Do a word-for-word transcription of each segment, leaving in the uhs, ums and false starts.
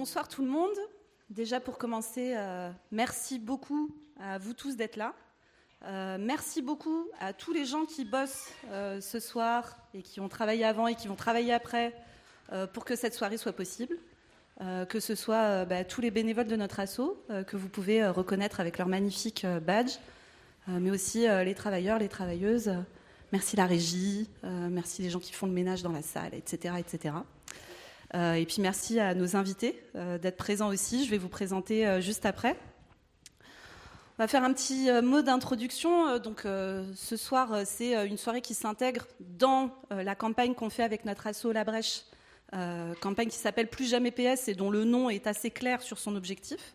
bonsoir tout le monde. Déjà pour commencer, euh, merci beaucoup à vous tous d'être là. Euh, merci beaucoup à tous les gens qui bossent euh, ce soir et qui ont travaillé avant et qui vont travailler après euh, pour que cette soirée soit possible. Euh, que ce soit euh, bah, tous les bénévoles de notre asso euh, que vous pouvez euh, reconnaître avec leur magnifique euh, badge, euh, mais aussi euh, les travailleurs, les travailleuses. Merci la régie, euh, merci les gens qui font le ménage dans la salle, et cetera, et cetera. Euh, et puis merci à nos invités euh, d'être présents aussi. Je vais vous présenter euh, juste après. On va faire un petit euh, mot d'introduction. Euh, donc, euh, ce soir, euh, c'est euh, une soirée qui s'intègre dans euh, la campagne qu'on fait avec notre asso La Brèche, euh, campagne qui s'appelle Plus jamais P S et dont le nom est assez clair sur son objectif.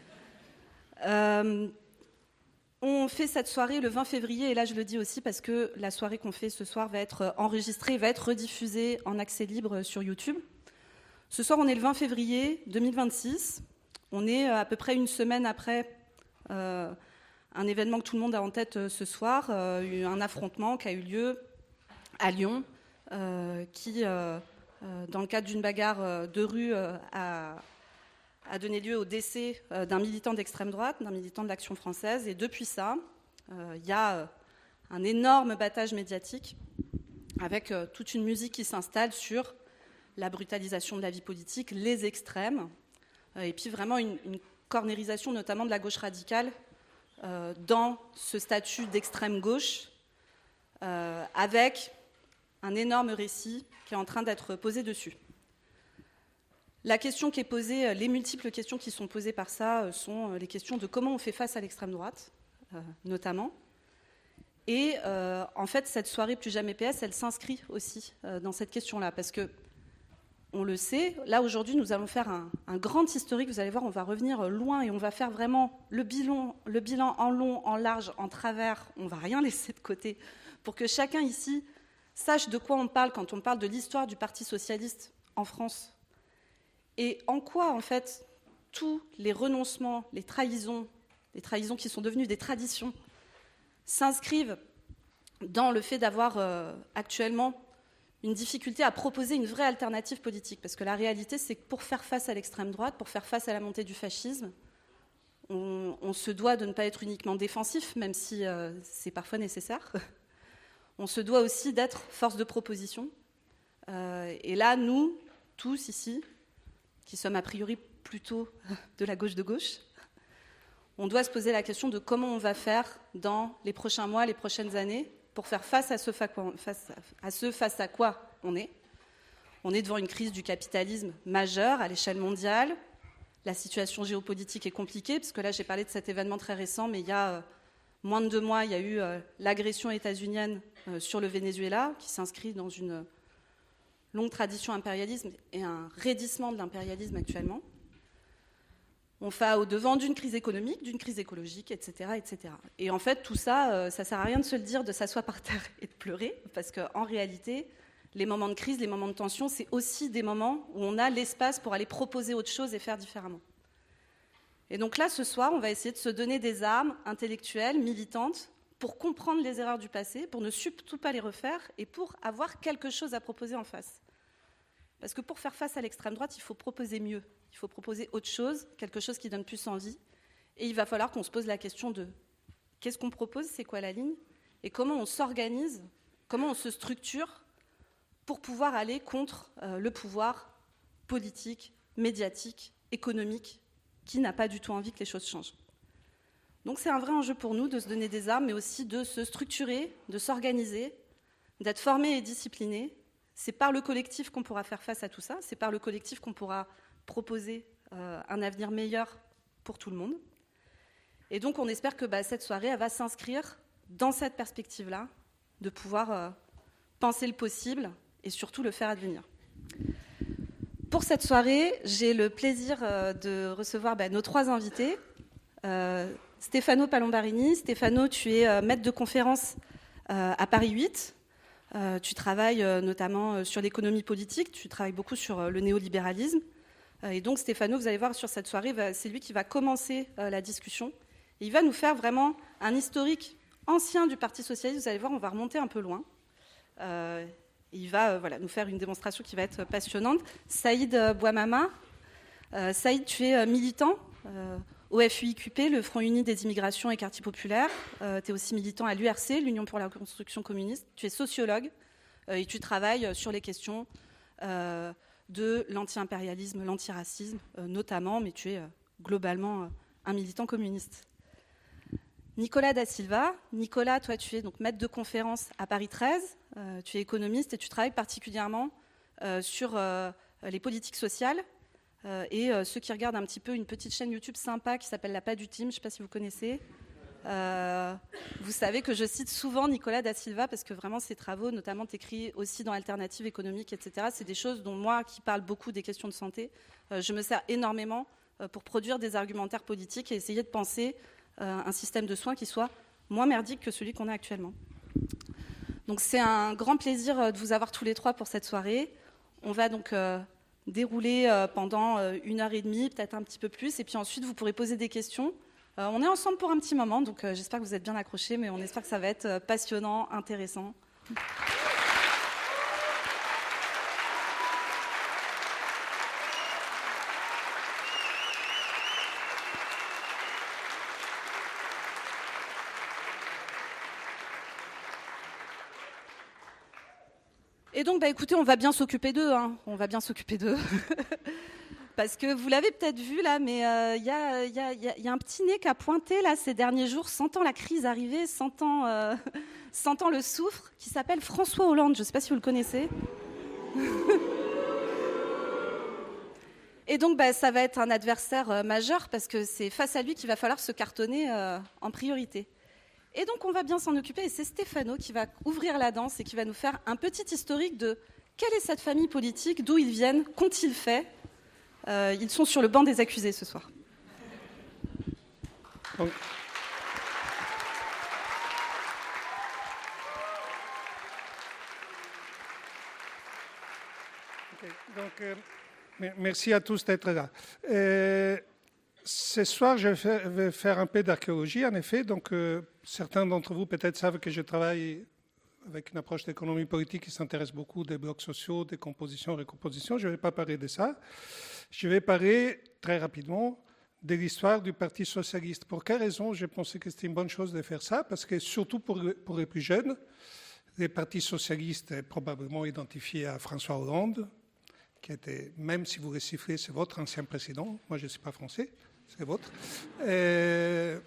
Euh, on fait cette soirée le vingt février, et là je le dis aussi parce que la soirée qu'on fait ce soir va être enregistrée, va être rediffusée en accès libre sur YouTube. Ce soir, on est le vingt février deux mille vingt-six. On est à peu près une semaine après euh, un événement que tout le monde a en tête euh, ce soir, euh, un affrontement qui a eu lieu à Lyon, euh, qui, euh, euh, dans le cadre d'une bagarre euh, de rue, euh, a, a donné lieu au décès euh, d'un militant d'extrême droite, d'un militant de l'Action française. Et depuis ça, euh, il y a euh, un énorme battage médiatique avec euh, toute une musique qui s'installe sur la brutalisation de la vie politique, les extrêmes, euh, et puis vraiment une, une cornérisation notamment de la gauche radicale euh, dans ce statut d'extrême gauche, euh, avec un énorme récit qui est en train d'être posé dessus. La question qui est posée, les multiples questions qui sont posées par ça sont les questions de comment on fait face à l'extrême droite, euh, notamment. Et euh, en fait, cette soirée Plus jamais P S, elle s'inscrit aussi euh, dans cette question-là, parce que on le sait, là aujourd'hui nous allons faire un, un grand historique, vous allez voir, on va revenir loin et on va faire vraiment le bilan, le bilan en long, en large, en travers, on ne va rien laisser de côté, pour que chacun ici sache de quoi on parle quand on parle de l'histoire du Parti socialiste en France, et en quoi en fait tous les renoncements, les trahisons, les trahisons qui sont devenues des traditions, s'inscrivent dans le fait d'avoir euh, actuellement une difficulté à proposer une vraie alternative politique. Parce que la réalité, c'est que pour faire face à l'extrême droite, pour faire face à la montée du fascisme, on, on se doit de ne pas être uniquement défensif, même si euh, c'est parfois nécessaire. On se doit aussi d'être force de proposition. Euh, et là, nous, tous ici, qui sommes a priori plutôt de la gauche de gauche, on doit se poser la question de comment on va faire dans les prochains mois, les prochaines années, pour faire face à ce face à, ce face à quoi on est. On est devant une crise du capitalisme majeure à l'échelle mondiale. La situation géopolitique est compliquée, parce que là, j'ai parlé de cet événement très récent, mais il y a euh, moins de deux mois, il y a eu euh, l'agression états-unienne euh, sur le Venezuela, qui s'inscrit dans une longue tradition impérialisme et un raidissement de l'impérialisme actuellement. On fait au-devant d'une crise économique, d'une crise écologique, et cetera, et cetera. Et en fait, tout ça, euh, ça ne sert à rien de se le dire, de s'asseoir par terre et de pleurer, parce qu'en réalité, les moments de crise, les moments de tension, c'est aussi des moments où on a l'espace pour aller proposer autre chose et faire différemment. Et donc là, ce soir, on va essayer de se donner des armes intellectuelles, militantes, pour comprendre les erreurs du passé, pour ne surtout pas les refaire, et pour avoir quelque chose à proposer en face. Parce que pour faire face à l'extrême droite, il faut proposer mieux. Il faut proposer autre chose, quelque chose qui donne plus envie. Et il va falloir qu'on se pose la question de qu'est-ce qu'on propose, c'est quoi la ligne, et comment on s'organise, comment on se structure pour pouvoir aller contre euh, le pouvoir politique, médiatique, économique, qui n'a pas du tout envie que les choses changent. Donc c'est un vrai enjeu pour nous de se donner des armes, mais aussi de se structurer, de s'organiser, d'être formé et discipliné. C'est par le collectif qu'on pourra faire face à tout ça, c'est par le collectif qu'on pourra proposer euh, un avenir meilleur pour tout le monde. Et donc, on espère que bah, cette soirée, elle va s'inscrire dans cette perspective-là, de pouvoir euh, penser le possible et surtout le faire advenir. Pour cette soirée, j'ai le plaisir euh, de recevoir bah, nos trois invités. Euh, Stefano Palombarini. Stefano, tu es euh, maître de conférence euh, à Paris huit. Euh, tu travailles euh, notamment euh, sur l'économie politique, tu travailles beaucoup sur euh, le néolibéralisme. Et donc Stefano, vous allez voir sur cette soirée, c'est lui qui va commencer la discussion. Et il va nous faire vraiment un historique ancien du Parti socialiste. Vous allez voir, on va remonter un peu loin. Euh, il va euh, voilà, nous faire une démonstration qui va être passionnante. Saïd Bouamama, Euh, Saïd, tu es militant euh, au F U I Q P, le Front Uni des Immigrations et Quartiers Populaires. Euh, tu es aussi militant à l'U R C, l'Union pour la Reconstruction Communiste. Tu es sociologue euh, et tu travailles sur les questions euh, de l'anti-impérialisme, l'antiracisme euh, notamment, mais tu es euh, globalement euh, un militant communiste. Nicolas Da Silva. Nicolas, toi, tu es donc maître de conférence à Paris treize. Euh, tu es économiste et tu travailles particulièrement euh, sur euh, les politiques sociales. Euh, et euh, ceux qui regardent un petit peu une petite chaîne YouTube sympa qui s'appelle La Patte du Team, je ne sais pas si vous connaissez. Euh, vous savez que je cite souvent Nicolas Da Silva parce que vraiment ses travaux, notamment écrits aussi dans Alternative économique, et cetera, c'est des choses dont moi, qui parle beaucoup des questions de santé, euh, je me sers énormément euh, pour produire des argumentaires politiques et essayer de penser euh, un système de soins qui soit moins merdique que celui qu'on a actuellement. Donc c'est un grand plaisir de vous avoir tous les trois pour cette soirée. On va donc euh, dérouler euh, pendant euh, une heure et demie, peut-être un petit peu plus, et puis ensuite vous pourrez poser des questions. Euh, on est ensemble pour un petit moment, donc euh, j'espère que vous êtes bien accrochés, mais on espère que ça va être euh, passionnant, intéressant. Et donc, bah, écoutez, on va bien s'occuper d'eux, hein. On va bien s'occuper d'eux. Parce que vous l'avez peut-être vu là, mais il euh, y, a, y, a, y a un petit nez qui a pointé là ces derniers jours, sentant la crise arriver, sentant, euh, sentant le soufre, qui s'appelle François Hollande. Je ne sais pas si vous le connaissez. Et donc, bah, ça va être un adversaire euh, majeur parce que c'est face à lui qu'il va falloir se cartonner euh, en priorité. Et donc, on va bien s'en occuper, et c'est Stéphano qui va ouvrir la danse et qui va nous faire un petit historique de quelle est cette famille politique, d'où ils viennent, qu'ont-ils fait. Euh, ils sont sur le banc des accusés ce soir. Donc, okay. Donc euh, merci à tous d'être là. Euh, Ce soir, je vais faire un peu d'archéologie, en effet. Donc, euh, certains d'entre vous peut-être savent que je travaille avec une approche d'économie politique qui s'intéresse beaucoup des blocs sociaux, des compositions, recompositions. Je ne vais pas parler de ça. Je vais parler très rapidement de l'histoire du Parti socialiste. Pour quelle raison j'ai pensé que c'était une bonne chose de faire ça? Parce que surtout pour, pour les plus jeunes, le Parti socialiste est probablement identifié à François Hollande, qui était, même si vous le sifflez, c'est votre ancien président. Moi, je ne suis pas français. C'est votre. Euh,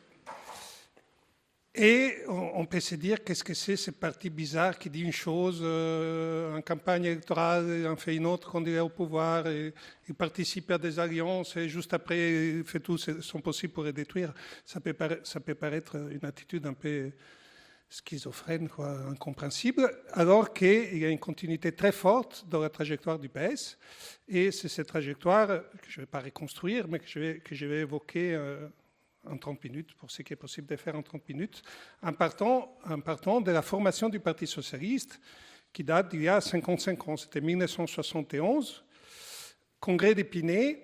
et on, on peut se dire qu'est-ce que c'est ce parti bizarre qui dit une chose euh, en campagne électorale, et en fait une autre quand il est au pouvoir, et il participe à des alliances et juste après il fait tout son possible pour les détruire. Ça peut, paraître, ça peut paraître une attitude un peu schizophrène, quoi, incompréhensible, alors qu'il y a une continuité très forte dans la trajectoire du P S. Et c'est cette trajectoire que je ne vais pas reconstruire, mais que je vais, que je vais évoquer euh, en trente minutes, pour ce qui est possible de faire en trente minutes, en partant, en partant de la formation du Parti socialiste, qui date d'il y a cinquante-cinq ans. C'était mille neuf cent soixante et onze, congrès d'Épinay,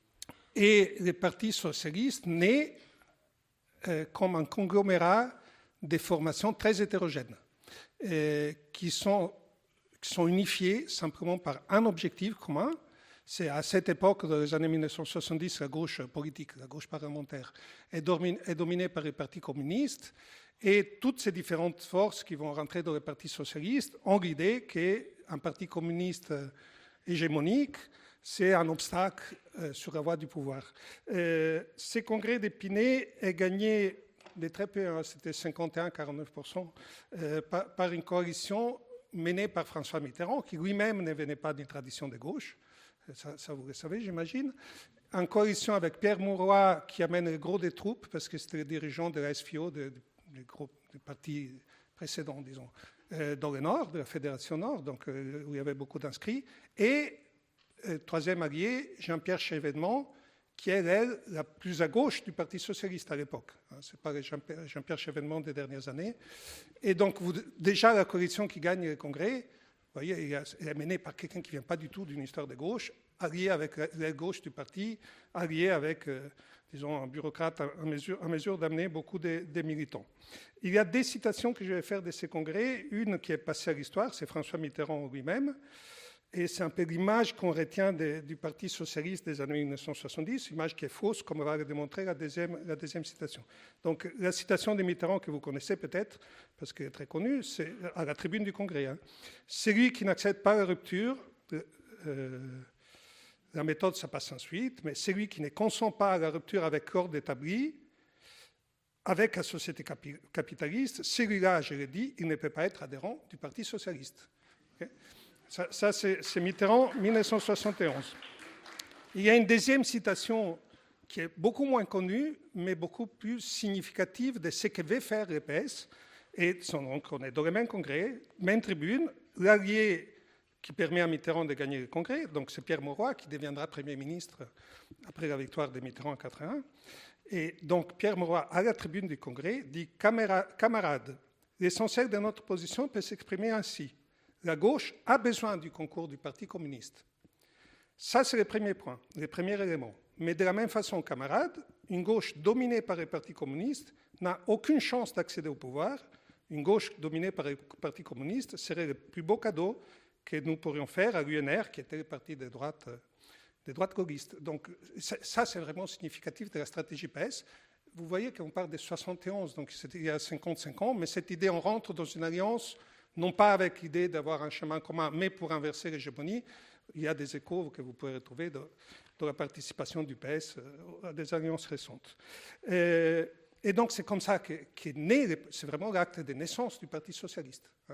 et le Parti socialiste naît euh, comme un conglomérat des formations très hétérogènes, euh, qui, sont, qui sont unifiées simplement par un objectif commun. C'est à cette époque, dans les années mille neuf cent soixante-dix, la gauche politique, la gauche parlementaire, est, dominée, est dominée par le Parti communiste, et toutes ces différentes forces qui vont rentrer dans le Parti socialiste ont l'idée qu'un Parti communiste hégémonique, c'est un obstacle euh, sur la voie du pouvoir. Euh, ces congrès d'Épinay est gagné de très peu, hein, c'était cinquante et un à quarante-neuf pour cent, euh, par, par une coalition menée par François Mitterrand, qui lui-même ne venait pas d'une tradition de gauche, ça, ça vous le savez, j'imagine, en coalition avec Pierre Mauroy, qui amène le gros des troupes, parce que c'était le dirigeant de la S F I O, du parti précédent, disons, euh, dans le Nord, de la Fédération Nord, donc, euh, où il y avait beaucoup d'inscrits, et euh, troisième allié, Jean-Pierre Chevènement, qui est, elle, la plus à gauche du Parti socialiste à l'époque. Ce n'est pas Jean-Pierre, Jean-Pierre Chevènement des dernières années. Et donc, vous, déjà, la coalition qui gagne le Congrès, vous voyez, elle est menée par quelqu'un qui ne vient pas du tout d'une histoire de gauche, allié avec la gauche du parti, allié avec, euh, disons, un bureaucrate en mesure, en mesure d'amener beaucoup de, de militants. Il y a des citations que je vais faire de ces congrès. Une qui est passée à l'histoire, c'est François Mitterrand lui-même, Et c'est un peu l'image qu'on retient de, du Parti socialiste des années mille neuf cent soixante-dix, image qui est fausse, comme va le démontrer la deuxième, la deuxième citation. Donc la citation de Mitterrand que vous connaissez peut-être, parce qu'elle est très connue, c'est à la tribune du Congrès. Hein. Celui qui n'accepte pas la rupture, euh, la méthode, ça passe ensuite, mais celui qui ne consent pas à la rupture avec l'ordre établi, avec la société capi- capitaliste, celui-là, je l'ai dit, il ne peut pas être adhérent du Parti socialiste. Okay? Ça, ça c'est, c'est Mitterrand, mille neuf cent soixante et onze. Il y a une deuxième citation qui est beaucoup moins connue, mais beaucoup plus significative de ce que veut faire l'E P S. Et son, donc, on est dans le même congrès, même tribune. L'allié qui permet à Mitterrand de gagner le congrès, donc c'est Pierre Mauroy, qui deviendra Premier ministre après la victoire de Mitterrand en mille neuf cent quatre-vingt-un. Et donc Pierre Mauroy, à la tribune du congrès, dit « Camarades, l'essentiel de notre position peut s'exprimer ainsi. La gauche a besoin du concours du Parti communiste. » Ça, c'est le premier point, le premier élément. Mais de la même façon, camarades, une gauche dominée par le Parti communiste n'a aucune chance d'accéder au pouvoir. Une gauche dominée par le Parti communiste serait le plus beau cadeau que nous pourrions faire à l'U N R, qui était le parti des droites, des droites gaullistes. Donc ça, c'est vraiment significatif de la stratégie P S. Vous voyez qu'on parle de soixante et onze, donc c'était il y a cinquante-cinq ans, mais cette idée, on rentre dans une alliance, non pas avec l'idée d'avoir un chemin commun, mais pour inverser l'hégémonie. Il y a des échos que vous pouvez retrouver dans, dans la participation du P S à des alliances récentes. Et, et donc, c'est comme ça qu'est qu né, c'est vraiment l'acte de naissance du Parti socialiste. Hein.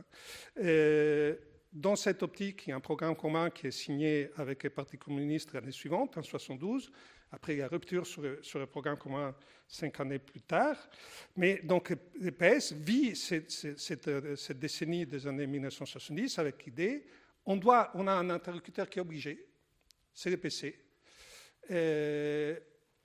Et dans cette optique, il y a un programme commun qui est signé avec le Parti communiste l'année suivante, en soixante-douze. Après, il y a rupture sur le, sur le programme commun cinq années plus tard. Mais donc, le P S vit cette, cette, cette décennie des années mille neuf cent soixante-dix avec l'idée on, doit, on a un interlocuteur qui est obligé, c'est le P C. Euh,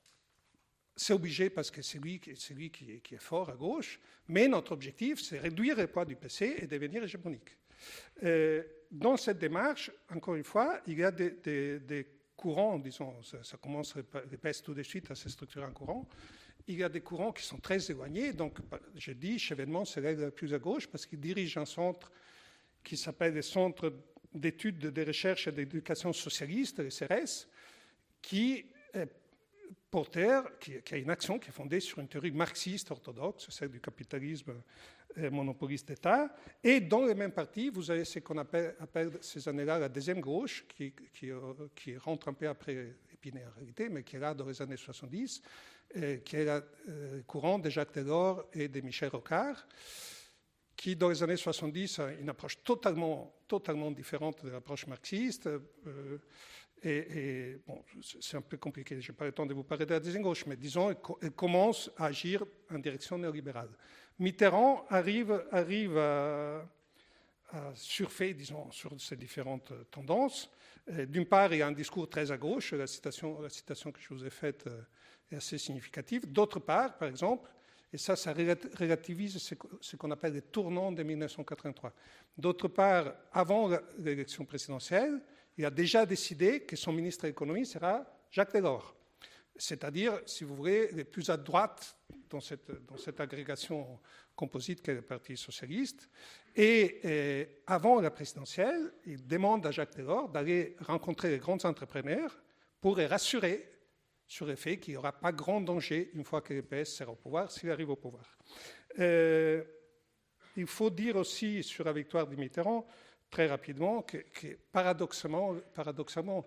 c'est obligé parce que c'est lui, c'est lui qui, est, qui est fort à gauche, mais notre objectif, c'est réduire le poids du P C et devenir hégémonique. Euh, dans cette démarche, encore une fois, il y a des, des, des courants, disons, ça, ça commence le P S tout de suite à se structurer en courant. Il y a des courants qui sont très éloignés. Donc, je dis, Chevènement, c'est l'aile plus à gauche parce qu'il dirige un centre qui s'appelle le Centre d'études, de recherche et d'éducation socialiste, le C R S, qui est porteur, qui, qui a une action qui est fondée sur une théorie marxiste orthodoxe, celle du capitalisme monopoliste d'État. Et dans le même parti, vous avez ce qu'on appelle, appelle ces années-là la deuxième gauche, qui, qui, qui rentre un peu après Épinay en réalité, mais qui est là dans les années soixante-dix, et qui est le euh, courant de Jacques Delors et de Michel Rocard, qui, dans les années soixante-dix, a une approche totalement, totalement différente de l'approche marxiste. Euh, et, et bon, c'est un peu compliqué, je n'ai pas le temps de vous parler de la deuxième gauche, mais disons, elle commence à agir en direction néolibérale. Mitterrand arrive, arrive à, à surfer, disons, sur ces différentes tendances. D'une part, il y a un discours très à gauche, la citation, la citation que je vous ai faite est assez significative. D'autre part, par exemple, et ça, ça relativise ce qu'on appelle les tournants de mille neuf cent quatre-vingt-trois. D'autre part, avant l'élection présidentielle, il a déjà décidé que son ministre de l'économie sera Jacques Delors. C'est-à-dire, si vous voulez, les plus à droite dans cette, dans cette agrégation composite qu'est le Parti socialiste. Et, et avant la présidentielle, il demande à Jacques Delors d'aller rencontrer les grands entrepreneurs pour les rassurer sur le fait qu'il n'y aura pas grand danger une fois que le P S sera au pouvoir, s'il arrive au pouvoir. Euh, il faut dire aussi sur la victoire de Mitterrand, très rapidement, que, que paradoxalement, paradoxalement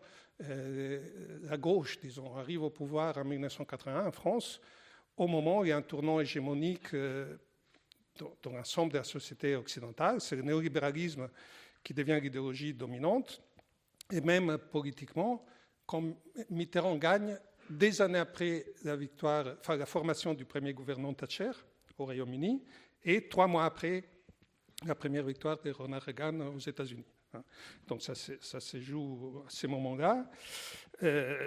euh, la gauche, disons, arrive au pouvoir en mille neuf cent quatre-vingt-un en France, au moment où il y a un tournant hégémonique euh, dans, dans l'ensemble de la société occidentale. C'est le néolibéralisme qui devient l'idéologie dominante. Et même politiquement, quand Mitterrand gagne, des années après la victoire, enfin la formation du premier gouvernement Thatcher au Royaume-Uni, et trois mois après la première victoire de Ronald Reagan aux États-Unis. Donc ça, ça se joue à ces moments-là. Euh,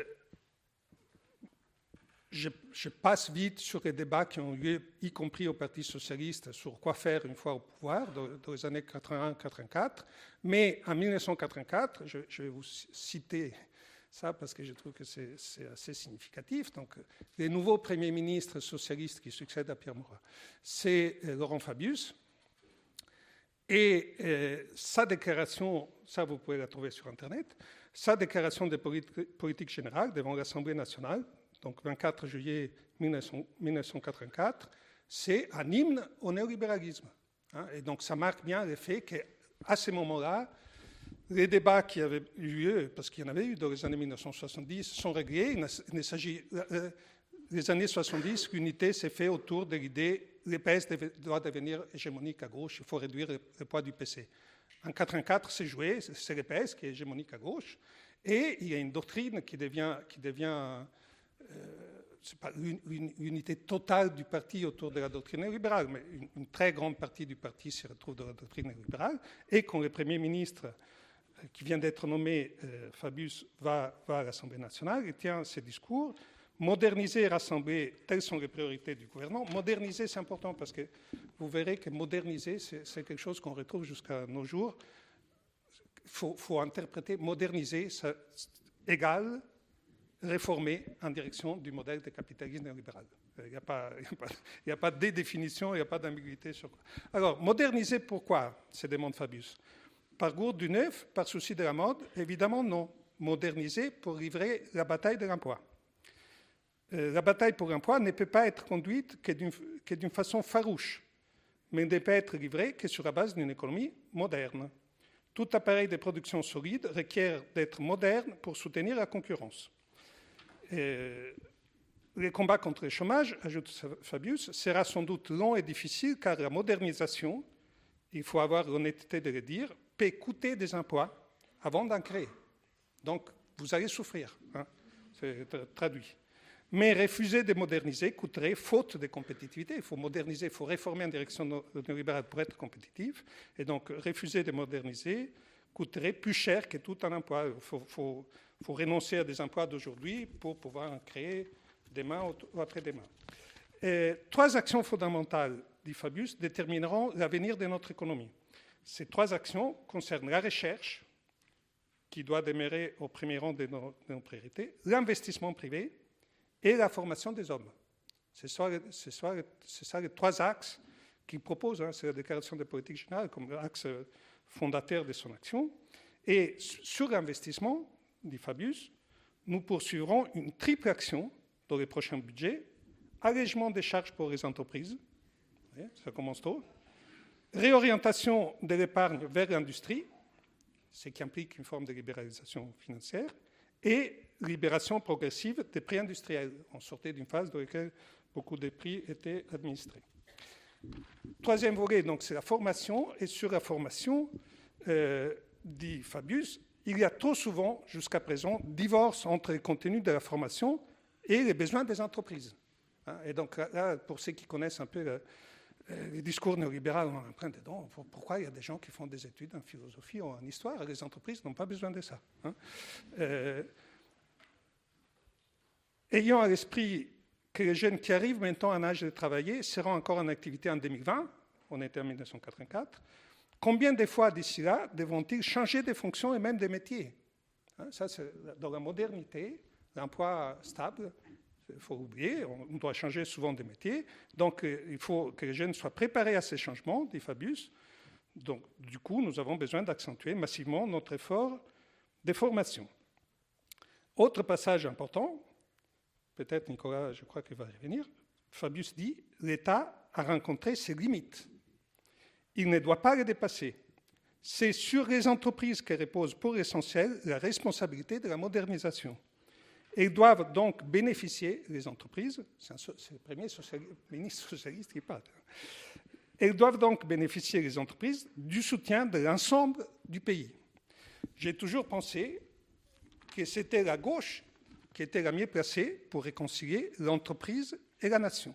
je, je passe vite sur les débats qui ont lieu, y compris au Parti socialiste, sur quoi faire une fois au pouvoir, dans, dans les années quatre-vingt-un quatre-vingt-quatre. Mais en mille neuf cent quatre-vingt-quatre, je, je vais vous citer ça parce que je trouve que c'est assez significatif. Donc, les nouveaux premiers ministres socialistes qui succèdent à Pierre Mauroy, c'est Laurent Fabius. Et euh, sa déclaration, ça vous pouvez la trouver sur Internet, sa déclaration de politique, politique générale devant l'Assemblée nationale, donc vingt-quatre juillet mille neuf cent quatre-vingt-quatre, c'est un hymne au néolibéralisme. Hein, et donc ça marque bien le fait qu'à ce moment-là, les débats qui avaient eu lieu, parce qu'il y en avait eu dans les années mille neuf cent soixante-dix, sont réglés. Il ne s'agit, euh, les années soixante-dix, l'unité s'est faite autour de l'idée l'E P S doit devenir hégémonique à gauche, il faut réduire le poids du P C. En quatre-vingt-quatre, c'est joué, c'est l'E P S qui est hégémonique à gauche, et il y a une doctrine qui devient, qui devient euh, c'est pas une, une unité totale du parti autour de la doctrine libérale, mais une, une très grande partie du parti se retrouve dans la doctrine libérale, et quand le Premier ministre qui vient d'être nommé, euh, Fabius, va, va à l'Assemblée nationale, il tient ses discours. Moderniser et rassembler, telles sont les priorités du gouvernement. Moderniser, c'est important parce que vous verrez que moderniser, c'est, c'est quelque chose qu'on retrouve jusqu'à nos jours. Il faut, faut interpréter, moderniser, ça égale réformer en direction du modèle de capitalisme néolibéral. Il n'y a pas, il y a pas, il y a pas de définition, il n'y a pas d'ambiguïté sur quoi. Alors, moderniser, pourquoi, se demande Fabius. Par goût du neuf, par souci de la mode, évidemment non. Moderniser pour livrer la bataille de l'emploi. Euh, la bataille pour l'emploi ne peut pas être conduite que d'une, que d'une façon farouche, mais ne peut être livrée que sur la base d'une économie moderne. Tout appareil de production solide requiert d'être moderne pour soutenir la concurrence. Euh, le combat contre le chômage, ajoute Fabius, sera sans doute long et difficile car la modernisation, il faut avoir l'honnêteté de le dire, peut coûter des emplois avant d'en créer. Donc, vous allez souffrir, hein, c'est traduit. Mais refuser de moderniser coûterait faute de compétitivité. Il faut moderniser, il faut réformer en direction néolibérale pour être compétitif. Et donc, refuser de moderniser coûterait plus cher que tout un emploi. Il faut, faut, faut renoncer à des emplois d'aujourd'hui pour pouvoir en créer demain ou après-demain. Et trois actions fondamentales, dit Fabius, détermineront l'avenir de notre économie. Ces trois actions concernent la recherche, qui doit demeurer au premier rang de nos, de nos priorités, l'investissement privé, et la formation des hommes. C'est ça, c'est ça, c'est ça les trois axes qu'il propose, hein, c'est la déclaration de politique générale comme axe fondateur de son action. Et sur l'investissement, dit Fabius, nous poursuivrons une triple action dans les prochains budgets. Allègement des charges pour les entreprises, voyez, ça commence tôt. Réorientation de l'épargne vers l'industrie, ce qui implique une forme de libéralisation financière, et libération progressive des prix industriels. On sortait d'une phase dans laquelle beaucoup de prix étaient administrés. Troisième volet, donc, c'est la formation. Et sur la formation, euh, dit Fabius, il y a trop souvent, jusqu'à présent, divorce entre le contenu de la formation et les besoins des entreprises. Hein, et donc là, pour ceux qui connaissent un peu le, les discours néolibéraux, on emprunte dedans. Pourquoi il y a des gens qui font des études en philosophie ou en histoire et les entreprises n'ont pas besoin de ça, hein. euh, Ayant à l'esprit que les jeunes qui arrivent maintenant en âge de travailler seront encore en activité en deux mille vingt, on était en mille neuf cent quatre-vingt-quatre, combien de fois d'ici là devront-ils changer de fonction et même de métier, hein, ça, c'est dans la modernité, l'emploi stable, il faut oublier, on doit changer souvent de métier. Donc, il faut que les jeunes soient préparés à ces changements, dit Fabius. Donc, du coup, nous avons besoin d'accentuer massivement notre effort de formation. Autre passage important, peut-être Nicolas, je crois qu'il va revenir, Fabius dit « L'État a rencontré ses limites. Il ne doit pas les dépasser. C'est sur les entreprises que repose pour l'essentiel la responsabilité de la modernisation. Elles doivent donc bénéficier, les entreprises, c'est, c'est le premier socialiste, ministre socialiste qui parle, elles doivent donc bénéficier, les entreprises, du soutien de l'ensemble du pays. J'ai toujours pensé que c'était la gauche qui était la mieux placée pour réconcilier l'entreprise et la nation.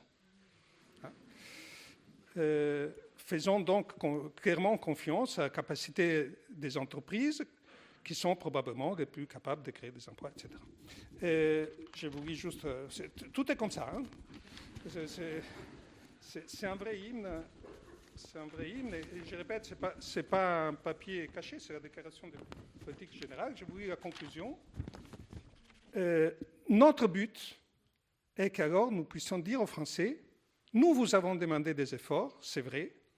Euh, faisons donc clairement confiance à la capacité des entreprises qui sont probablement les plus capables de créer des emplois, et cetera. Et je vous lis juste... C'est, tout est comme ça. Hein. C'est, c'est, c'est, c'est un vrai hymne. C'est un vrai hymne. Et je répète, ce n'est pas, c'est pas un papier caché, c'est la déclaration de politique générale. Je vous lis la conclusion. Euh, notre but est qu'alors nous puissions dire aux Français, nous vous avons demandé des efforts, c'est vrai,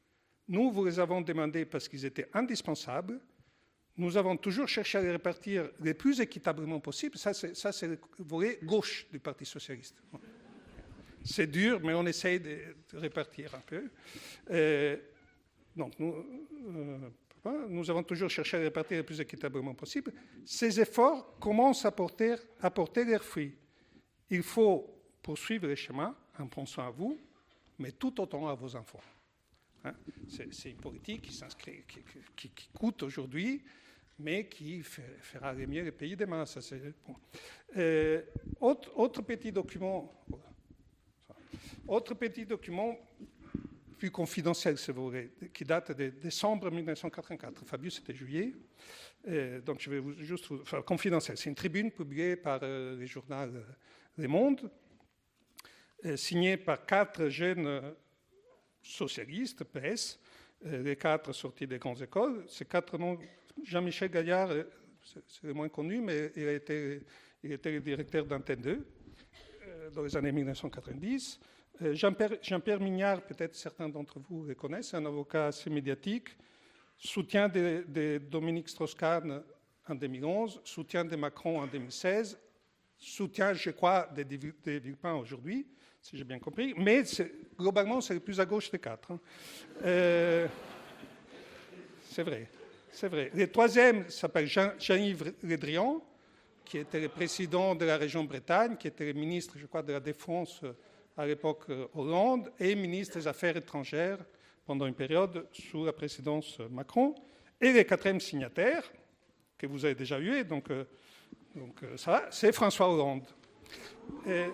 Nous, vous les avons demandés parce qu'ils étaient indispensables. Nous avons toujours cherché à les répartir le plus équitablement possible. Ça, c'est, ça, c'est le volet gauche du Parti socialiste. C'est dur, mais on essaye de, de répartir un peu. Euh, donc, nous, euh, nous avons toujours cherché à les répartir le plus équitablement possible. Ces efforts commencent à porter, à porter leurs fruits. Il faut poursuivre le chemin en pensant à vous, mais tout autant à vos enfants. Hein? C'est, c'est une politique qui, s'inscrit, qui, qui, qui coûte aujourd'hui, mais qui fait, fera mieux le pays demain. Ça, c'est bon. euh, autre, autre petit document... Autre petit document plus confidentiel, si vous voulez, qui date de décembre mille neuf cent quatre-vingt-quatre. Fabius, c'était juillet. Euh, donc, je vais vous juste... Enfin, confidentiel. C'est une tribune publiée par euh, le journal euh, Le Monde, euh, signée par quatre jeunes euh, socialistes, P S, euh, les quatre sortis des grandes écoles. Ces quatre noms... Jean-Michel Gaillard, euh, c'est, c'est le moins connu, mais il, a été, il était le directeur d'Antenne deux euh, dans les années mille neuf cent quatre-vingt-dix. Jean-Pierre, Jean-Pierre Mignard, peut-être certains d'entre vous le connaissent, un avocat assez médiatique, soutien de, de Dominique Strauss-Kahn en deux mille onze, soutien de Macron en deux mille seize, soutien, je crois, de, de Villepin aujourd'hui, si j'ai bien compris, mais c'est, globalement, c'est le plus à gauche des quatre. Hein. Euh, c'est vrai, c'est vrai. Le troisième s'appelle Jean, Jean-Yves Le Drian, qui était le président de la région Bretagne, qui était le ministre, je crois, de la Défense à l'époque Hollande, et ministre des Affaires étrangères pendant une période sous la présidence Macron. Et le quatrième signataire, que vous avez déjà eu, donc, euh, donc ça va, c'est François Hollande. Et,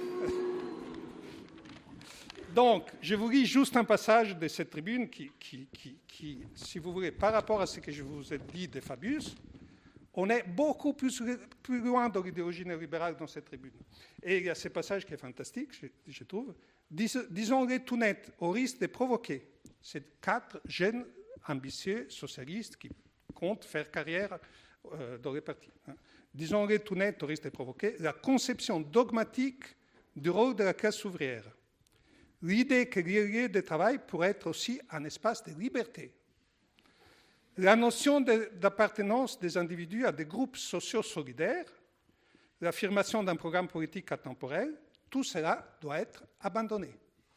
donc, je vous lis juste un passage de cette tribune qui, qui, qui, qui, si vous voulez, par rapport à ce que je vous ai dit de Fabius, on est beaucoup plus, plus loin de l'idéologie néolibérale dans cette tribune. Et il y a ce passage qui est fantastique, je, je trouve. Dis, disons-le tout net, au risque de provoquer ces quatre jeunes ambitieux socialistes qui comptent faire carrière euh, dans les partis. Hein. Disons-le tout net, au risque de provoquer la conception dogmatique du rôle de la classe ouvrière. L'idée que le lieu de travail pourrait être aussi un espace de liberté. La notion de, d'appartenance des individus à des groupes sociaux solidaires, l'affirmation d'un programme politique atemporel, tout cela doit être abandonné.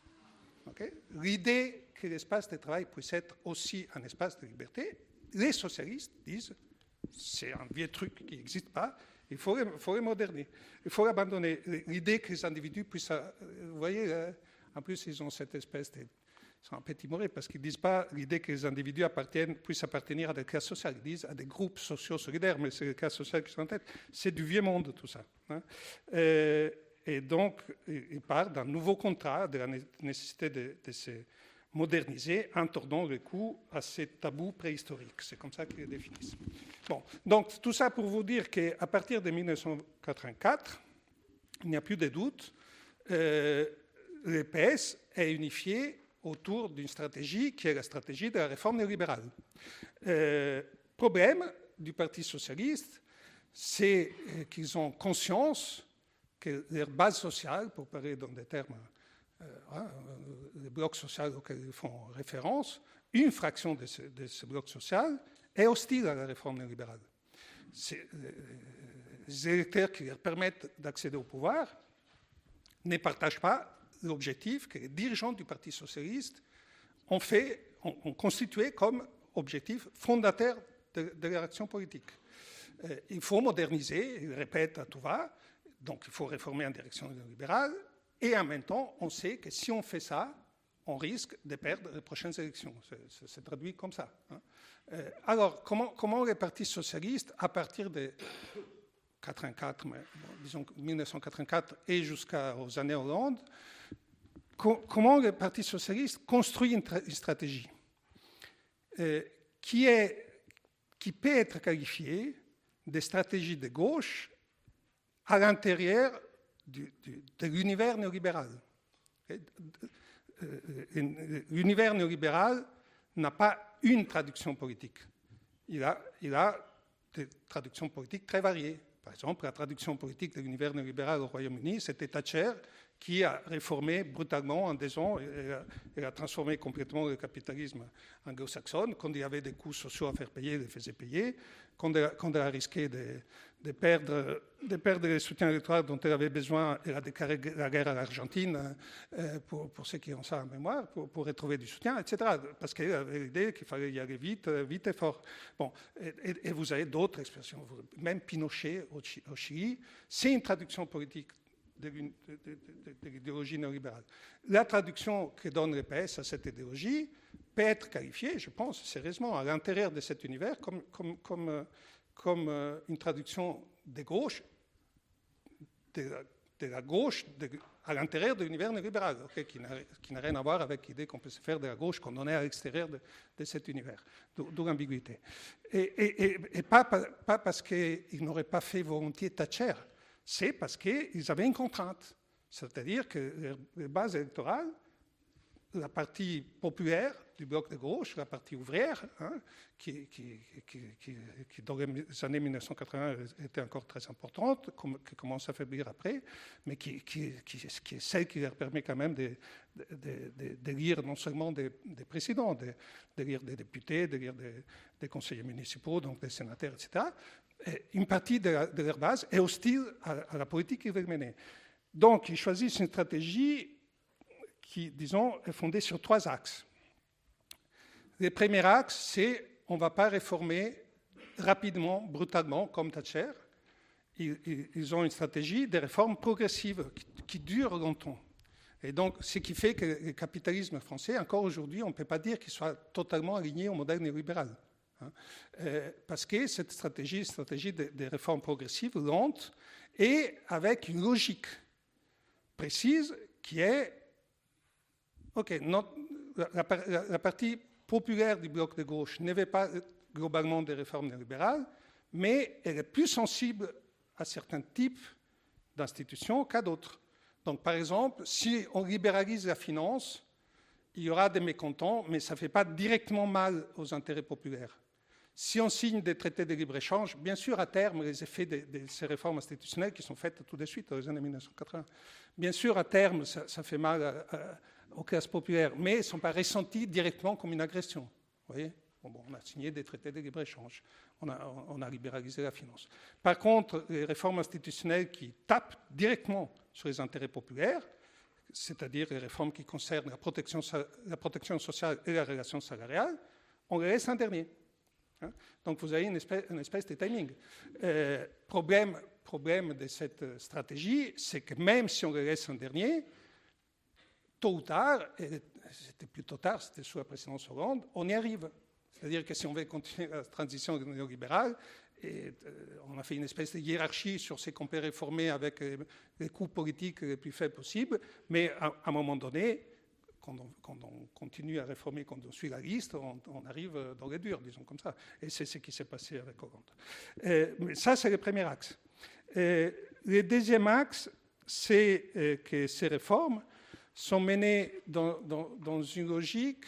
Okay? L'idée que l'espace de travail puisse être aussi un espace de liberté, les socialistes disent, c'est un vieux truc qui n'existe pas, il faut le, faut le moderniser, il faut abandonner. L'idée que les individus puissent, vous voyez, en plus ils ont cette espèce de... Ils sont un peu timorés parce qu'ils ne disent pas l'idée que les individus appartiennent, puissent appartenir à des classes sociales. Ils disent à des groupes sociaux solidaires, mais c'est les classes sociales qui sont en tête. C'est du vieux monde, tout ça. Hein. Et, et donc, ils parlent d'un nouveau contrat, de la nécessité de, de se moderniser en tordant le cou à ces tabous préhistoriques. C'est comme ça qu'ils les définissent. Bon, donc, tout ça pour vous dire qu'à partir de mille neuf cent quatre-vingt-quatre, il n'y a plus de doute, euh, le P S est unifié autour d'une stratégie qui est la stratégie de la réforme néolibérale. Euh, problème du Parti socialiste, c'est qu'ils ont conscience que leur base sociale, pour parler dans des termes, euh, hein, le bloc social auquel ils font référence, une fraction de ce, de ce bloc social est hostile à la réforme néolibérale. C'est, euh, les électeurs qui leur permettent d'accéder au pouvoir ne partagent pas l'objectif que les dirigeants du Parti socialiste ont, fait, ont, ont constitué comme objectif fondateur de, de leur action politique. Euh, il faut moderniser, ils répètent à tout va, donc il faut réformer en direction libérale, et en même temps, on sait que si on fait ça, on risque de perdre les prochaines élections. C'est, c'est, c'est traduit comme ça. Hein. Euh, alors, comment, comment les partis socialistes, à partir de quatre-vingt-quatre, mais, bon, disons mille neuf cent quatre-vingt-quatre et jusqu'aux années Hollande, co- comment le Parti socialiste construit une, tra- une stratégie euh, qui, est, qui peut être qualifiée de stratégie de gauche à l'intérieur du, du, de l'univers néolibéral. Et, euh, l'univers néolibéral n'a pas une traduction politique. Il a, il a des traductions politiques très variées. Par exemple, la traduction politique de l'univers néolibéral au Royaume-Uni, c'était Thatcher qui a réformé brutalement en deux ans et a, et a transformé complètement le capitalisme anglo-saxon. Quand il y avait des coûts sociaux à faire payer, il les faisait payer. Quand elle, quand elle a risqué de, de, perdre, de perdre le soutien électoral dont elle avait besoin, elle a déclaré la guerre à l'Argentine, euh, pour, pour ceux qui ont ça en mémoire, pour, pour retrouver du soutien, et cetera. Parce qu'elle avait l'idée qu'il fallait y aller vite, vite et fort. Bon, et, et, et vous avez d'autres expressions. Même Pinochet au, au Chili, c'est une traduction politique de, de, de, de, de l'idéologie néolibérale. La traduction que donne le P S à cette idéologie peut être qualifiée, je pense, sérieusement, à l'intérieur de cet univers, comme, comme, comme, comme une traduction de gauche, de la, de la gauche de, à l'intérieur de l'univers néolibéral, okay, qui n'a rien à voir avec l'idée qu'on peut se faire de la gauche quand on est à l'extérieur de, de cet univers, d'où l'ambiguïté. Et, et, et, et pas, pas parce qu'ils n'auraient pas fait volontiers Thatcher, c'est parce qu'ils avaient une contrainte. C'est-à-dire que les bases électorales, la partie populaire du bloc de gauche, la partie ouvrière, hein, qui, qui, qui, qui, qui dans les années mille neuf cent quatre-vingts était encore très importante, qui commence à faiblir après, mais qui, qui, qui, qui est celle qui leur permet quand même de, de, de, de lire non seulement des, des présidents, de, de lire des députés, de lire des, des conseillers municipaux, donc des sénateurs, et cetera. Et une partie de, la, de leur base est hostile à, à la politique qu'ils veulent mener. Donc, ils choisissent une stratégie qui, disons, est fondée sur trois axes. Le premier axe, c'est on ne va pas réformer rapidement, brutalement, comme Thatcher. Ils, ils, ils ont une stratégie de réformes progressives qui, qui durent longtemps. Et donc, ce qui fait que le capitalisme français, encore aujourd'hui, on ne peut pas dire qu'il soit totalement aligné au modèle néolibéral. Hein. Euh, parce que cette stratégie est une stratégie de, de réformes progressives, lentes, et avec une logique précise qui est OK, not, la, la, la partie populaire du bloc de gauche ne veut pas globalement des réformes néolibérales, mais elle est plus sensible à certains types d'institutions qu'à d'autres. Donc, par exemple, si on libéralise la finance, il y aura des mécontents, mais ça ne fait pas directement mal aux intérêts populaires. Si on signe des traités de libre-échange, bien sûr, à terme, les effets de, de ces réformes institutionnelles qui sont faites tout de suite dans les années mille neuf cent quatre-vingts, bien sûr, à terme, ça, ça fait mal à, à, aux classes populaires, mais elles ne sont pas ressenties directement comme une agression. Vous voyez ? Bon, bon, on a signé des traités de libre-échange, on a, on a libéralisé la finance. Par contre, les réformes institutionnelles qui tapent directement sur les intérêts populaires, c'est-à-dire les réformes qui concernent la protection, la protection sociale et la relation salariale, on les laisse en dernier. Hein? Donc vous avez une espèce, une espèce de timing. Euh, problème, problème de cette stratégie, c'est que même si on les laisse en dernier, tôt ou tard, et c'était plutôt tard, c'était sous la présidence Hollande, on y arrive. C'est-à-dire que si on veut continuer la transition néolibérale, et, euh, on a fait une espèce de hiérarchie sur ce qu'on peut réformer avec les, les coûts politiques les plus faibles possibles, mais à, à un moment donné, quand on, quand on continue à réformer, quand on suit la liste, on, on arrive dans les durs, disons comme ça. Et c'est ce qui s'est passé avec Hollande. Euh, mais ça, c'est le premier axe. Euh, le deuxième axe, c'est euh, que ces réformes sont menées dans, dans, dans une logique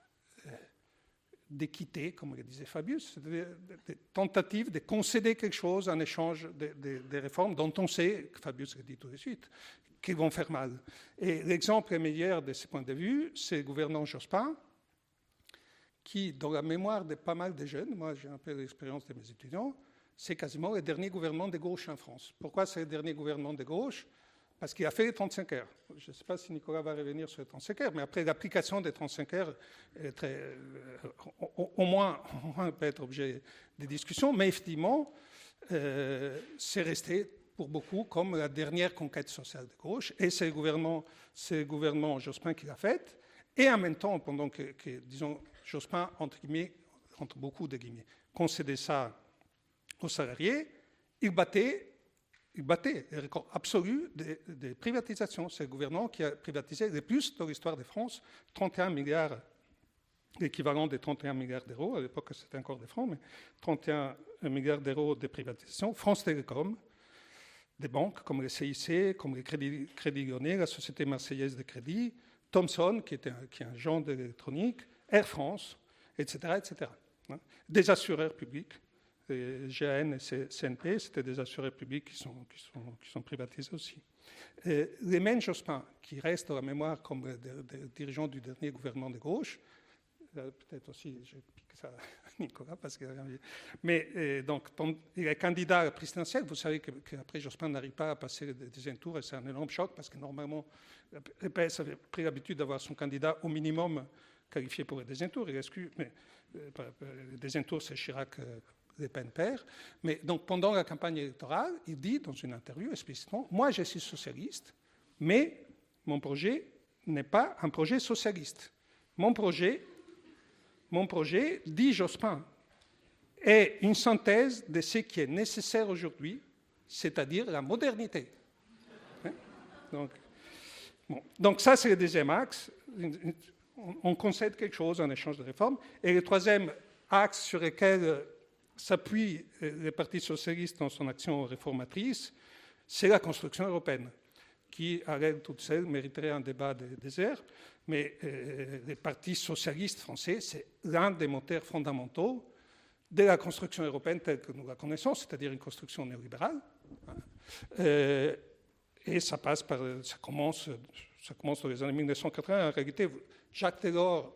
d'équité, comme le disait Fabius, des de tentatives de concéder quelque chose en échange des de, de réformes dont on sait, Fabius le dit tout de suite, qu'ils vont faire mal. Et l'exemple meilleur de ce point de vue, c'est le gouvernement Jospin, qui, dans la mémoire de pas mal de jeunes, moi j'ai un peu l'expérience de mes étudiants, c'est quasiment le dernier gouvernement de gauche en France. Pourquoi c'est le dernier gouvernement de gauche ? Parce qu'il a fait les trente-cinq heures. Je ne sais pas si Nicolas va revenir sur les trente-cinq heures, mais après l'application des trente-cinq heures, est très, euh, au, au, moins, au moins peut être objet de discussion, mais effectivement, euh, c'est resté pour beaucoup comme la dernière conquête sociale de gauche, et c'est le gouvernement, c'est le gouvernement Jospin qui l'a fait, et en même temps, pendant que, que disons, Jospin, entre guillemets, entre beaucoup de guillemets, concédait ça aux salariés, il battait Il battait le record absolu des, des privatisations. C'est le gouvernement qui a privatisé le plus dans l'histoire de France, trente et un milliards, l'équivalent de trente et un milliards d'euros, à l'époque c'était encore des francs, mais trente et un milliards d'euros de privatisation. France Télécom, des banques comme le C I C, comme le Crédit, Crédit Lyonnais, la Société Marseillaise de Crédit, Thomson, qui, était un, qui est un géant de l'électronique, Air France, et cetera, et cetera. Des assureurs publics, les G A N et C N P, c'était des assureurs publics qui sont, qui sont, qui sont privatisés aussi. Et les mêmes Jospin, qui restent dans la mémoire comme des, des dirigeants du dernier gouvernement de gauche, peut-être aussi, je pique ça à Nicolas, parce que... Mais euh, donc, il est candidat à la présidentielle. Vous savez qu'après, Jospin n'arrive pas à passer le deuxième tour, et c'est un énorme choc, parce que normalement, le P S avait pris l'habitude d'avoir son candidat au minimum qualifié pour le deuxième tour. Il exclut, mais euh, le deuxième tour, c'est Chirac, euh, Le Pen père. Mais donc, pendant la campagne électorale, il dit dans une interview explicitement, moi, je suis socialiste, mais mon projet n'est pas un projet socialiste. Mon projet... Mon projet, dit Jospin, est une synthèse de ce qui est nécessaire aujourd'hui, c'est-à-dire la modernité. Hein? Donc, bon. Donc ça, c'est le deuxième axe. On concède quelque chose en échange de réformes. Et le troisième axe sur lequel s'appuie le Parti socialiste dans son action réformatrice, c'est la construction européenne, qui, à elle toute seule, mériterait un débat des, des airs. Mais euh, le Parti socialiste français, c'est l'un des moteurs fondamentaux de la construction européenne telle que nous la connaissons, c'est-à-dire une construction néolibérale. Hein. Euh, et ça passe par, ça commence, ça commence dans les années mille neuf cent quatre-vingts. En réalité, Jacques Delors,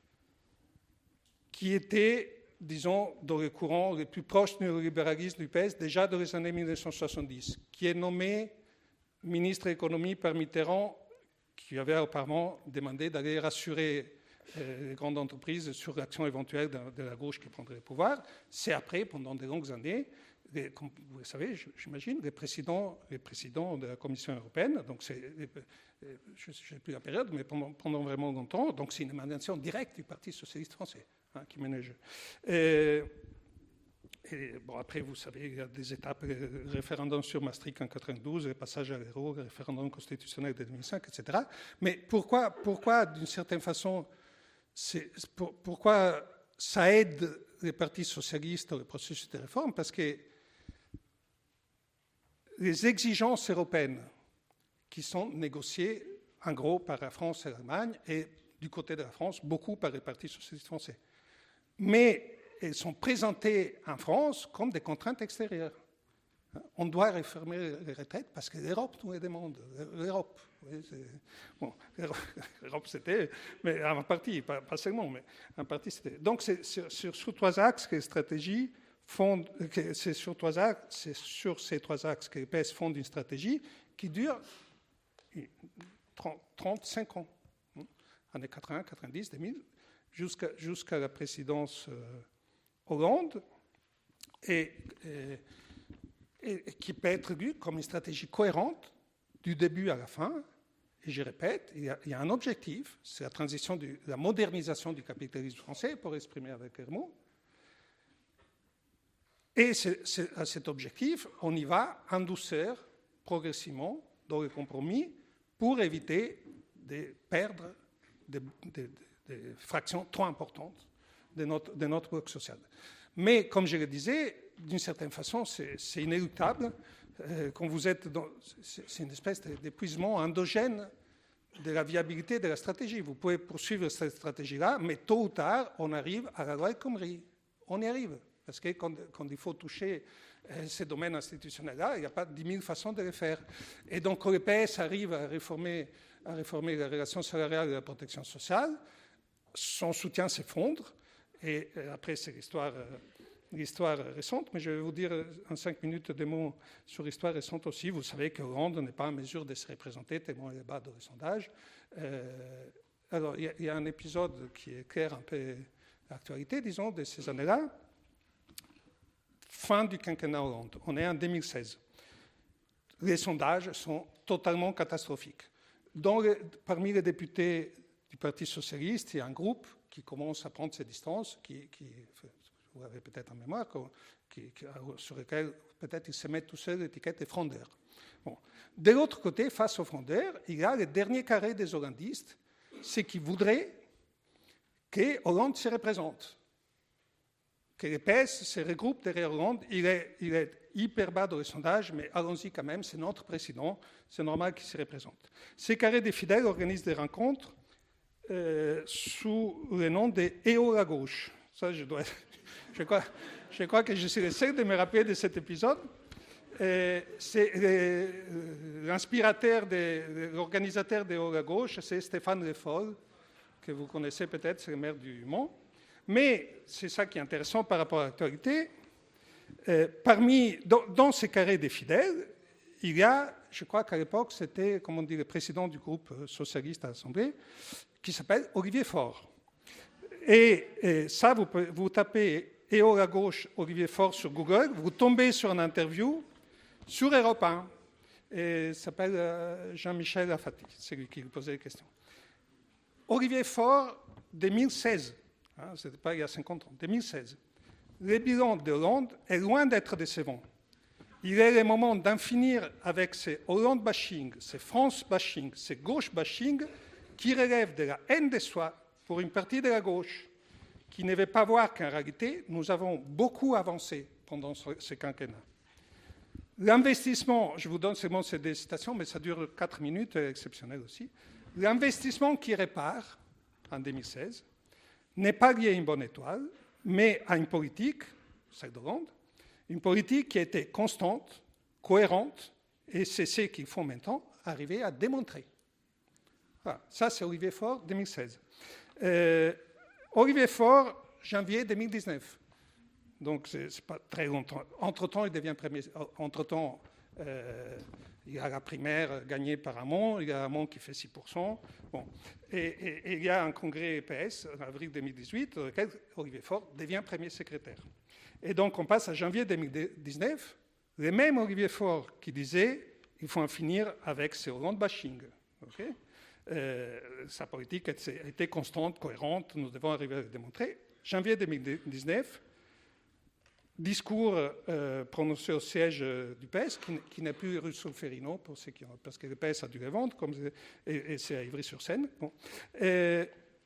qui était, disons, dans le courant le plus proche du néolibéralisme du P S, déjà dans les années mille neuf cent soixante-dix, qui est nommé ministre de l'économie par Mitterrand, qui avait auparavant demandé d'aller rassurer euh, les grandes entreprises sur l'action éventuelle de, de la gauche qui prendrait le pouvoir. C'est après, pendant de longues années, les, comme vous le savez, j'imagine, les présidents, les présidents de la Commission européenne, donc c'est, euh, je ne sais plus la période, mais pendant, pendant vraiment longtemps, donc c'est une émanation directe du Parti socialiste français hein, qui menait le jeu. Et, Et bon, après, vous savez, il y a des étapes, le référendum sur Maastricht en quatre-vingt-douze, le passage à l'euro, le référendum constitutionnel de deux mille cinq, et cetera. Mais pourquoi, pourquoi d'une certaine façon, c'est, pour, pourquoi ça aide les partis socialistes dans le processus de réforme? Parce que les exigences européennes qui sont négociées, en gros, par la France et l'Allemagne, et du côté de la France, beaucoup par les partis socialistes français. Mais elles sont présentées en France comme des contraintes extérieures. On doit réformer les retraites parce que l'Europe nous les demande. L'Europe, oui, bon, l'Europe c'était, mais en partie, pas, pas seulement, mais en partie c'était. Donc c'est sur, sur, sur trois axes que les stratégies fondent, que c'est sur trois axes, c'est sur ces trois axes que les P S fondent une stratégie qui dure trente, trente-cinq ans, hein, années quatre-vingts, quatre-vingt-dix, deux mille, jusqu'à, jusqu'à la présidence euh, Hollande, et, et, et qui peut être vue comme une stratégie cohérente du début à la fin. Et je répète, il y a, il y a un objectif, c'est la transition, du, la modernisation du capitalisme français, pour exprimer avec Hermont. Et c'est, c'est, à cet objectif, on y va en douceur, progressivement, dans le compromis, pour éviter de perdre des, des, des fractions trop importantes de notre, de notre bloc social. Mais, comme je le disais, d'une certaine façon, c'est, c'est inéluctable. Euh, quand vous êtes dans... C'est, c'est une espèce d'épuisement endogène de la viabilité de la stratégie. Vous pouvez poursuivre cette stratégie-là, mais tôt ou tard, on arrive à la loi El Khomri. On y arrive. Parce que quand, quand il faut toucher euh, ces domaines institutionnels-là, il n'y a pas dix mille façons de le faire. Et donc, quand le P S arrive à réformer, à réformer la relation salariale et la protection sociale, son soutien s'effondre. Et euh, après, c'est l'histoire, euh, l'histoire récente. Mais je vais vous dire euh, en cinq minutes des mots sur l'histoire récente aussi. Vous savez que Hollande n'est pas en mesure de se représenter tellement il est bas dans les sondages. Euh, alors, il y, y a un épisode qui éclaire un peu l'actualité, disons, de ces années-là. Fin du quinquennat Hollande. On est en deux mille seize. Les sondages sont totalement catastrophiques. Dans les, parmi les députés du Parti socialiste, il y a un groupe qui commence à prendre ses distances, qui, qui vous avez peut-être en mémoire, qui, qui, sur lequel peut-être ils se mettent tout seuls l'étiquette des frondeurs. Bon. De l'autre côté, face aux frondeurs, il y a le dernier carré des hollandistes, ceux qui voudraient que Hollande se représente, que le P S se regroupe derrière Hollande. Il est, il est hyper bas dans les sondages, mais allons-y quand même, c'est notre président, c'est normal qu'il se représente. Ces carrés des fidèles organisent des rencontres euh, sous le nom de E O la gauche. Ça, je dois... Je crois, je crois que je suis le seul de me rappeler de cet épisode. Euh, c'est euh, l'inspirateur, de, l'organisateur de Haut à gauche, c'est Stéphane Le Foll, que vous connaissez peut-être, c'est le maire du Mans. Mais c'est ça qui est intéressant par rapport à l'actualité. Euh, parmi, dans, dans ces carrés des fidèles, il y a, je crois qu'à l'époque, c'était, comment on dit, le président du groupe socialiste à l'Assemblée, qui s'appelle Olivier Faure. Et, et ça, vous, vous tapez et haut à gauche Olivier Faure sur Google, vous tombez sur une interview sur Europe un. Et il s'appelle euh, Jean-Michel Afati, c'est lui qui lui posait les questions. Olivier Faure, deux mille seize, hein, ce n'était pas il y a cinquante ans, deux mille seize. Le bilan de Hollande est loin d'être décevant. Il est le moment d'en finir avec ces Hollande bashing, ces France bashing, ces gauche bashing qui relèvent de la haine de soi pour une partie de la gauche qui ne veut pas voir qu'en réalité, nous avons beaucoup avancé pendant ce quinquennat. L'investissement, je vous donne seulement ces deux citations, mais ça dure quatre minutes, exceptionnel aussi. L'investissement qui répare, en deux mille seize, n'est pas lié à une bonne étoile, mais à une politique, celle d'Hollande, une politique qui a été constante, cohérente, et c'est ce qu'il faut maintenant arriver à démontrer. Voilà, ça c'est Olivier Faure, deux mille seize. Euh, Olivier Faure, janvier deux mille dix-neuf. Donc c'est, c'est pas très longtemps. Entre-temps, il devient premier. Entre-temps, euh, il y a la primaire gagnée par Hamon, il y a Hamon qui fait six pour cent. Bon. Et, et, et il y a un congrès P S en avril deux mille dix-huit, dans lequel Olivier Faure devient premier secrétaire. Et donc on passe à janvier deux mille dix-neuf, le même Olivier Faure qui disait il faut en finir avec ce Hollande bashing. Okay? Euh, sa politique a été constante, cohérente, nous devons arriver à le démontrer. Janvier deux mille dix-neuf, discours euh, prononcé au siège du P S, qui, qui n'est plus rue Solferino, pour ceux qui ont, parce que le P S a dû les vendre, comme, et, et c'est à Ivry-sur-Seine. Bon. Euh,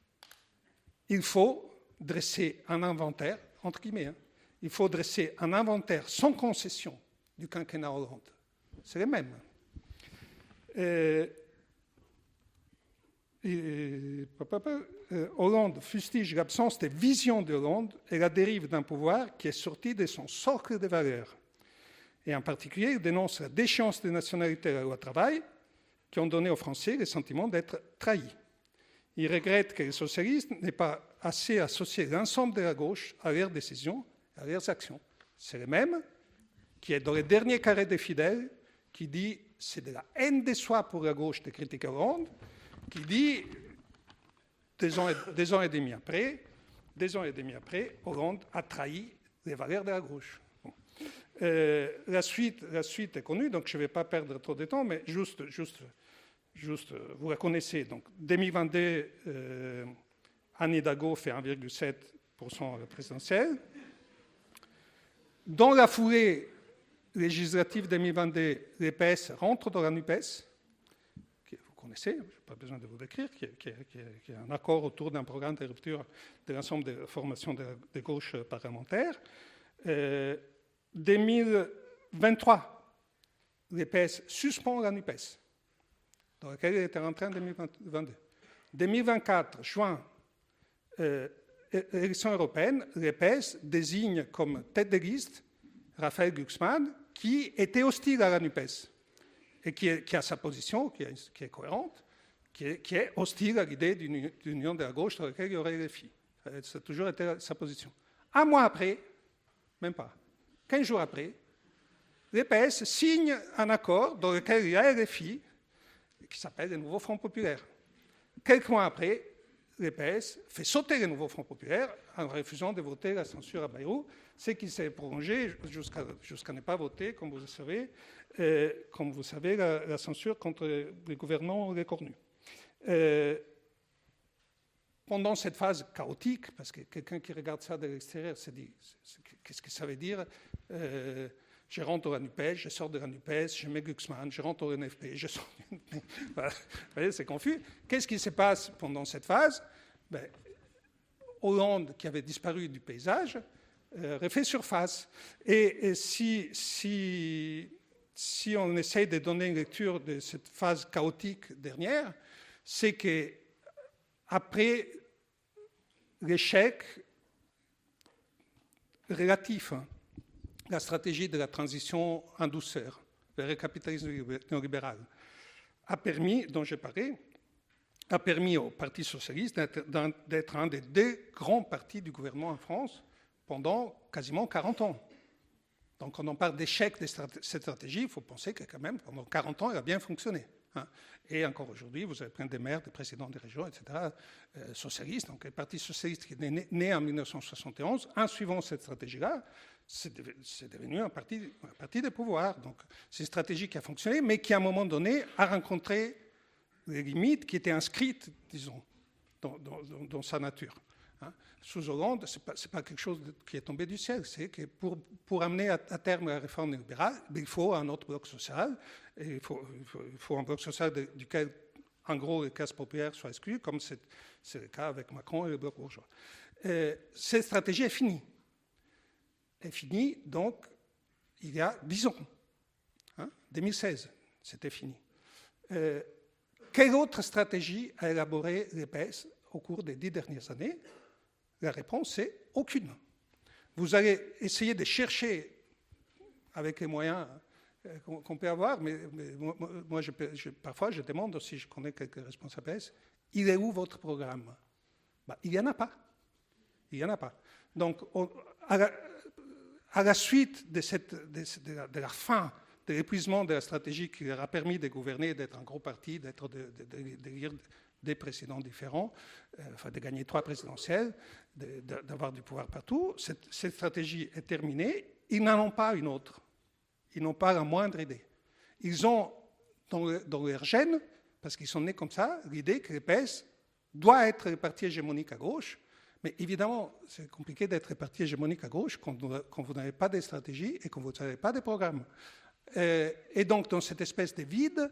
il faut dresser un inventaire, entre guillemets, hein, il faut dresser un inventaire sans concession du quinquennat Hollande. C'est le même. Euh, et, papa, euh, Hollande fustige l'absence de vision de Hollande et la dérive d'un pouvoir qui est sorti de son socle de valeurs. Et en particulier, il dénonce la déchéance des nationalités à la loi travail qui ont donné aux Français le sentiment d'être trahis. Il regrette que les socialistes n'aient pas assez associé l'ensemble de la gauche à leurs décisions, à leurs actions. C'est le même qui est dans le dernier carré des fidèles qui dit c'est de la haine de soi pour la gauche de critiquer Hollande, qui dit, deux ans, et, deux ans et demi après, deux ans et demi après, Hollande a trahi les valeurs de la gauche. Bon. Euh, la, suite, la suite est connue, donc je ne vais pas perdre trop de temps, mais juste, juste, juste vous la connaissez. Donc, deux mille vingt-deux, euh, Anne Hidalgo fait un virgule sept pour cent à la présidentielle. Dans la foulée législative deux mille vingt-deux, l'E P S rentre dans la NUPES. Vous connaissez, je n'ai pas besoin de vous décrire, qui est, qui, est, qui, est, qui est un accord autour d'un programme de rupture de l'ensemble des formations de, de gauche parlementaire. Euh, deux mille vingt-trois, l'E P S suspend la NUPES, dans laquelle il était rentré en deux mille vingt-deux. deux mille vingt-quatre, juin, euh, élection européenne, l'E P S désigne comme tête de liste Raphaël Glucksmann, qui était hostile à la NUPES. Et qui, est, qui a sa position, qui est, qui est cohérente, qui est, qui est hostile à l'idée d'une union de la gauche dans laquelle il y aurait les filles. Ça a toujours été sa position. Un mois après, même pas, quinze jours après, l'E P S signe un accord dans lequel il y a les filles, qui s'appelle le Nouveau Front Populaire. Quelques mois après, l'E P S fait sauter le Nouveau Front Populaire en refusant de voter la censure à Bayrou, ce qui s'est prolongé jusqu'à, jusqu'à ne pas voter, comme vous le savez, euh, comme vous savez, la, la censure contre le gouvernement des Cornus. Euh, pendant cette phase chaotique, parce que quelqu'un qui regarde ça de l'extérieur se dit, c'est, c'est, qu'est-ce que ça veut dire euh, je rentre au NUPES, je sors de la NUPES, je mets Glucksmann, je rentre au N F P, je sors... Voilà. Vous voyez, c'est confus. Qu'est-ce qui se passe pendant cette phase? Ben, Hollande, qui avait disparu du paysage, euh, refait surface. Et, et si, si, si on essaye de donner une lecture de cette phase chaotique dernière, c'est qu'après l'échec relatif à la stratégie de la transition en douceur vers le capitalisme néolibéral a permis, dont j'ai parlé, a permis au Parti socialiste d'être, d'être un des deux grands partis du gouvernement en France pendant quasiment quarante ans. Donc, quand on parle d'échec de cette stratégie, il faut penser que quand même, pendant quarante ans, elle a bien fonctionné. Hein. Et encore aujourd'hui, vous avez plein de maires, des présidents des régions, et cetera, euh, socialistes. Donc, le Parti socialiste qui est né, né en mille neuf cent soixante et onze, en suivant cette stratégie-là, c'est, de, c'est devenu un parti, un parti de pouvoir. Donc, c'est une stratégie qui a fonctionné, mais qui, à un moment donné, a rencontré les limites qui étaient inscrites, disons, dans, dans, dans, dans sa nature. Hein. Sous Hollande, ce n'est pas, pas quelque chose de, qui est tombé du ciel. C'est que pour, pour amener à, à terme la réforme néolibérale, il faut un autre bloc social. Et il, faut, il, faut, il faut un bloc social de, duquel, en gros, les classes populaires soient exclues, comme c'est, c'est le cas avec Macron et le bloc bourgeois. Et cette stratégie est finie. Elle est finie, donc, il y a dix ans. Hein, deux mille seize, c'était fini. Euh, quelle autre stratégie a élaboré le P S au cours des dix dernières années? La réponse est aucune. Vous allez essayer de chercher avec les moyens qu'on, qu'on peut avoir, mais, mais moi, je peux, je, parfois, je demande aussi, je connais quelques responsables P S, il est où votre programme? Ben, il n'y en a pas. Il n'y en a pas. Donc, on, à, la, à la suite de, cette, de, de, la, de la fin, de l'épuisement de la stratégie qui leur a permis de gouverner, d'être un gros parti, d'être de, de, de, de lire des présidents différents, euh, enfin de gagner trois présidentielles, de, de, d'avoir du pouvoir partout. Cette, cette stratégie est terminée. Ils n'en ont pas une autre. Ils n'ont pas la moindre idée. Ils ont dans, le, dans leur gène, parce qu'ils sont nés comme ça, l'idée que le P S doit être le parti hégémonique à gauche. Mais évidemment, c'est compliqué d'être le parti hégémonique à gauche quand, quand vous n'avez pas de stratégie et quand vous n'avez pas de programme. Euh, et donc, dans cette espèce de vide,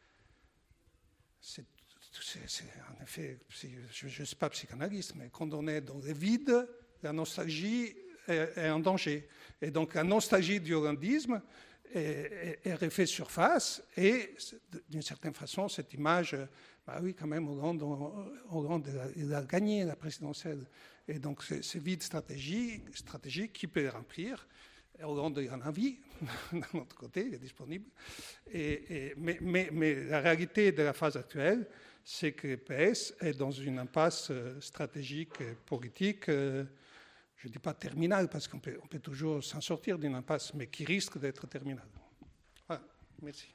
c'est, c'est, c'est en effet, je ne suis pas psychanalyste, mais quand on est dans le vide, la nostalgie est, est en danger. Et donc, la nostalgie du hollandisme est, est, est refait surface, et d'une certaine façon, cette image, bah oui, quand même, Hollande, Hollande il a gagné la présidentielle. Et donc, c'est, c'est vide stratégique, stratégique qui peut le remplir. Hollande, il en a envie, d'un autre côté, il est disponible. Et, et, mais, mais, mais la réalité de la phase actuelle, c'est que le P S est dans une impasse stratégique et politique, euh, je ne dis pas terminale, parce qu'on peut, on peut toujours s'en sortir d'une impasse, mais qui risque d'être terminale. Voilà, merci.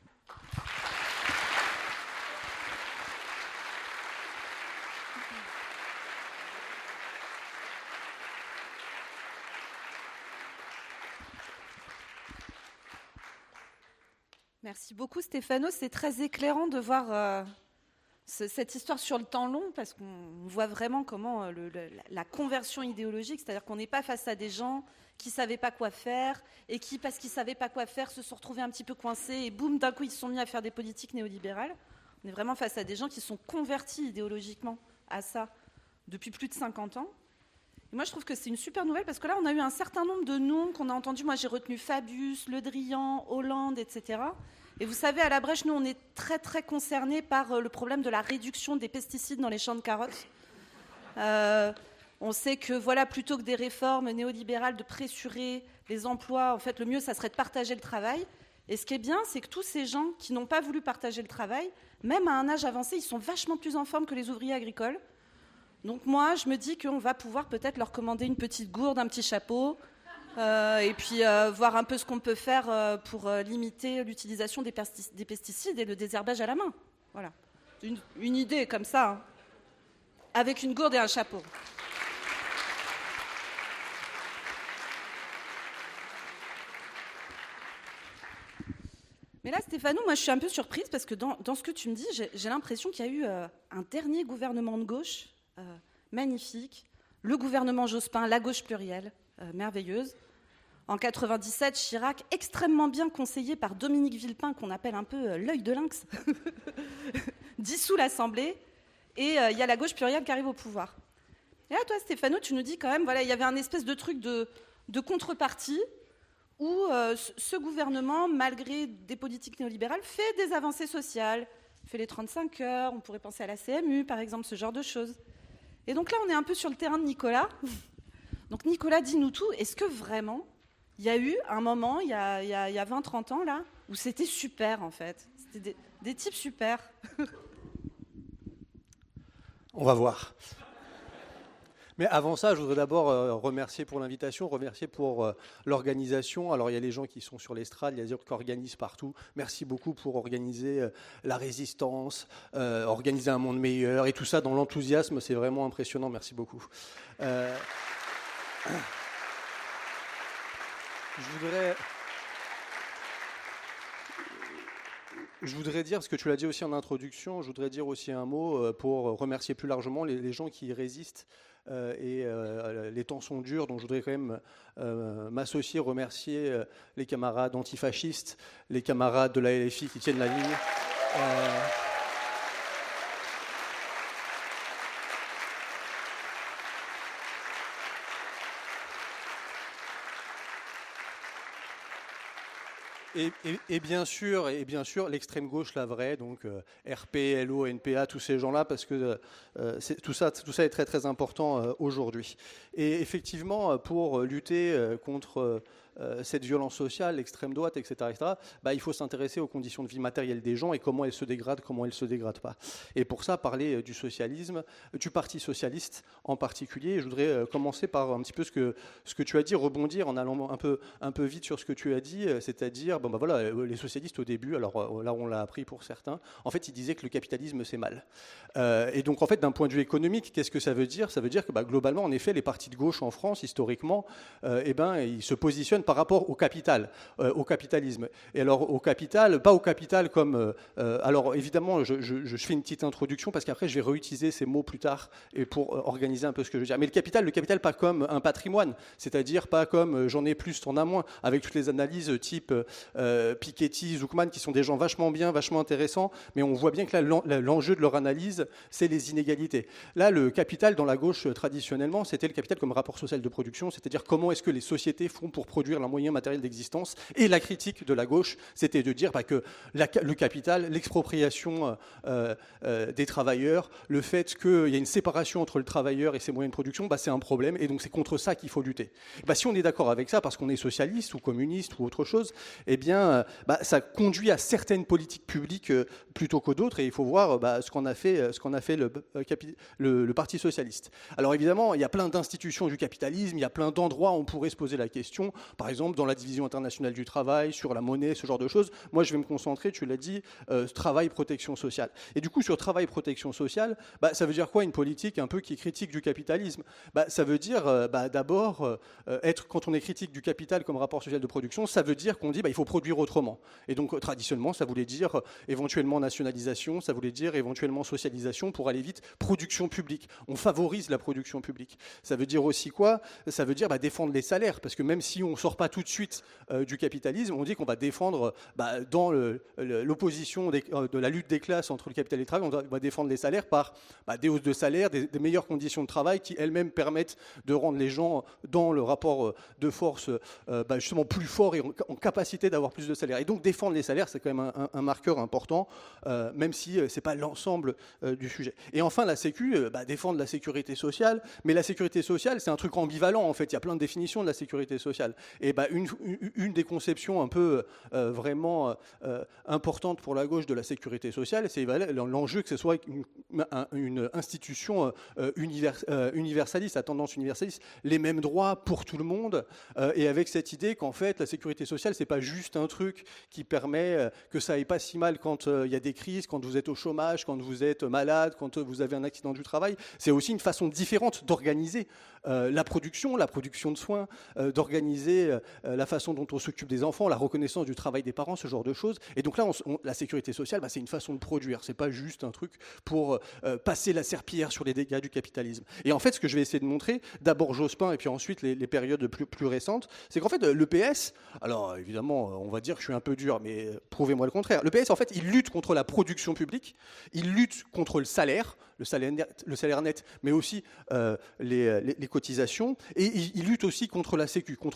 Merci beaucoup Stéphano, c'est très éclairant de voir euh, ce, cette histoire sur le temps long, parce qu'on voit vraiment comment euh, le, le, la conversion idéologique, c'est-à-dire qu'on n'est pas face à des gens qui ne savaient pas quoi faire, et qui, parce qu'ils ne savaient pas quoi faire, se sont retrouvés un petit peu coincés, et boum, d'un coup, ils se sont mis à faire des politiques néolibérales. On est vraiment face à des gens qui sont convertis idéologiquement à ça depuis plus de cinquante ans. Et moi, je trouve que c'est une super nouvelle, parce que là, on a eu un certain nombre de noms qu'on a entendus. Moi, j'ai retenu Fabius, Le Drian, Hollande, et cetera. Et vous savez, à la Brèche, nous, on est très, très concernés par le problème de la réduction des pesticides dans les champs de carottes. Euh, on sait que, voilà, plutôt que des réformes néolibérales de pressurer les emplois, en fait, le mieux, ça serait de partager le travail. Et ce qui est bien, c'est que tous ces gens qui n'ont pas voulu partager le travail, même à un âge avancé, ils sont vachement plus en forme que les ouvriers agricoles. Donc moi, je me dis qu'on va pouvoir peut-être leur commander une petite gourde, un petit chapeau, euh, et puis euh, voir un peu ce qu'on peut faire euh, pour euh, limiter l'utilisation des, pestic- des pesticides et le désherbage à la main. Voilà, une, une idée comme ça, hein. Avec une gourde et un chapeau. Mais là, Stéphano, moi je suis un peu surprise, parce que dans, dans ce que tu me dis, j'ai, j'ai l'impression qu'il y a eu euh, un dernier gouvernement de gauche, Euh, magnifique, le gouvernement Jospin, la gauche plurielle, euh, merveilleuse. En quatre-vingt-dix-sept, Chirac, extrêmement bien conseillé par Dominique Villepin, qu'on appelle un peu euh, l'œil de lynx, dissout l'Assemblée, et il euh, y a la gauche plurielle qui arrive au pouvoir. Et là, toi, Stéphano, tu nous dis quand même, voilà, il y avait un espèce de truc de, de contrepartie, où euh, ce gouvernement, malgré des politiques néolibérales, fait des avancées sociales, fait les trente-cinq heures, on pourrait penser à la C M U, par exemple, ce genre de choses. Et donc là, on est un peu sur le terrain de Nicolas. Donc Nicolas, dis-nous tout. Est-ce que vraiment, il y a eu un moment, il y a, il y a, il y a vingt trente ans, là, où c'était super, en fait? C'était des, des types super. On va voir. Mais avant ça, je voudrais d'abord euh, remercier pour l'invitation, remercier pour euh, l'organisation. Alors, il y a les gens qui sont sur l'estrade, il y a des gens qui organisent partout. Merci beaucoup pour organiser euh, la résistance, euh, organiser un monde meilleur, et tout ça dans l'enthousiasme, c'est vraiment impressionnant. Merci beaucoup. Euh, je voudrais... Je voudrais dire, parce que tu l'as dit aussi en introduction, je voudrais dire aussi un mot pour remercier plus largement les, les gens qui y résistent. Euh, et euh, les temps sont durs, donc je voudrais quand même euh, m'associer, remercier euh, les camarades antifascistes, les camarades de la L F I qui tiennent la ligne. Euh, Et, et, et bien sûr, et bien sûr, l'extrême gauche, la vraie, donc euh, R P, L O, N P A, tous ces gens-là, parce que euh, c'est, tout ça, tout ça est très très important euh, aujourd'hui. Et effectivement, pour lutter euh, contre euh, cette violence sociale, l'extrême droite, et cetera, et cetera, bah, il faut s'intéresser aux conditions de vie matérielle des gens et comment elles se dégradent, comment elles se dégradent pas. Et pour ça, parler du socialisme, du Parti socialiste en particulier. Je voudrais commencer par un petit peu ce que ce que tu as dit, rebondir en allant un peu un peu vite sur ce que tu as dit, c'est-à-dire bon bah voilà, les socialistes au début, alors là on l'a appris pour certains, en fait ils disaient que le capitalisme c'est mal. Euh, et donc en fait d'un point de vue économique, qu'est-ce que ça veut dire? Ça veut dire que bah, globalement en effet les partis de gauche en France historiquement, euh, eh ben ils se positionnent par rapport au capital, euh, au capitalisme. Et alors au capital, pas au capital comme... Euh, alors évidemment, je, je, je fais une petite introduction parce qu'après je vais réutiliser ces mots plus tard et pour euh, organiser un peu ce que je veux dire. Mais le capital, le capital pas comme un patrimoine, c'est-à-dire pas comme euh, j'en ai plus, t'en as moins, avec toutes les analyses type euh, Piketty, Zuckman, qui sont des gens vachement bien, vachement intéressants, mais on voit bien que là, l'enjeu de leur analyse, c'est les inégalités. Là, le capital dans la gauche traditionnellement, c'était le capital comme rapport social de production, c'est-à-dire comment est-ce que les sociétés font pour produire leurs moyens matériels d'existence. Et la critique de la gauche, c'était de dire bah, que la, le capital, l'expropriation euh, euh, des travailleurs, le fait qu'il y a une séparation entre le travailleur et ses moyens de production, bah, c'est un problème, et donc c'est contre ça qu'il faut lutter. Bah, si on est d'accord avec ça, parce qu'on est socialiste ou communiste ou autre chose, eh bien, bah, ça conduit à certaines politiques publiques euh, plutôt que d'autres, et il faut voir bah, ce qu'en a fait, ce qu'en a fait le, le, le Parti socialiste. Alors évidemment, il y a plein d'institutions du capitalisme, il y a plein d'endroits où on pourrait se poser la question, par exemple dans la division internationale du travail, sur la monnaie, ce genre de choses. Moi, je vais me concentrer, tu l'as dit, euh, travail, protection sociale. Et du coup, sur travail, protection sociale, bah, ça veut dire quoi une politique un peu qui est critique du capitalisme? Bah, ça veut dire euh, bah, d'abord, euh, être, quand on est critique du capital comme rapport social de production, ça veut dire qu'on dit bah, il faut produire autrement. Et donc, euh, traditionnellement, ça voulait dire euh, éventuellement nationalisation, ça voulait dire éventuellement socialisation, pour aller vite, production publique. On favorise la production publique. Ça veut dire aussi quoi? Ça veut dire bah, défendre les salaires, parce que même si on ne sort pas tout de suite euh, du capitalisme, on dit qu'on va défendre, bah, dans le, le, l'opposition des, euh, de la lutte des classes entre le capital et le travail, on va défendre les salaires par bah, des hausses de salaire, des, des meilleures conditions de travail qui elles-mêmes permettent de rendre les gens dans le rapport de force euh, bah, justement plus fort et en, en capacité d'avoir plus de salaire. Et donc défendre les salaires, c'est quand même un, un, un marqueur important, euh, même si euh, c'est pas l'ensemble euh, du sujet. Et enfin, la Sécu, euh, bah, défendre la sécurité sociale, mais la sécurité sociale, c'est un truc ambivalent en fait. Il y a plein de définitions de la sécurité sociale. Et bah, une, une des conceptions un peu euh, vraiment euh, importantes pour la gauche de la sécurité sociale, c'est l'enjeu que ce soit une, une institution euh, univers, euh, universaliste, à tendance universaliste, les mêmes droits pour tout le monde, euh, et avec cette idée qu'en fait la sécurité sociale, c'est pas juste un truc qui permet euh, que ça aille pas si mal quand il euh, y a des crises, quand vous êtes au chômage, quand vous êtes malade, quand euh, vous avez un accident du travail. C'est aussi une façon différente d'organiser euh, la production, la production de soins, euh, d'organiser euh, la façon dont on s'occupe des enfants, la reconnaissance du travail des parents, ce genre de choses. Et donc là, on, on, la sécurité sociale, bah, c'est une façon de produire. C'est pas juste un truc pour euh, passer la serpillière sur les dégâts du capitalisme. Et en fait, ce que je vais essayer de montrer, d'abord Jospin et puis ensuite les, les périodes plus, plus récentes, c'est qu'en fait, l'E P S, alors évidemment, on va dire que je suis un peu dur, mais prouvez-moi le contraire. L'E P S, en fait, il lutte contre la production publique, il lutte contre le salaire, le salaire net, le salaire net mais aussi euh, les, les, les cotisations, et il, il lutte aussi contre la Sécu, contre cette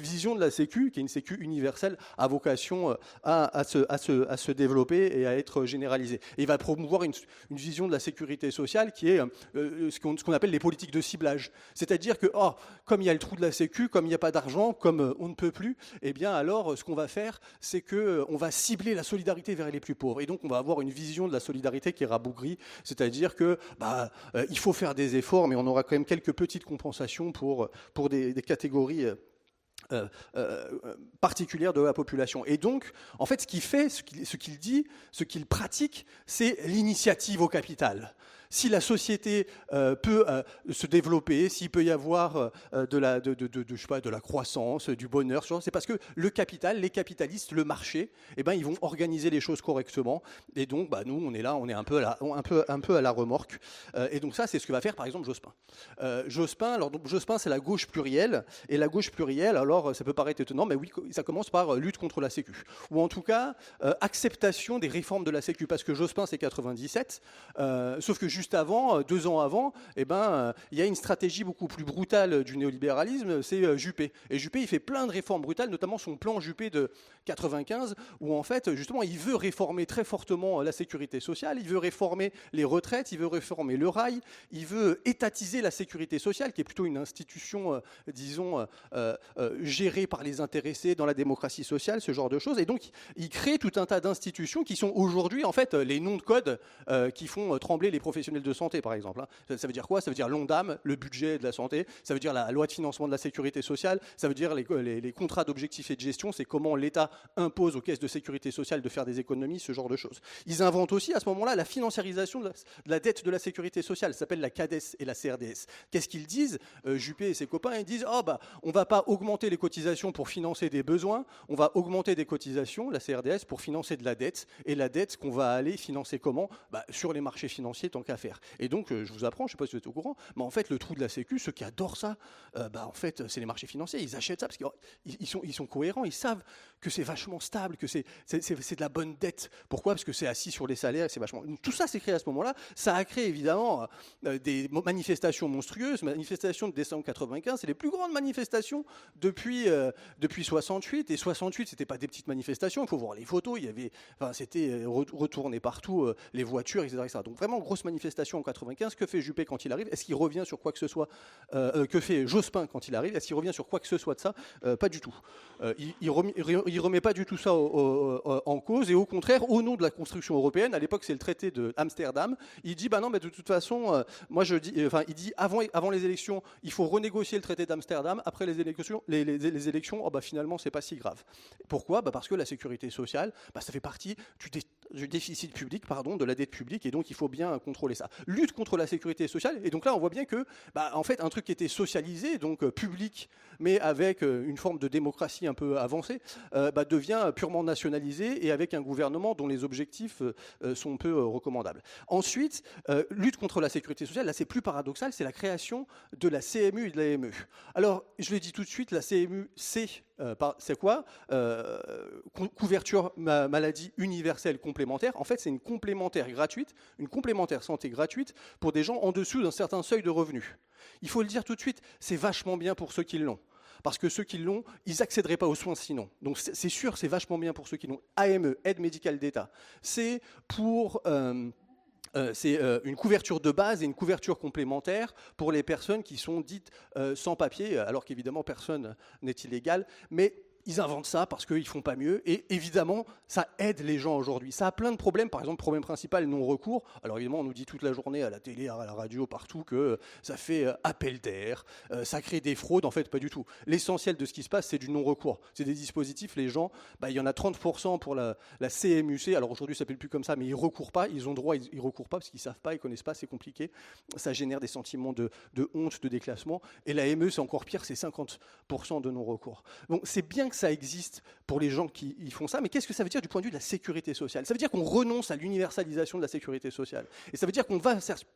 vision de la Sécu, qui est une Sécu universelle, a vocation à, à, se, à, se, à se développer et à être généralisée. Et il va promouvoir une, une vision de la sécurité sociale qui est euh, ce, qu'on, ce qu'on appelle les politiques de ciblage. C'est-à-dire que, oh, comme il y a le trou de la Sécu, comme il n'y a pas d'argent, comme euh, on ne peut plus, eh bien alors ce qu'on va faire, c'est qu'on euh, va cibler la solidarité vers les plus pauvres. Et donc on va avoir une vision de la solidarité qui est rabougrie, c'est-à-dire que bah, euh, il faut faire des efforts, mais on aura quand même quelques petites compensations pour, pour des, des catégories euh, euh, euh, particulières de la population. Et donc, en fait, ce qu'il fait, ce qu'il, ce qu'il dit, ce qu'il pratique, c'est l'initiative au capital. Si la société euh, peut euh, se développer, s'il peut y avoir euh, de, la, de, de, de, de, je sais pas, de la croissance, du bonheur, c'est parce que le capital, les capitalistes, le marché, eh ben, ils vont organiser les choses correctement. Et donc, bah, nous, on est là, on est un peu à la, un peu, un peu à la remorque. Euh, et donc ça, c'est ce que va faire, par exemple, Jospin. Euh, Jospin, alors, donc, Jospin, c'est la gauche plurielle. Et la gauche plurielle, alors, ça peut paraître étonnant, mais oui, ça commence par euh, lutte contre la Sécu. Ou en tout cas, euh, acceptation des réformes de la Sécu. Parce que Jospin, c'est quatre-vingt-dix-sept. Euh, sauf que juste avant, deux ans avant, eh ben, il y a une stratégie beaucoup plus brutale du néolibéralisme, c'est Juppé. Et Juppé, il fait plein de réformes brutales, notamment son plan Juppé de quatre-vingt-quinze, où en fait, justement, il veut réformer très fortement la sécurité sociale, il veut réformer les retraites, il veut réformer le rail, il veut étatiser la sécurité sociale, qui est plutôt une institution, euh, disons, euh, euh, gérée par les intéressés dans la démocratie sociale, ce genre de choses. Et donc, il crée tout un tas d'institutions qui sont aujourd'hui, en fait, les noms de code euh, qui font trembler les professionnels de santé, par exemple. Ça veut dire quoi? Ça veut dire l'ONDAM, le budget de la santé, ça veut dire la loi de financement de la sécurité sociale, ça veut dire les, les, les contrats d'objectifs et de gestion, c'est comment l'État impose aux caisses de sécurité sociale de faire des économies, ce genre de choses. Ils inventent aussi à ce moment-là la financiarisation de la, de la dette de la sécurité sociale, ça s'appelle la CADES et la C R D S. Qu'est-ce qu'ils disent? euh, Juppé et ses copains, ils disent oh, bah, on ne va pas augmenter les cotisations pour financer des besoins, on va augmenter des cotisations, la C R D S, pour financer de la dette, et la dette qu'on va aller financer comment? Bah, sur les marchés financiers, tant qu'à faire. Et donc, je vous apprends, je ne sais pas si vous êtes au courant, mais en fait, le trou de la Sécu, ceux qui adorent ça, euh, bah, en fait, c'est les marchés financiers. Ils achètent ça parce qu'ils sont, ils sont cohérents, ils savent que c'est vachement stable, que c'est, c'est, c'est, c'est de la bonne dette. Pourquoi? Parce que c'est assis sur les salaires, et c'est vachement... Tout ça s'est créé à ce moment-là. Ça a créé, évidemment, euh, des manifestations monstrueuses, manifestations de décembre quatre-vingt-quinze, c'est les plus grandes manifestations depuis, euh, depuis soixante-huit. Et soixante-huit, ce n'était pas des petites manifestations, il faut voir les photos, il y avait, enfin, c'était retourné partout, euh, les voitures, et cetera, et cetera. Donc vraiment, grosse manifestation en quatre-vingt-quinze. Que fait Juppé quand il arrive? Est-ce qu'il revient sur quoi que ce soit? euh, Que fait Jospin quand il arrive? Est-ce qu'il revient sur quoi que ce soit de ça? euh, Pas du tout. Euh, il ne remet, il remet pas du tout ça au, au, en cause, et au contraire, au nom de la construction européenne, à l'époque c'est le traité d'Amsterdam, il dit bah non, mais de toute façon, euh, moi je dis, enfin il dit avant, avant les élections, il faut renégocier le traité d'Amsterdam. Après les élections, les, les, les élections, oh bah finalement c'est pas si grave. Pourquoi? Bah parce que la sécurité sociale, bah ça fait partie du, dé, du déficit public, pardon, de la dette publique, et donc il faut bien contrôler ça. Lutte contre la sécurité sociale, et donc là on voit bien que, bah, en fait, un truc qui était socialisé, donc euh, public, mais avec euh, une forme de démocratie un peu avancée, euh, bah, devient purement nationalisé, et avec un gouvernement dont les objectifs euh, sont peu euh, recommandables. Ensuite, euh, lutte contre la sécurité sociale, là c'est plus paradoxal, c'est la création de la C M U et de l'A M E. Alors, je le dis tout de suite, la C M U, c'est Euh, c'est quoi? euh, Couverture ma maladie universelle complémentaire. En fait, c'est une complémentaire gratuite, une complémentaire santé gratuite pour des gens en dessous d'un certain seuil de revenus. Il faut le dire tout de suite, c'est vachement bien pour ceux qui l'ont. Parce que ceux qui l'ont, ils n'accéderaient pas aux soins sinon. Donc c'est sûr, c'est vachement bien pour ceux qui l'ont. A M E, aide médicale d'État. C'est pour... Euh, Euh, c'est euh, une couverture de base et une couverture complémentaire pour les personnes qui sont dites euh, sans papier, alors qu'évidemment personne n'est illégal, mais ils inventent ça parce qu'ils ne font pas mieux, et évidemment ça aide les gens aujourd'hui. Ça a plein de problèmes, par exemple problème principal, non-recours. Alors évidemment on nous dit toute la journée à la télé, à la radio, partout, que ça fait appel d'air, ça crée des fraudes. En fait pas du tout. L'essentiel de ce qui se passe, c'est du non-recours. C'est des dispositifs, les gens, bah, il y en a trente pour cent pour la, la C M U C, alors aujourd'hui ça ne s'appelle plus comme ça, mais ils ne recourent pas, ils ont droit, ils ne recourent pas parce qu'ils ne savent pas, ils ne connaissent pas, c'est compliqué. Ça génère des sentiments de, de honte, de déclassement, et la M E c'est encore pire, c'est cinquante pour cent de non-recours. Bon, c'est bien que ça existe pour les gens qui y font ça, mais qu'est-ce que ça veut dire du point de vue de la sécurité sociale? Ça veut dire qu'on renonce à l'universalisation de la sécurité sociale. Et ça veut dire qu'on va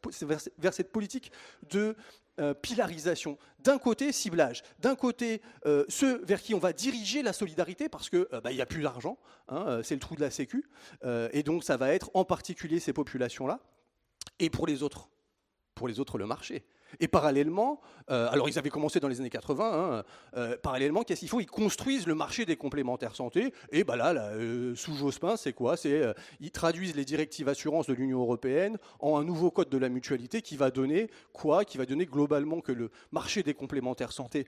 vers cette politique de euh, pilarisation. D'un côté, ciblage. D'un côté, euh, ceux vers qui on va diriger la solidarité, parce qu'il euh, bah, n'y a plus d'argent, hein, c'est le trou de la Sécu, euh, et donc ça va être en particulier ces populations-là. Et pour les autres, pour les autres, le marché. Et parallèlement, euh, alors ils avaient commencé dans les années quatre-vingts, hein, euh, parallèlement, qu'est-ce qu'ils font? Ils construisent le marché des complémentaires santé. Et bah là, là euh, sous Jospin, c'est quoi? C'est euh, ils traduisent les directives assurance de l'Union européenne en un nouveau code de la mutualité qui va donner quoi? Qui va donner globalement que le marché des complémentaires santé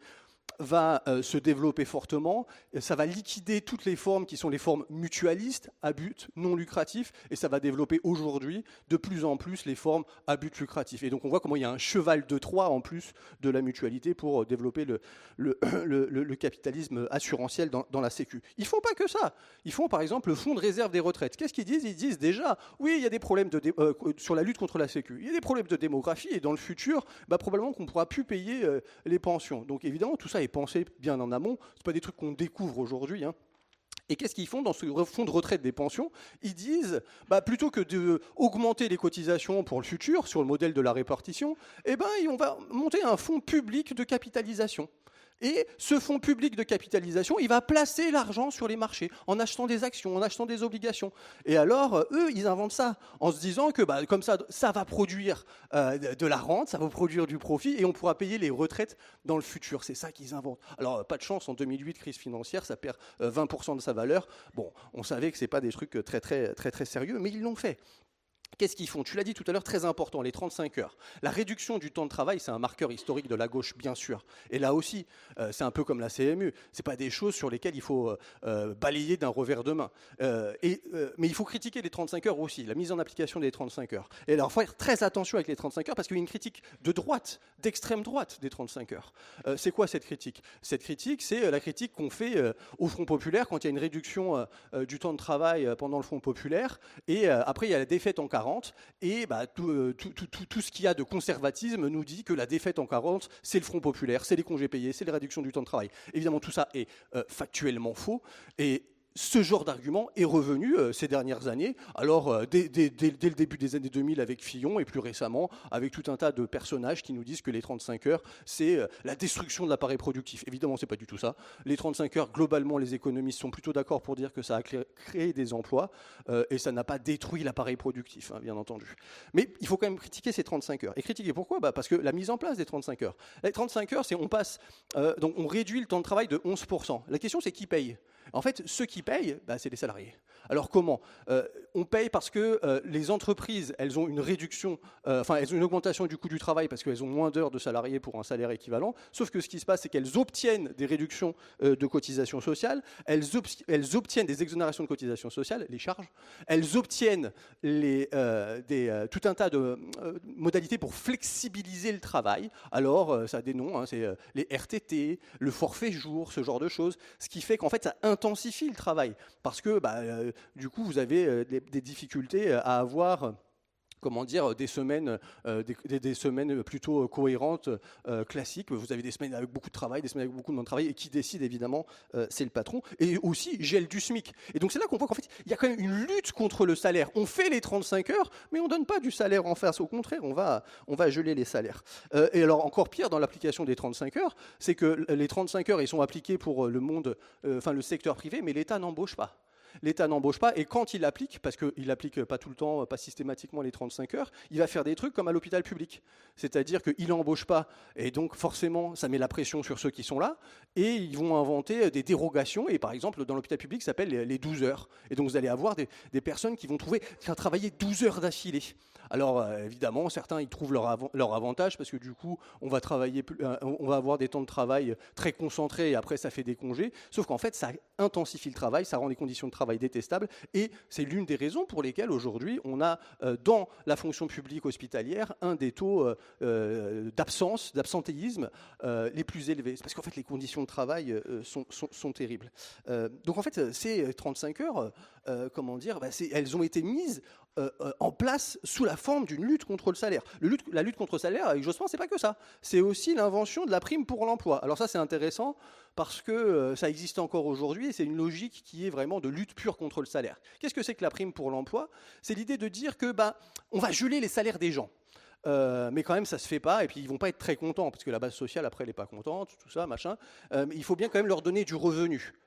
va euh, se développer fortement, et ça va liquider toutes les formes qui sont les formes mutualistes, à but non lucratif, et ça va développer aujourd'hui de plus en plus les formes à but lucratif. Et donc on voit comment il y a un cheval de Troie en plus de la mutualité pour développer le, le, le, le capitalisme assurantiel dans, dans la Sécu. Ils ne font pas que ça. Ils font par exemple le fonds de réserve des retraites. Qu'est-ce qu'ils disent? Ils disent déjà, oui, il y a des problèmes de dé, euh, sur la lutte contre la Sécu. Il y a des problèmes de démographie, et dans le futur, bah, probablement qu'on ne pourra plus payer euh, les pensions. Donc évidemment, tout ça est pensé bien en amont. Ce pas des trucs qu'on découvre aujourd'hui. Hein. Et qu'est-ce qu'ils font dans ce fonds de retraite des pensions? Ils disent, bah, plutôt que d'augmenter les cotisations pour le futur, sur le modèle de la répartition, eh ben, on va monter un fonds public de capitalisation. Et ce fonds public de capitalisation, il va placer l'argent sur les marchés, en achetant des actions, en achetant des obligations. Et alors, eux, ils inventent ça, en se disant que bah, comme ça, ça va produire euh, de la rente, ça va produire du profit, et on pourra payer les retraites dans le futur. C'est ça qu'ils inventent. Alors, pas de chance, en deux mille huit, crise financière, ça perd vingt pour cent de sa valeur. Bon, on savait que ce n'est pas des trucs très, très, très, très sérieux, mais ils l'ont fait. Qu'est-ce qu'ils font? Tu l'as dit tout à l'heure, très important, les trente-cinq heures. La réduction du temps de travail, c'est un marqueur historique de la gauche, bien sûr. Et là aussi, euh, c'est un peu comme la C M U. Ce n'est pas des choses sur lesquelles il faut euh, balayer d'un revers de main. Euh, et, euh, mais il faut critiquer les trente-cinq heures aussi, la mise en application des trente-cinq heures. Et alors, il faut faire très attention avec les trente-cinq heures, parce qu'il y a une critique de droite, d'extrême droite des trente-cinq heures. Euh, c'est quoi cette critique? Cette critique, c'est la critique qu'on fait euh, au Front populaire quand il y a une réduction euh, du temps de travail pendant le Front populaire. Et euh, après, il y a la défaite en quarante. Et bah, tout, tout, tout, tout ce qu'il y a de conservatisme nous dit que la défaite en quarante, c'est le Front populaire, c'est les congés payés, c'est les réductions du temps de travail. Évidemment, tout ça est euh, factuellement faux. Et ce genre d'argument est revenu euh, ces dernières années, alors euh, dès, dès, dès, dès le début des années deux mille avec Fillon, et plus récemment avec tout un tas de personnages qui nous disent que les trente-cinq heures, c'est euh, la destruction de l'appareil productif. Évidemment, c'est pas du tout ça. Les trente-cinq heures, globalement, les économistes sont plutôt d'accord pour dire que ça a créé des emplois, euh, et ça n'a pas détruit l'appareil productif, hein, bien entendu. Mais il faut quand même critiquer ces trente-cinq heures. Et critiquer pourquoi? Bah parce que la mise en place des trente-cinq heures. Les trente-cinq heures, c'est on passe, euh, donc on réduit le temps de travail de onze pour cent. La question, c'est qui paye? En fait, ceux qui payent, bah, c'est les salariés. Alors comment? euh, On paye parce que euh, les entreprises, elles ont une réduction, euh, enfin, elles ont une augmentation du coût du travail parce qu'elles ont moins d'heures de salariés pour un salaire équivalent. Sauf que ce qui se passe, c'est qu'elles obtiennent des réductions euh, de cotisations sociales, elles, elles obtiennent des exonérations de cotisations sociales, les charges, elles obtiennent les, euh, des, euh, tout un tas de euh, modalités pour flexibiliser le travail. Alors, euh, ça a des noms, hein, c'est euh, les R T T, le forfait jour, ce genre de choses, ce qui fait qu'en fait, ça intensifie le travail, parce que bah, euh, du coup, vous avez euh, des, des difficultés à avoir... Euh, comment dire, des semaines, euh, des, des semaines plutôt cohérentes, euh, classiques. Vous avez des semaines avec beaucoup de travail, des semaines avec beaucoup de moins de travail, et qui décide évidemment, euh, c'est le patron. Et aussi, gel du SMIC. Et donc c'est là qu'on voit qu'en fait, il y a quand même une lutte contre le salaire. On fait les trente-cinq heures, mais on ne donne pas du salaire en face. Au contraire, on va, on va geler les salaires. Euh, et alors encore pire dans l'application des trente-cinq heures, c'est que les trente-cinq heures, ils sont appliqués pour le monde, euh, enfin le secteur privé, mais l'État n'embauche pas. L'État n'embauche pas, et quand il applique, parce qu'il n'applique pas tout le temps, pas systématiquement les trente-cinq heures, il va faire des trucs comme à l'hôpital public. C'est-à-dire qu'il n'embauche pas, et donc forcément, ça met la pression sur ceux qui sont là, et ils vont inventer des dérogations, et par exemple, dans l'hôpital public, ça s'appelle les douze heures. Et donc vous allez avoir des, des personnes qui vont trouver, qui vont travailler douze heures d'affilée. Alors euh, évidemment, certains ils trouvent leur, av- leur avantage parce que du coup, on va travailler, euh, on va avoir des temps de travail très concentrés et après ça fait des congés. Sauf qu'en fait, ça intensifie le travail, ça rend les conditions de travail détestables et c'est l'une des raisons pour lesquelles aujourd'hui on a euh, dans la fonction publique hospitalière un des taux euh, d'absence, d'absentéisme euh, les plus élevés. C'est parce qu'en fait les conditions de travail euh, sont, sont, sont terribles. Euh, donc en fait, ces trente-cinq heures, euh, comment dire, bah, c'est, elles ont été mises Euh, euh, en place sous la forme d'une lutte contre le salaire. Le lutte, la lutte contre le salaire, avec Jospin, c'est pas que ça. C'est aussi l'invention de la prime pour l'emploi. Alors ça, c'est intéressant parce que euh, ça existe encore aujourd'hui et c'est une logique qui est vraiment de lutte pure contre le salaire. Qu'est-ce que c'est que la prime pour l'emploi? C'est l'idée de dire que bah, on va geler les salaires des gens. Euh, mais quand même ça se fait pas et puis ils vont pas être très contents parce que la base sociale après elle est pas contente, tout ça machin. Euh, mais il faut bien quand même leur donner du revenu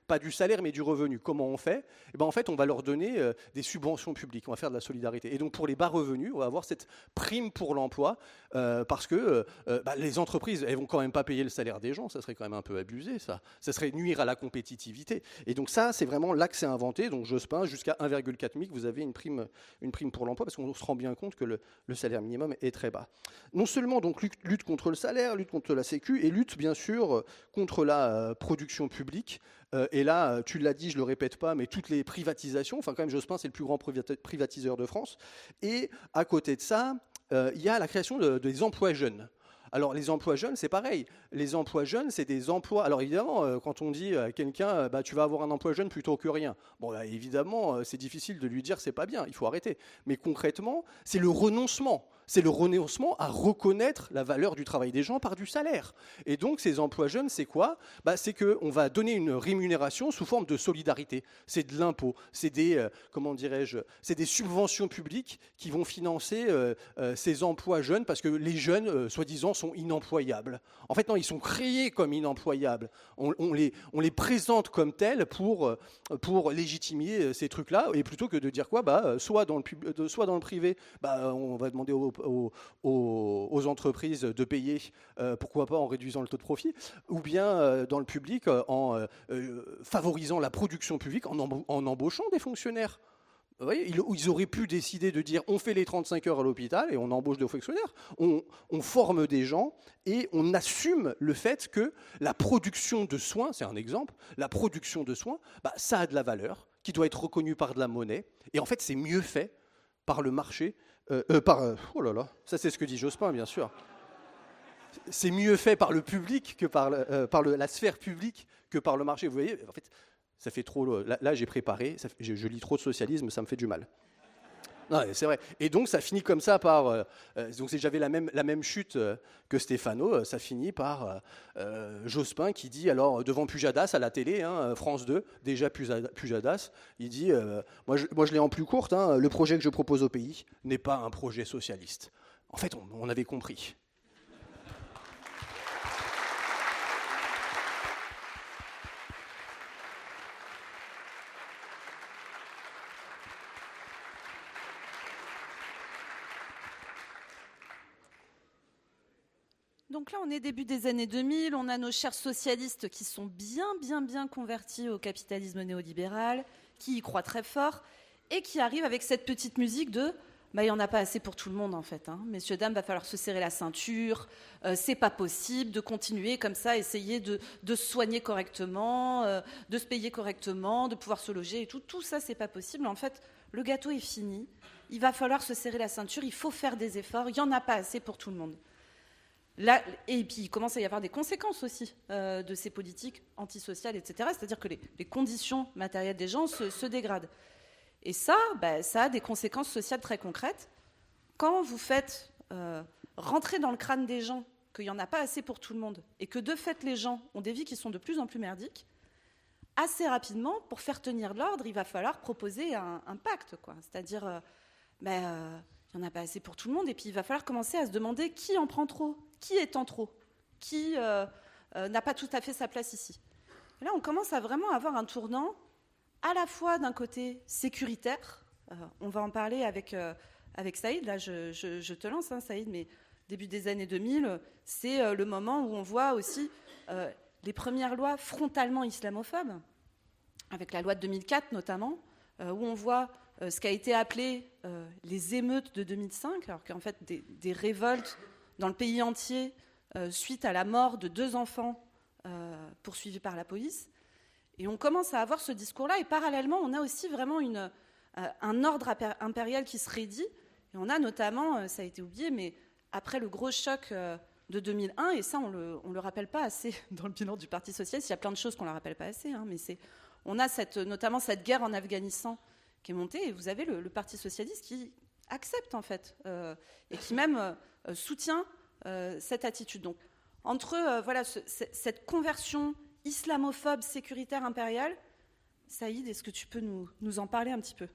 pas du salaire, mais du revenu. Comment on fait? Eh ben, en fait, on va leur donner euh, des subventions publiques, on va faire de la solidarité. Et donc, pour les bas revenus, on va avoir cette prime pour l'emploi, euh, parce que euh, bah, les entreprises, elles vont quand même pas payer le salaire des gens, ça serait quand même un peu abusé, ça. Ça serait nuire à la compétitivité. Et donc ça, c'est vraiment là que c'est inventé. Donc Jospin, jusqu'à un virgule quatre SMIC, vous avez une prime, une prime pour l'emploi, parce qu'on se rend bien compte que le, le salaire minimum est très bas. Non seulement donc lutte, lutte contre le salaire, lutte contre la sécu, et lutte bien sûr contre la euh, production publique. Euh, et là, tu l'as dit, je le répète pas, mais toutes les privatisations, enfin quand même Jospin, c'est le plus grand privatiseur de France. Et à côté de ça, euh, il y a la création de, des emplois jeunes. Alors les emplois jeunes, c'est pareil. Les emplois jeunes, c'est des emplois... Alors évidemment, euh, quand on dit à quelqu'un, euh, bah, tu vas avoir un emploi jeune plutôt que rien, bon, bah, évidemment, euh, c'est difficile de lui dire c'est pas bien, il faut arrêter. Mais concrètement, c'est le renoncement. C'est le renoncement à reconnaître la valeur du travail des gens par du salaire. Et donc, ces emplois jeunes, c'est quoi? Bah, c'est qu'on va donner une rémunération sous forme de solidarité. C'est de l'impôt. C'est des, euh, comment dirais-je, c'est des subventions publiques qui vont financer euh, euh, ces emplois jeunes parce que les jeunes, euh, soi-disant, sont inemployables. En fait, non, ils sont créés comme inemployables. On, on, les, on les présente comme tels pour, pour légitimer ces trucs-là. Et plutôt que de dire quoi, bah, soit, dans le pub, soit dans le privé, bah, on va demander aux Aux, aux, aux entreprises de payer, euh, pourquoi pas en réduisant le taux de profit, ou bien euh, dans le public euh, en euh, favorisant la production publique, en, emba- en embauchant des fonctionnaires. Vous voyez, ils, ils auraient pu décider de dire on fait les trente-cinq heures à l'hôpital et on embauche des fonctionnaires, on, on forme des gens et on assume le fait que la production de soins, c'est un exemple, la production de soins, bah, ça a de la valeur, qui doit être reconnue par de la monnaie, et en fait c'est mieux fait par le marché. Euh, euh, par, euh, oh là là, ça c'est ce que dit Jospin, bien sûr. C'est mieux fait par le public que par, le, euh, par le, la sphère publique que par le marché. Vous voyez, en fait, ça fait trop. Là, là j'ai préparé, ça fait, je, je lis trop de socialisme, ça me fait du mal. Non, c'est vrai. Et donc ça finit comme ça par. Euh, donc j'avais la même, la même chute euh, que Stéphano. Euh, ça finit par euh, Jospin qui dit alors devant Pujadas à la télé, hein, France deux, déjà Pujadas, il dit euh, moi, je, moi je l'ai en plus courte. Hein, le projet que je propose au pays n'est pas un projet socialiste. En fait, on, on avait compris. Donc là, on est début des années deux mille, on a nos chers socialistes qui sont bien, bien, bien convertis au capitalisme néolibéral, qui y croient très fort, et qui arrivent avec cette petite musique de bah, « il n'y en a pas assez pour tout le monde, en fait. Hein. Messieurs, dames, il va falloir se serrer la ceinture, euh, c'est pas possible de continuer comme ça, essayer de, de se soigner correctement, euh, de se payer correctement, de pouvoir se loger et tout. Tout ça, c'est pas possible. En fait, le gâteau est fini, il va falloir se serrer la ceinture, il faut faire des efforts, il n'y en a pas assez pour tout le monde. » Là, et puis il commence à y avoir des conséquences aussi euh, de ces politiques antisociales, et cetera. C'est-à-dire que les, les conditions matérielles des gens se, se dégradent. Et ça, bah, ça a des conséquences sociales très concrètes. Quand vous faites euh, rentrer dans le crâne des gens qu'il n'y en a pas assez pour tout le monde, et que de fait les gens ont des vies qui sont de plus en plus merdiques, assez rapidement, pour faire tenir l'ordre, il va falloir proposer un, un pacte, quoi. C'est-à-dire... Euh, bah, euh, il n'y en a pas assez pour tout le monde, et puis il va falloir commencer à se demander qui en prend trop, qui est en trop, qui euh, euh, n'a pas tout à fait sa place ici. Et là, on commence à vraiment avoir un tournant, à la fois d'un côté sécuritaire, euh, on va en parler avec, euh, avec Saïd, là je, je, je te lance, hein, Saïd, mais début des années deux mille, c'est euh, le moment où on voit aussi euh, les premières lois frontalement islamophobes, avec la loi de deux mille quatre notamment, euh, où on voit euh, ce qui a été appelé euh, les émeutes de deux mille cinq, alors qu'en fait des, des révoltes dans le pays entier euh, suite à la mort de deux enfants euh, poursuivis par la police. Et on commence à avoir ce discours-là, et parallèlement, on a aussi vraiment une, euh, un ordre impérial qui se raidit, et on a notamment, euh, ça a été oublié, mais après le gros choc euh, de deux mille un, et ça on le, on le rappelle pas assez dans le bilan du Parti socialiste, il y a plein de choses qu'on ne le rappelle pas assez, hein, mais c'est, on a cette, notamment cette guerre en Afghanistan qui est montée, et vous avez le, le Parti socialiste qui accepte en fait, euh, et qui même euh, soutient euh, cette attitude. Donc entre euh, voilà, ce, cette conversion islamophobe, sécuritaire, impériale, Saïd, est-ce que tu peux nous, nous en parler un petit peu ?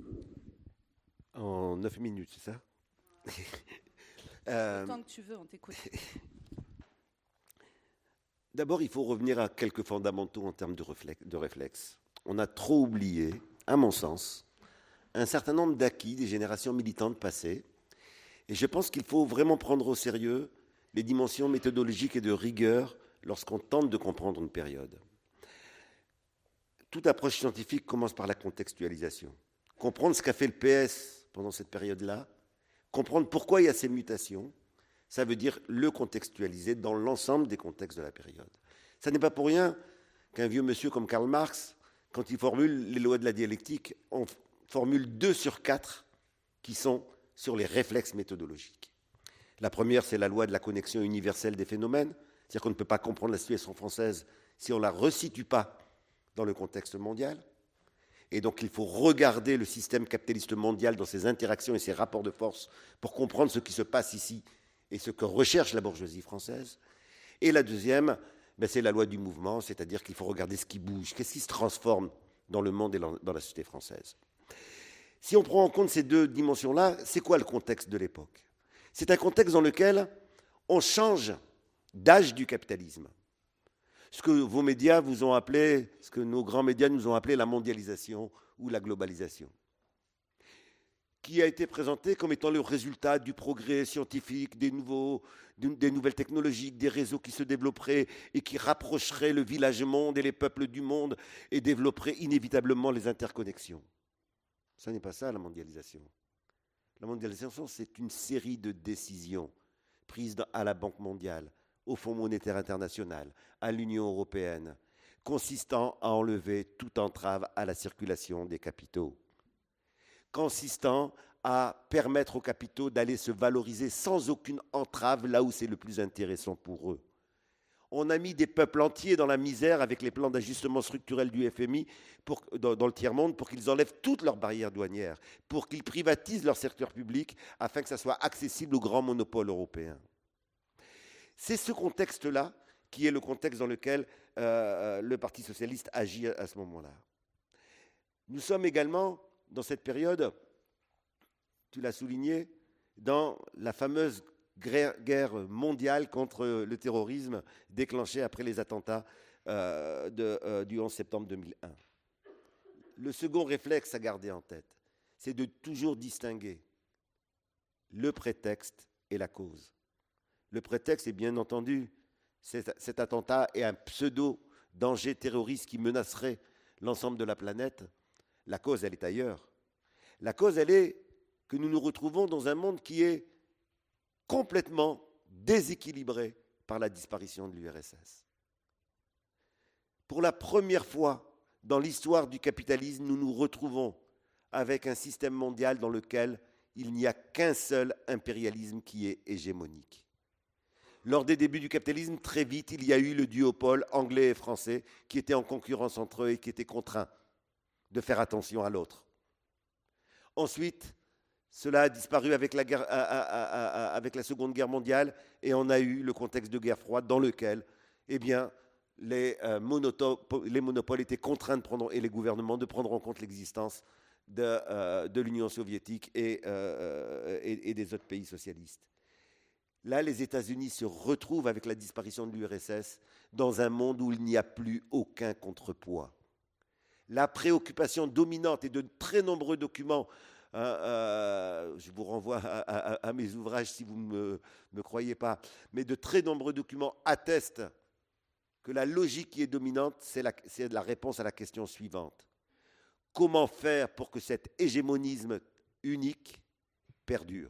En neuf minutes, c'est ça ? euh... Autant que tu veux, on t'écoute. D'abord, il faut revenir à quelques fondamentaux en termes de réflexe, de réflexe. On a trop oublié, à mon sens, un certain nombre d'acquis des générations militantes passées. Et je pense qu'il faut vraiment prendre au sérieux les dimensions méthodologiques et de rigueur lorsqu'on tente de comprendre une période. Toute approche scientifique commence par la contextualisation. Comprendre ce qu'a fait le P S pendant cette période-là, comprendre pourquoi il y a ces mutations, ça veut dire le contextualiser dans l'ensemble des contextes de la période. Ça n'est pas pour rien qu'un vieux monsieur comme Karl Marx, quand il formule les lois de la dialectique, on formule deux sur quatre qui sont sur les réflexes méthodologiques. La première, c'est la loi de la connexion universelle des phénomènes, c'est-à-dire qu'on ne peut pas comprendre la situation française si on ne la resitue pas dans le contexte mondial. Et donc il faut regarder le système capitaliste mondial dans ses interactions et ses rapports de force pour comprendre ce qui se passe ici et ce que recherche la bourgeoisie française. Et la deuxième, ben c'est la loi du mouvement, c'est-à-dire qu'il faut regarder ce qui bouge, qu'est-ce qui se transforme dans le monde et dans la société française. Si on prend en compte ces deux dimensions-là, c'est quoi le contexte de l'époque? C'est un contexte dans lequel on change d'âge du capitalisme. Ce que vos médias vous ont appelé, ce que nos grands médias nous ont appelé la mondialisation ou la globalisation, qui a été présenté comme étant le résultat du progrès scientifique, des, nouveaux, des nouvelles technologies, des réseaux qui se développeraient et qui rapprocheraient le village-monde et les peuples du monde et développeraient inévitablement les interconnexions. Ce n'est pas ça la mondialisation. La mondialisation, c'est une série de décisions prises à la Banque mondiale, au Fonds monétaire international, à l'Union européenne, consistant à enlever toute entrave à la circulation des capitaux, consistant à permettre aux capitaux d'aller se valoriser sans aucune entrave là où c'est le plus intéressant pour eux. On a mis des peuples entiers dans la misère avec les plans d'ajustement structurel du F M I pour, dans, dans le tiers-monde pour qu'ils enlèvent toutes leurs barrières douanières, pour qu'ils privatisent leur secteur public afin que ça soit accessible aux grands monopoles européens. C'est ce contexte-là qui est le contexte dans lequel euh, le Parti socialiste agit à, à ce moment-là. Nous sommes également, dans cette période, tu l'as souligné, dans la fameuse guerre mondiale contre le terrorisme déclenchée après les attentats euh, de, euh, du onze septembre deux mille un. Le second réflexe à garder en tête, c'est de toujours distinguer le prétexte et la cause. Le prétexte est bien entendu cet, cet attentat est un pseudo-danger terroriste qui menacerait l'ensemble de la planète. La cause, elle est ailleurs. La cause, elle est que nous nous retrouvons dans un monde qui est complètement déséquilibré par la disparition de l'U R S S. Pour la première fois dans l'histoire du capitalisme, nous nous retrouvons avec un système mondial dans lequel il n'y a qu'un seul impérialisme qui est hégémonique. Lors des débuts du capitalisme, très vite, il y a eu le duopole anglais et français qui étaient en concurrence entre eux et qui étaient contraints de faire attention à l'autre. Ensuite, cela a disparu avec la, guerre, à, à, à, à, avec la Seconde Guerre mondiale et on a eu le contexte de guerre froide dans lequel eh bien, les, euh, monotope, les monopoles étaient contraints de prendre, et les gouvernements de prendre en compte l'existence de, euh, de l'Union soviétique et, euh, et, et des autres pays socialistes. Là, les États-Unis se retrouvent avec la disparition de l'U R S S dans un monde où il n'y a plus aucun contrepoids. La préoccupation dominante et de très nombreux documents, euh, euh, je vous renvoie à, à, à mes ouvrages si vous ne me, me croyez pas, mais de très nombreux documents attestent que la logique qui est dominante, c'est la, c'est la réponse à la question suivante. Comment faire pour que cet hégémonisme unique perdure ?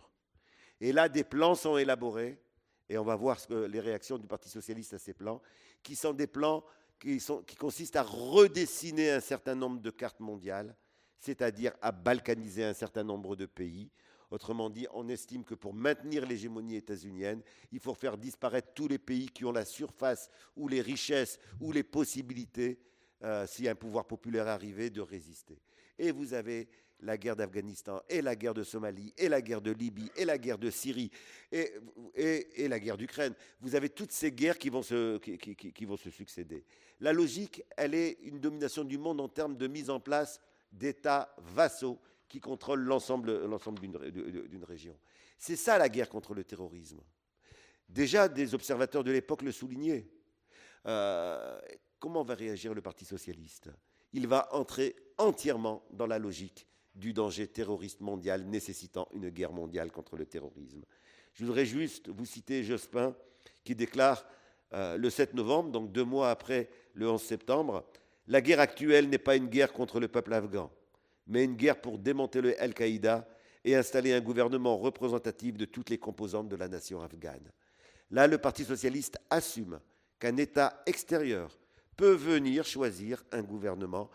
Et là, des plans sont élaborés, et on va voir ce que, les réactions du Parti socialiste à ces plans, qui sont des plans qui, sont, qui consistent à redessiner un certain nombre de cartes mondiales, c'est-à-dire à balkaniser un certain nombre de pays. Autrement dit, on estime que pour maintenir l'hégémonie états-unienne, il faut faire disparaître tous les pays qui ont la surface ou les richesses ou les possibilités, euh, si un pouvoir populaire arrivait, de résister. Et vous avez la guerre d'Afghanistan, et la guerre de Somalie, et la guerre de Libye, et la guerre de Syrie, et, et, et la guerre d'Ukraine. Vous avez toutes ces guerres qui vont, se, qui, qui, qui vont se succéder. La logique, elle est une domination du monde en termes de mise en place d'États vassaux qui contrôlent l'ensemble, l'ensemble d'une, d'une région. C'est ça la guerre contre le terrorisme. Déjà, des observateurs de l'époque le soulignaient. euh, comment va réagir le Parti socialiste? Il va entrer entièrement dans la logique du danger terroriste mondial nécessitant une guerre mondiale contre le terrorisme. Je voudrais juste vous citer Jospin qui déclare euh, le sept novembre, donc deux mois après le onze septembre, « La guerre actuelle n'est pas une guerre contre le peuple afghan, mais une guerre pour démanteler Al-Qaïda et installer un gouvernement représentatif de toutes les composantes de la nation afghane. » Là, le Parti socialiste assume qu'un État extérieur peut venir choisir un gouvernement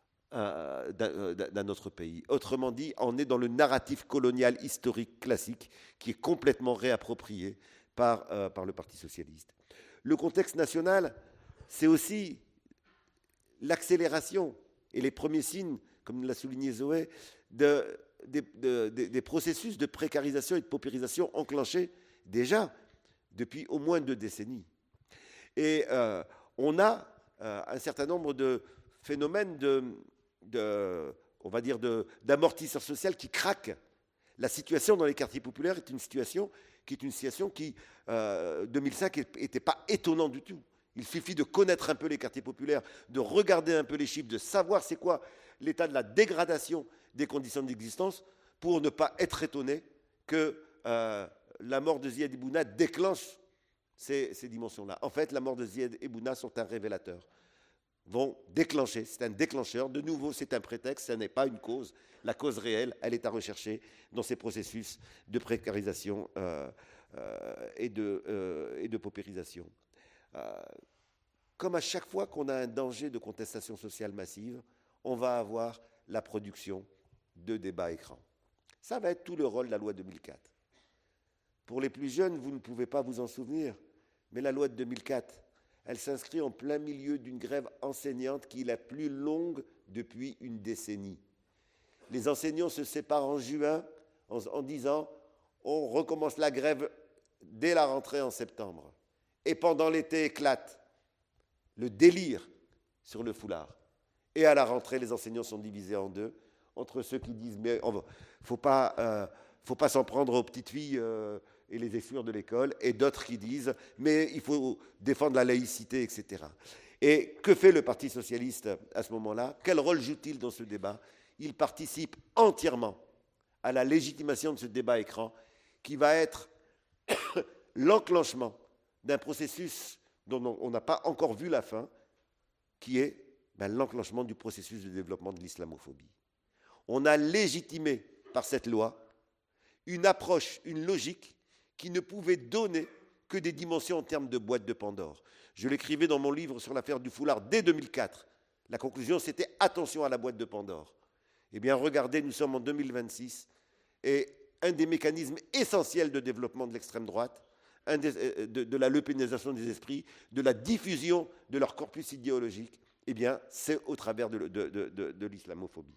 euh, d'un, d'un autre pays. Autrement dit, on est dans le narratif colonial historique classique qui est complètement réapproprié par, euh, par le Parti socialiste. Le contexte national, c'est aussi l'accélération et les premiers signes, comme l'a souligné Zoé, de, de, de, de, des processus de précarisation et de paupérisation enclenchés déjà depuis au moins deux décennies. Et euh, on a euh, un certain nombre de phénomènes de, de, on va dire de, d'amortisseur social qui craquent. La situation dans les quartiers populaires est une situation qui est une situation qui, euh, deux mille cinq, n'était pas étonnante du tout. Il suffit de connaître un peu les quartiers populaires, de regarder un peu les chiffres, de savoir c'est quoi l'état de la dégradation des conditions d'existence pour ne pas être étonné que euh, la mort de Ziad Ebouna déclenche ces, ces dimensions-là. En fait, la mort de Ziad Ebouna sont un révélateur, vont déclencher, c'est un déclencheur. De nouveau, c'est un prétexte, ce n'est pas une cause. La cause réelle, elle est à rechercher dans ces processus de précarisation euh, euh, et, de, euh, et de paupérisation. Euh, comme à chaque fois qu'on a un danger de contestation sociale massive, on va avoir la production de débats écrans. Ça va être tout le rôle de la loi deux mille quatre. Pour les plus jeunes, vous ne pouvez pas vous en souvenir, mais la loi de deux mille quatre, elle s'inscrit en plein milieu d'une grève enseignante qui est la plus longue depuis une décennie. Les enseignants se séparent en juin en, en disant « on recommence la grève dès la rentrée en septembre ». Et pendant l'été éclate le délire sur le foulard. Et à la rentrée, les enseignants sont divisés en deux, entre ceux qui disent « mais il ne faut pas, euh, faut pas s'en prendre aux petites filles euh, et les effluves de l'école », et d'autres qui disent « mais il faut défendre la laïcité, et cetera » Et que fait le Parti socialiste à ce moment-là? Quel rôle joue-t-il dans ce débat? Il participe entièrement à la légitimation de ce débat écran qui va être l'enclenchement d'un processus dont on n'a pas encore vu la fin, qui est ben, l'enclenchement du processus de développement de l'islamophobie. On a légitimé par cette loi une approche, une logique qui ne pouvait donner que des dimensions en termes de boîte de Pandore. Je l'écrivais dans mon livre sur l'affaire du foulard dès deux mille quatre. La conclusion, c'était attention à la boîte de Pandore. Eh bien, regardez, nous sommes en deux mille vingt-six et un des mécanismes essentiels de développement de l'extrême droite, un des, de, de la lepénisation des esprits, de la diffusion de leur corpus idéologique, eh bien, c'est au travers de, de, de, de, de l'islamophobie.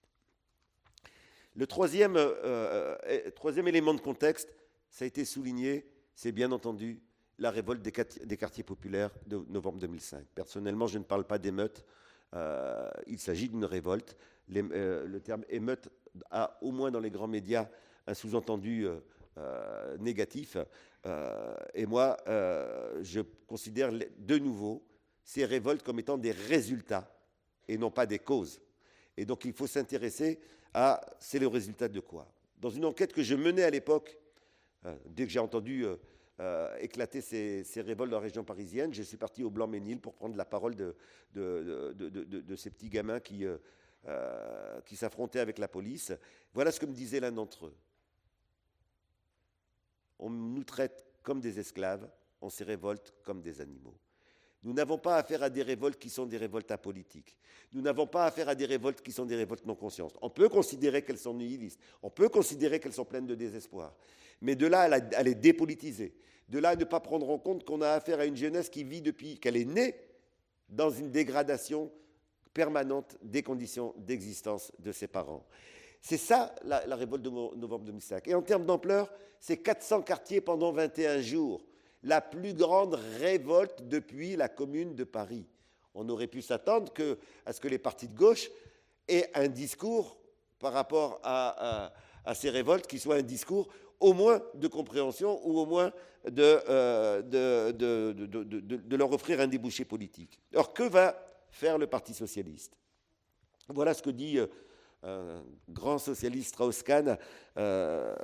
Le troisième, euh, euh, troisième élément de contexte, ça a été souligné, c'est bien entendu la révolte des, des quartiers populaires de novembre deux mille cinq. Personnellement, je ne parle pas d'émeute, euh, il s'agit d'une révolte. Les, euh, le terme émeute a, au moins dans les grands médias, un sous-entendu euh, euh, négatif. Euh, et moi, euh, je considère de nouveau ces révoltes comme étant des résultats et non pas des causes. Et donc, il faut s'intéresser à c'est le résultat de quoi. Dans une enquête que je menais à l'époque, euh, dès que j'ai entendu euh, euh, éclater ces, ces révoltes dans la région parisienne, je suis parti au Blanc-Ménil pour prendre la parole de, de, de, de, de, de ces petits gamins qui, euh, euh, qui s'affrontaient avec la police. Voilà ce que me disait l'un d'entre eux. On nous traite comme des esclaves, on se révolte comme des animaux. Nous n'avons pas affaire à des révoltes qui sont des révoltes apolitiques. Nous n'avons pas affaire à des révoltes qui sont des révoltes non conscientes. On peut considérer qu'elles sont nihilistes, on peut considérer qu'elles sont pleines de désespoir. Mais de là à les dépolitiser, de là à ne pas prendre en compte qu'on a affaire à une jeunesse qui vit depuis qu'elle est née dans une dégradation permanente des conditions d'existence de ses parents. C'est ça la, la révolte de novembre deux mille cinq. Et en termes d'ampleur, c'est quatre cents quartiers pendant vingt et un jours. La plus grande révolte depuis la Commune de Paris. On aurait pu s'attendre que, à ce que les partis de gauche aient un discours par rapport à, à, à ces révoltes qui soit un discours au moins de compréhension ou au moins de, euh, de, de, de, de, de, de leur offrir un débouché politique. Or, que va faire le Parti socialiste? Voilà ce que dit euh, un grand socialiste Strauss-Kahn, euh,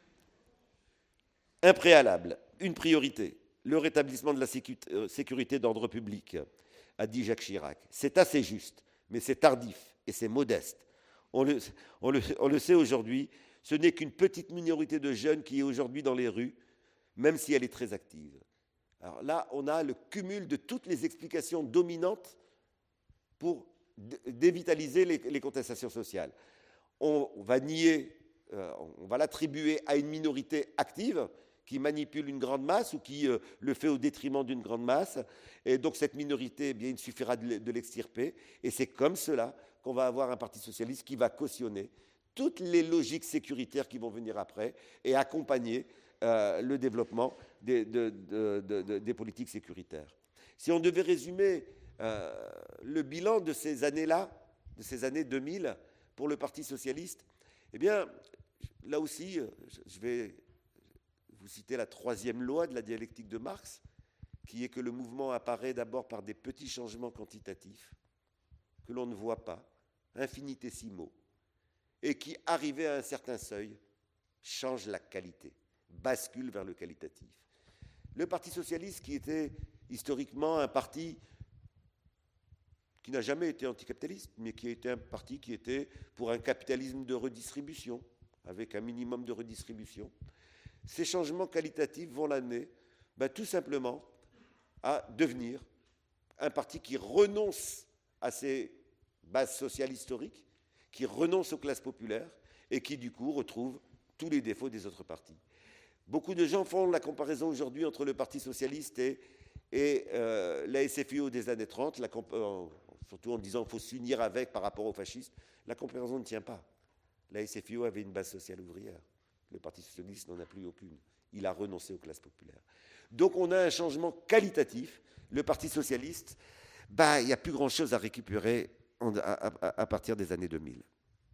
un préalable, une priorité, le rétablissement de la sécu- sécurité d'ordre public, a dit Jacques Chirac. C'est assez juste, mais c'est tardif et c'est modeste. On le, on le, on le sait aujourd'hui, ce n'est qu'une petite minorité de jeunes qui est aujourd'hui dans les rues, même si elle est très active. Alors là, on a le cumul de toutes les explications dominantes pour dévitaliser les, les contestations sociales. On, on va nier, euh, on va l'attribuer à une minorité active qui manipule une grande masse ou qui euh, le fait au détriment d'une grande masse. Et donc cette minorité, eh bien, il suffira de l'extirper. Et c'est comme cela qu'on va avoir un Parti socialiste qui va cautionner toutes les logiques sécuritaires qui vont venir après et accompagner euh, le développement des, de, de, de, de, des politiques sécuritaires. Si on devait résumer euh, le bilan de ces années-là, de ces années deux mille, pour le Parti socialiste, eh bien, là aussi, je vais vous citer la troisième loi de la dialectique de Marx, qui est que le mouvement apparaît d'abord par des petits changements quantitatifs que l'on ne voit pas, infinitésimaux, et qui, arrivé à un certain seuil, change la qualité, bascule vers le qualitatif. Le Parti socialiste, qui était historiquement un parti qui n'a jamais été anticapitaliste, mais qui était un parti qui était pour un capitalisme de redistribution, avec un minimum de redistribution, ces changements qualitatifs vont l'amener ben, tout simplement à devenir un parti qui renonce à ses bases sociales historiques, qui renonce aux classes populaires et qui, du coup, retrouve tous les défauts des autres partis. Beaucoup de gens font la comparaison aujourd'hui entre le Parti socialiste et, et euh, la S F I O des années trente, la comp- surtout en disant qu'il faut s'unir avec par rapport aux fascistes. La comparaison ne tient pas. La S F I O avait une base sociale ouvrière. Le Parti socialiste n'en a plus aucune. Il a renoncé aux classes populaires. Donc on a un changement qualitatif. Le Parti socialiste, bah, il n'y a plus grand-chose à récupérer en, à, à, à partir des années deux mille.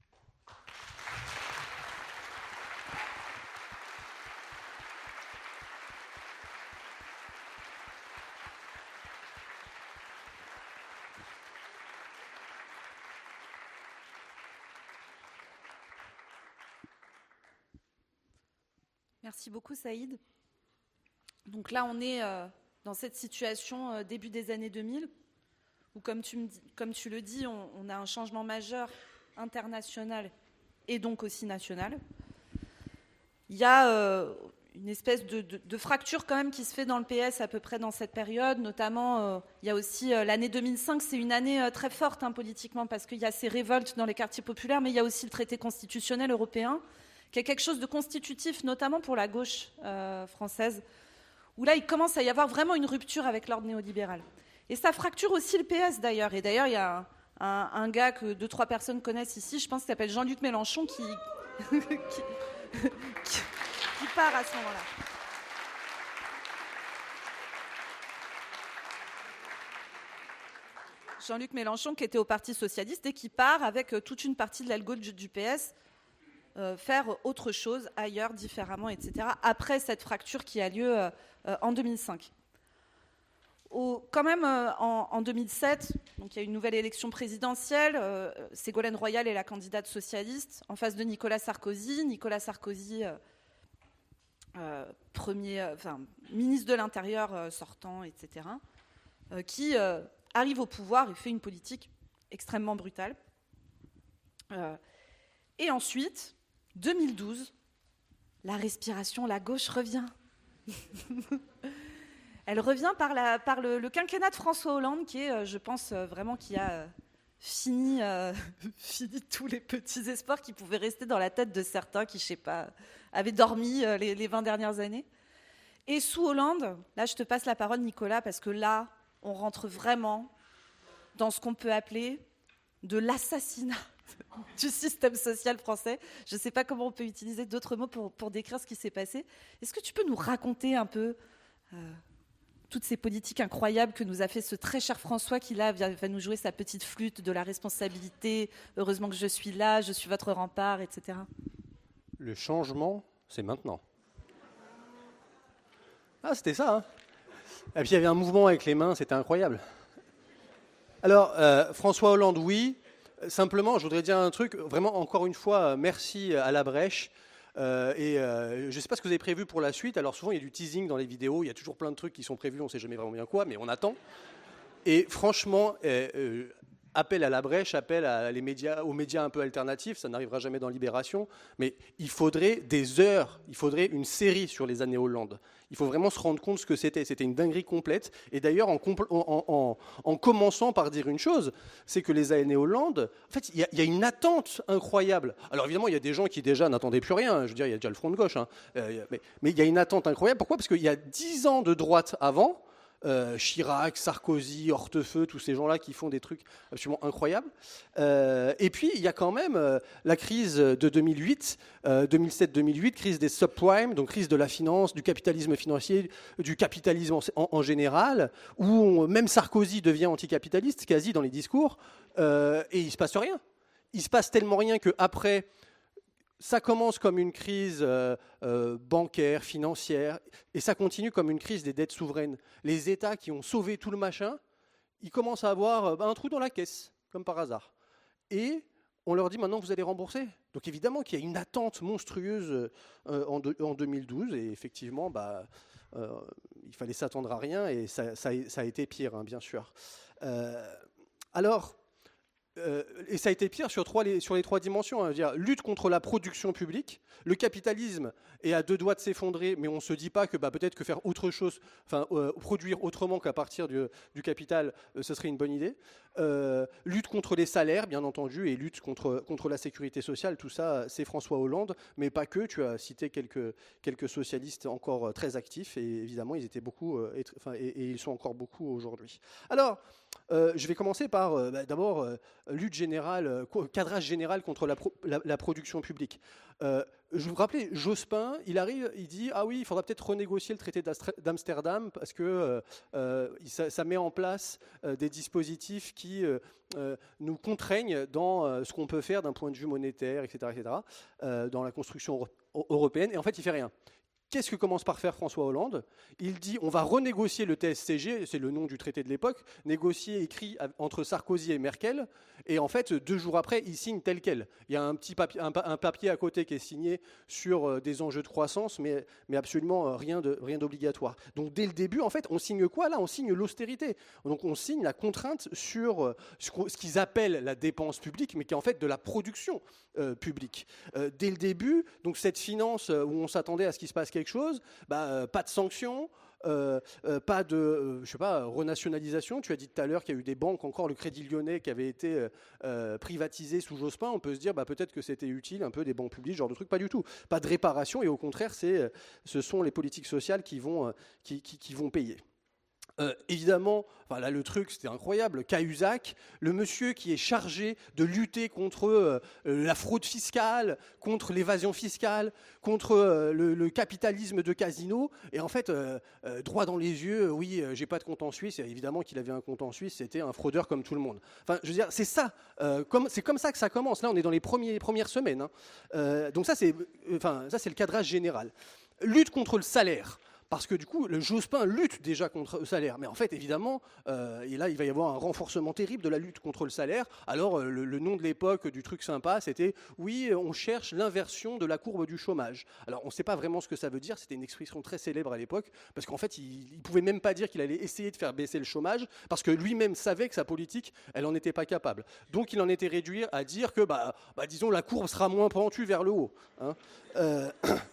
Merci beaucoup, Saïd. Donc là, on est euh, dans cette situation euh, début des années deux mille, où, comme tu, me dis, comme tu le dis, on, on a un changement majeur international et donc aussi national. Il y a euh, une espèce de, de, de fracture quand même qui se fait dans le P S à peu près dans cette période. Notamment, euh, il y a aussi euh, l'année deux mille cinq, c'est une année euh, très forte hein, politiquement, parce qu'il y a ces révoltes dans les quartiers populaires, mais il y a aussi le traité constitutionnel européen, qui est quelque chose de constitutif, notamment pour la gauche euh, française, où là, il commence à y avoir vraiment une rupture avec l'ordre néolibéral. Et ça fracture aussi le P S, d'ailleurs. Et d'ailleurs, il y a un, un, un gars que deux, trois personnes connaissent ici, je pense, qui s'appelle Jean-Luc Mélenchon, qui, qui, qui, qui part à ce moment-là. Jean-Luc Mélenchon, qui était au Parti socialiste et qui part avec toute une partie de l'aile gauche du, du P S Euh, faire autre chose, ailleurs, différemment, et cetera, après cette fracture qui a lieu euh, euh, en deux mille cinq. Au, quand même, euh, en, en deux mille sept, donc, il y a une nouvelle élection présidentielle, euh, Ségolène Royal est la candidate socialiste, en face de Nicolas Sarkozy. Nicolas Sarkozy, euh, euh, premier, euh, enfin, ministre de l'Intérieur euh, sortant, et cetera, euh, qui euh, arrive au pouvoir et fait une politique extrêmement brutale. Euh, et ensuite, deux mille douze, la respiration, la gauche revient. Elle revient par, la, par le, le quinquennat de François Hollande, qui est, je pense, vraiment qui a fini, euh, fini tous les petits espoirs qui pouvaient rester dans la tête de certains qui, je sais pas, avaient dormi les, les vingt dernières années. Et sous Hollande, là, je te passe la parole, Nicolas, parce que là, on rentre vraiment dans ce qu'on peut appeler de l'assassinat du système social français. Je ne sais pas comment on peut utiliser d'autres mots pour, pour décrire ce qui s'est passé. Est-ce que tu peux nous raconter un peu euh, toutes ces politiques incroyables que nous a fait ce très cher François qui, là, va nous jouer sa petite flûte de la responsabilité, heureusement que je suis là, je suis votre rempart, et cetera. Le changement, c'est maintenant. Ah, c'était ça, hein. Et puis il y avait un mouvement avec les mains, c'était incroyable. Alors, euh, François Hollande, oui. Simplement, je voudrais dire un truc, vraiment, encore une fois, merci à la brèche. Euh, et euh, je ne sais pas ce que vous avez prévu pour la suite. Alors souvent, il y a du teasing dans les vidéos, il y a toujours plein de trucs qui sont prévus, on ne sait jamais vraiment bien quoi, mais on attend. Et franchement, euh, euh, appel à la brèche, appel à les médias, aux médias un peu alternatifs, ça n'arrivera jamais dans Libération, mais il faudrait des heures, il faudrait une série sur les années Hollande. Il faut vraiment se rendre compte de ce que c'était. C'était une dinguerie complète. Et d'ailleurs, en, compl- en, en, en commençant par dire une chose, c'est que les années Hollande, en fait, il y, y a une attente incroyable. Alors évidemment, il y a des gens qui déjà n'attendaient plus rien. Je veux dire, il y a déjà le Front de gauche. Hein. Euh, mais il y a une attente incroyable. Pourquoi ? Parce qu'il y a dix ans de droite avant, Euh, Chirac, Sarkozy, Hortefeux, tous ces gens-là qui font des trucs absolument incroyables. Euh, et puis, il y a quand même euh, la crise de deux mille huit, euh, deux mille sept deux mille huit, crise des subprimes, donc crise de la finance, du capitalisme financier, du capitalisme en, en, en général, où on, même Sarkozy devient anticapitaliste, quasi dans les discours, euh, et il ne se passe rien. Il se passe tellement rien qu'après, ça commence comme une crise euh, euh, bancaire, financière, et ça continue comme une crise des dettes souveraines. Les États qui ont sauvé tout le machin, ils commencent à avoir euh, un trou dans la caisse, comme par hasard. Et on leur dit maintenant vous allez rembourser. Donc évidemment qu'il y a une attente monstrueuse euh, en, de, en deux mille douze, et effectivement, bah, euh, il fallait s'attendre à rien, et ça, ça, ça a été pire, hein, bien sûr. Euh, alors... Euh, et ça a été pire sur, trois, les, sur les trois dimensions. Hein, dire, lutte contre la production publique. Le capitalisme est à deux doigts de s'effondrer, mais on ne se dit pas que bah, peut-être que faire autre chose, enfin euh, produire autrement qu'à partir du, du capital, euh, ce serait une bonne idée. Euh, lutte contre les salaires, bien entendu, et lutte contre, contre la sécurité sociale. Tout ça, c'est François Hollande, mais pas que. Tu as cité quelques, quelques socialistes encore très actifs, et évidemment, ils étaient beaucoup, euh, et, enfin, et, et ils sont encore beaucoup aujourd'hui. Alors, Euh, je vais commencer par, euh, bah, d'abord, euh, lutte générale, euh, cadrage général contre la, pro- la, la production publique. Euh, je vous rappelais, Jospin, il arrive, il dit « Ah oui, il faudra peut-être renégocier le traité d'Amsterdam parce que euh, euh, ça, ça met en place euh, des dispositifs qui euh, euh, nous contraignent dans euh, ce qu'on peut faire d'un point de vue monétaire, et cetera, et cetera euh, dans la construction euro- européenne. » Et en fait, il ne fait rien. Qu'est-ce que commence par faire François Hollande ? Il dit on va renégocier le T S C G, c'est le nom du traité de l'époque, négocié, écrit entre Sarkozy et Merkel, et en fait, deux jours après, il signe tel quel. Il y a un petit papier, un, un papier à côté qui est signé sur des enjeux de croissance, mais, mais absolument rien, de, rien d'obligatoire. Donc dès le début, en fait, on signe quoi là ? On signe l'austérité. Donc on signe la contrainte sur ce qu'ils appellent la dépense publique, mais qui est en fait de la production euh, publique. Euh, dès le début, donc cette finance où on s'attendait à ce qu'il se passe quelque chose, bah, euh, pas de sanctions, euh, euh, pas de euh, je sais pas, renationalisation. Tu as dit tout à l'heure qu'il y a eu des banques, encore le Crédit Lyonnais, qui avait été euh, euh, privatisé sous Jospin. On peut se dire bah, peut-être que c'était utile, un peu des banques publiques, ce genre de truc. Pas du tout. Pas de réparation, et au contraire, c'est, ce sont les politiques sociales qui vont, euh, qui, qui, qui vont payer. Euh, évidemment, enfin là, le truc, c'était incroyable, Cahuzac, le monsieur qui est chargé de lutter contre euh, la fraude fiscale, contre l'évasion fiscale, contre euh, le, le capitalisme de casino, et en fait, euh, euh, droit dans les yeux, oui, euh, j'ai pas de compte en Suisse, et évidemment qu'il avait un compte en Suisse, c'était un fraudeur comme tout le monde. Enfin, je veux dire, c'est ça, euh, comme, c'est comme ça que ça commence. Là, on est dans les premiers, premières semaines. Hein. Euh, donc ça, c'est, enfin, ça, c'est le cadrage général. Lutte contre le salaire. Parce que du coup, le Jospin lutte déjà contre le salaire. Mais en fait, évidemment, euh, et là, il va y avoir un renforcement terrible de la lutte contre le salaire. Alors, euh, le, le nom de l'époque du truc sympa, c'était « Oui, on cherche l'inversion de la courbe du chômage ». Alors, on ne sait pas vraiment ce que ça veut dire. C'était une expression très célèbre à l'époque. Parce qu'en fait, il ne pouvait même pas dire qu'il allait essayer de faire baisser le chômage. Parce que lui-même savait que sa politique, elle n'en était pas capable. Donc, il en était réduit à dire que, bah, bah, disons, la courbe sera moins pentue vers le haut. Hein. Euh,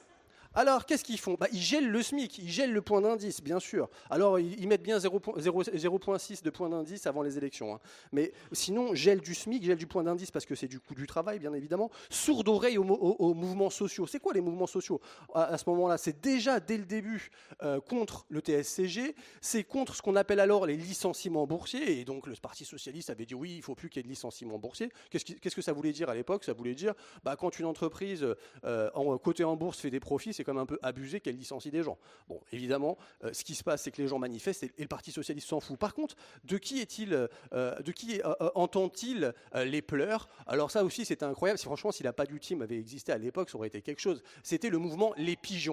Alors, qu'est-ce qu'ils font ? bah, Ils gèlent le SMIC, ils gèlent le point d'indice, bien sûr. Alors, ils, ils mettent bien zéro virgule six de point d'indice avant les élections. Hein. Mais sinon, gèle du SMIC, gèle du point d'indice, parce que c'est du coût du travail, bien évidemment. Sourde oreille aux, aux, aux mouvements sociaux. C'est quoi les mouvements sociaux ? à, à ce moment-là, c'est déjà, dès le début, euh, contre le T S C G, c'est contre ce qu'on appelle alors les licenciements boursiers. Et donc, le Parti socialiste avait dit, oui, il ne faut plus qu'il y ait de licenciements boursiers. Qu'est-ce, qui, qu'est-ce que ça voulait dire à l'époque ? Ça voulait dire, bah, quand une entreprise euh, en, cotée en bourse fait des profits, c'est comme un peu abusé qu'elle licencie des gens. Bon, évidemment, euh, ce qui se passe, c'est que les gens manifestent et, et le Parti socialiste s'en fout. Par contre, de qui est-il, euh, de qui euh, entend-il euh, les pleurs ? Alors ça aussi, c'était incroyable. Si franchement, si la P A D U T I M avait existé à l'époque, ça aurait été quelque chose. C'était le mouvement Les Pigeons.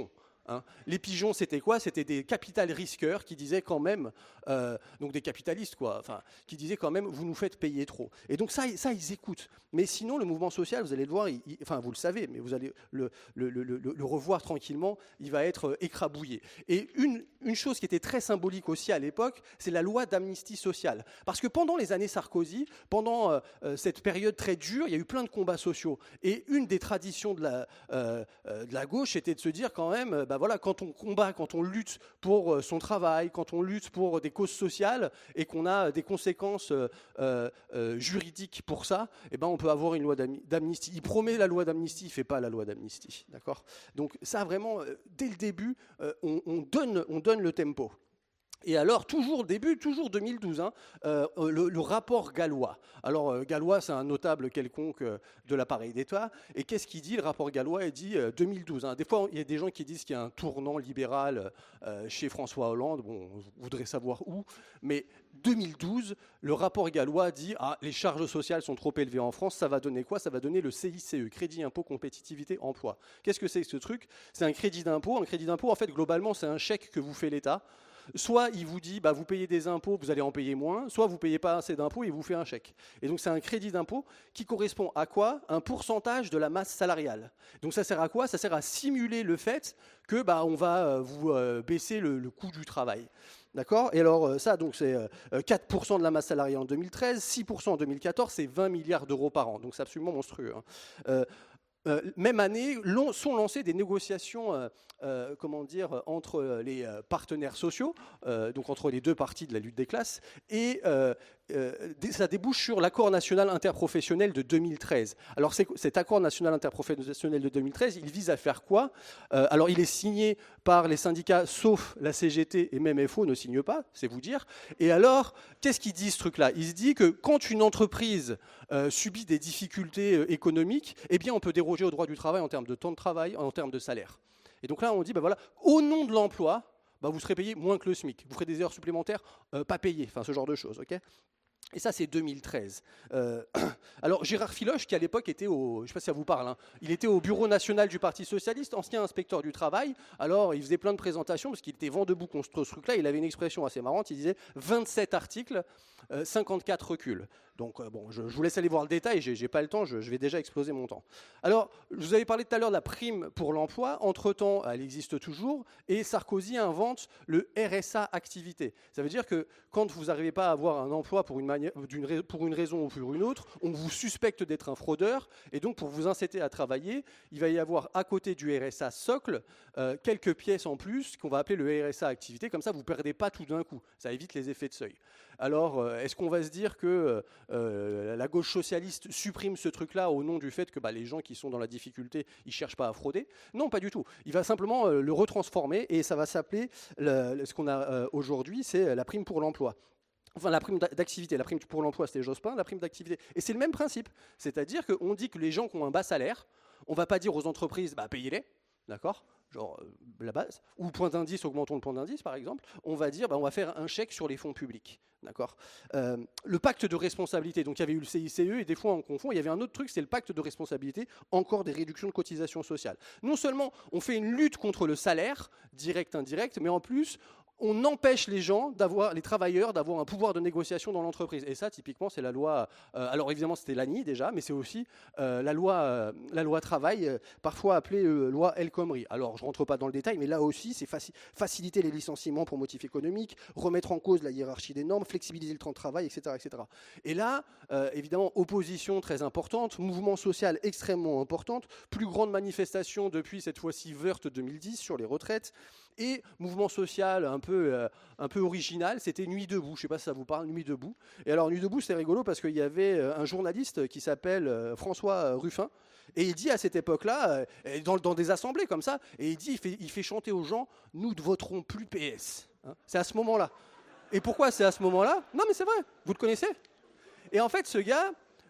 Hein. Les pigeons, c'était quoi? C'était des capital risqueurs qui disaient quand même, euh, donc des capitalistes, quoi, enfin, qui disaient quand même, vous nous faites payer trop. Et donc ça, ça ils écoutent. Mais sinon, le mouvement social, vous allez le voir, il, il, enfin, vous le savez, mais vous allez le, le, le, le, le revoir tranquillement, il va être écrabouillé. Et une, une chose qui était très symbolique aussi à l'époque, c'est la loi d'amnistie sociale. Parce que pendant les années Sarkozy, pendant euh, cette période très dure, il y a eu plein de combats sociaux. Et une des traditions de la, euh, de la gauche était de se dire quand même, ben voilà, quand on combat, quand on lutte pour son travail, quand on lutte pour des causes sociales et qu'on a des conséquences euh, euh, juridiques pour ça, eh ben on peut avoir une loi d'amnistie. Il promet la loi d'amnistie, il ne fait pas la loi d'amnistie. D'accord ? Donc ça, vraiment, dès le début, euh, on, on, donne, on donne le tempo. Et alors, toujours début, toujours deux mille douze, hein, euh, le, le rapport Gallois. Alors, euh, Gallois, c'est un notable quelconque euh, de l'appareil d'État. Et qu'est-ce qu'il dit, le rapport Gallois? Il dit euh, deux mille douze. Hein. Des fois, il y a des gens qui disent qu'il y a un tournant libéral euh, chez François Hollande. Bon, on voudrait savoir où. Mais deux mille douze, le rapport Gallois dit « Ah, les charges sociales sont trop élevées en France. Ça va donner quoi? Ça va donner le C I C E, Crédit Impôt Compétitivité Emploi. » Qu'est-ce que c'est que ce truc? C'est un crédit d'impôt. Un crédit d'impôt, en fait, globalement, c'est un chèque que vous fait l'État. Soit il vous dit, bah, vous payez des impôts, vous allez en payer moins, soit vous ne payez pas assez d'impôts et il vous fait un chèque. Et donc c'est un crédit d'impôt qui correspond à quoi? Un pourcentage de la masse salariale. Donc ça sert à quoi? Ça sert à simuler le fait que bah, on va vous euh, baisser le, le coût du travail. D'accord? Et alors ça, donc c'est quatre pour cent de la masse salariale en deux mille treize, six pour cent en deux mille quatorze, c'est vingt milliards d'euros par an. Donc c'est absolument monstrueux. Hein. Euh, Euh, même année, sont lancées des négociations euh, euh, comment dire, entre les partenaires sociaux, euh, donc entre les deux parties de la lutte des classes, et euh, euh, ça débouche sur l'accord national interprofessionnel de deux mille treize. Alors cet accord national interprofessionnel de deux mille treize, il vise à faire quoi? euh, Alors il est signé par les syndicats, sauf la C G T, et même F O ne signe pas, c'est vous dire. Et alors, qu'est-ce qu'il dit ce truc-là? Il se dit que quand une entreprise euh, subit des difficultés euh, économiques, eh bien on peut déroger au droit du travail en termes de temps de travail, en termes de salaire. Et donc là, on dit, ben voilà, au nom de l'emploi, ben vous serez payé moins que le SMIC. Vous ferez des heures supplémentaires, euh, pas payées, enfin ce genre de choses, ok? Et ça, c'est deux mille treize. Euh, alors, Gérard Filoche, qui à l'époque était au... Je ne sais pas si ça vous parle, hein, il était au Bureau national du Parti socialiste, ancien inspecteur du travail. Alors, il faisait plein de présentations, parce qu'il était vent debout contre ce truc-là. Il avait une expression assez marrante, il disait vingt-sept articles, euh, cinquante-quatre reculs. Donc, euh, bon, je, je vous laisse aller voir le détail, je n'ai pas le temps, je, je vais déjà exploser mon temps. Alors, je vous avais parlé tout à l'heure de la prime pour l'emploi. Entre-temps, elle existe toujours, et Sarkozy invente le R S A activité. Ça veut dire que quand vous n'arrivez pas à avoir un emploi pour une, manière, d'une, pour une raison ou pour une autre, on vous suspecte d'être un fraudeur, et donc pour vous inciter à travailler, il va y avoir à côté du R S A socle, euh, quelques pièces en plus qu'on va appeler le R S A activité. Comme ça, vous ne perdez pas tout d'un coup. Ça évite les effets de seuil. Alors, euh, est-ce qu'on va se dire que euh, la gauche socialiste supprime ce truc-là au nom du fait que bah, les gens qui sont dans la difficulté, ils ne cherchent pas à frauder? Non, pas du tout. Il va simplement euh, le retransformer et ça va s'appeler, le, ce qu'on a euh, aujourd'hui, c'est la prime pour l'emploi. Enfin, la prime d'activité. La prime pour l'emploi, c'était Jospin, la prime d'activité. Et c'est le même principe. C'est-à-dire qu'on dit que les gens qui ont un bas salaire, on ne va pas dire aux entreprises, bah, payez-les, d'accord ? Genre euh, la base, ou point d'indice, augmentons le point d'indice par exemple, on va dire, bah, on va faire un chèque sur les fonds publics. D'accord. Euh, le pacte de responsabilité, donc il y avait eu le C I C E et des fois on confond, il y avait un autre truc, c'est le pacte de responsabilité, encore des réductions de cotisations sociales. Non seulement on fait une lutte contre le salaire, direct, indirect, mais en plus on empêche les gens, d'avoir, les travailleurs, d'avoir un pouvoir de négociation dans l'entreprise. Et ça, typiquement, c'est la loi... Euh, alors évidemment, c'était l'A N I déjà, mais c'est aussi euh, la, loi, euh, la loi travail, euh, parfois appelée euh, loi El Khomri. Alors, je ne rentre pas dans le détail, mais là aussi, c'est faci- faciliter les licenciements pour motif économique, remettre en cause la hiérarchie des normes, flexibiliser le temps de travail, et cetera et cetera. Et là, euh, évidemment, opposition très importante, mouvement social extrêmement important, plus grande manifestation depuis cette fois-ci Wörth deux mille dix sur les retraites, et mouvement social un peu, euh, un peu original, c'était Nuit debout. Je ne sais pas si ça vous parle, Nuit debout. Et alors Nuit debout, c'est rigolo parce qu'il y avait un journaliste qui s'appelle euh, François Ruffin, et il dit à cette époque-là, euh, dans, dans des assemblées comme ça, et il dit, il fait, il fait chanter aux gens, nous ne voterons plus P S. Hein, c'est à ce moment-là. Et pourquoi c'est à ce moment-là? Non mais c'est vrai, vous le connaissez. Et en fait, ce gars,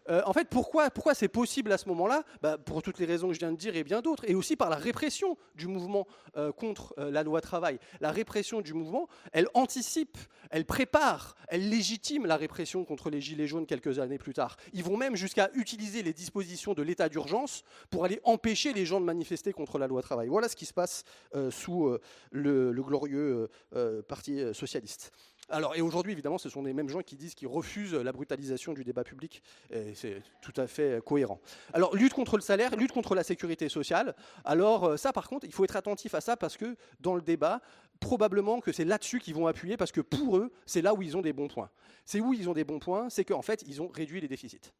Euh, en fait, pourquoi, pourquoi c'est possible à ce moment-là? Bah, pour toutes les raisons que je viens de dire et bien d'autres, et aussi par la répression du mouvement euh, contre euh, la loi travail. La répression du mouvement, elle anticipe, elle prépare, elle légitime la répression contre les Gilets jaunes quelques années plus tard. Ils vont même jusqu'à utiliser les dispositions de l'état d'urgence pour aller empêcher les gens de manifester contre la loi travail. Voilà ce qui se passe euh, sous euh, le, le glorieux euh, Parti socialiste. Alors, et aujourd'hui, évidemment, ce sont les mêmes gens qui disent qu'ils refusent la brutalisation du débat public. Et c'est tout à fait cohérent. Alors, lutte contre le salaire, lutte contre la sécurité sociale. Alors, ça, par contre, il faut être attentif à ça parce que dans le débat, probablement que c'est là-dessus qu'ils vont appuyer parce que pour eux, c'est là où ils ont des bons points. C'est où ils ont des bons points, c'est qu'en fait, ils ont réduit les déficits.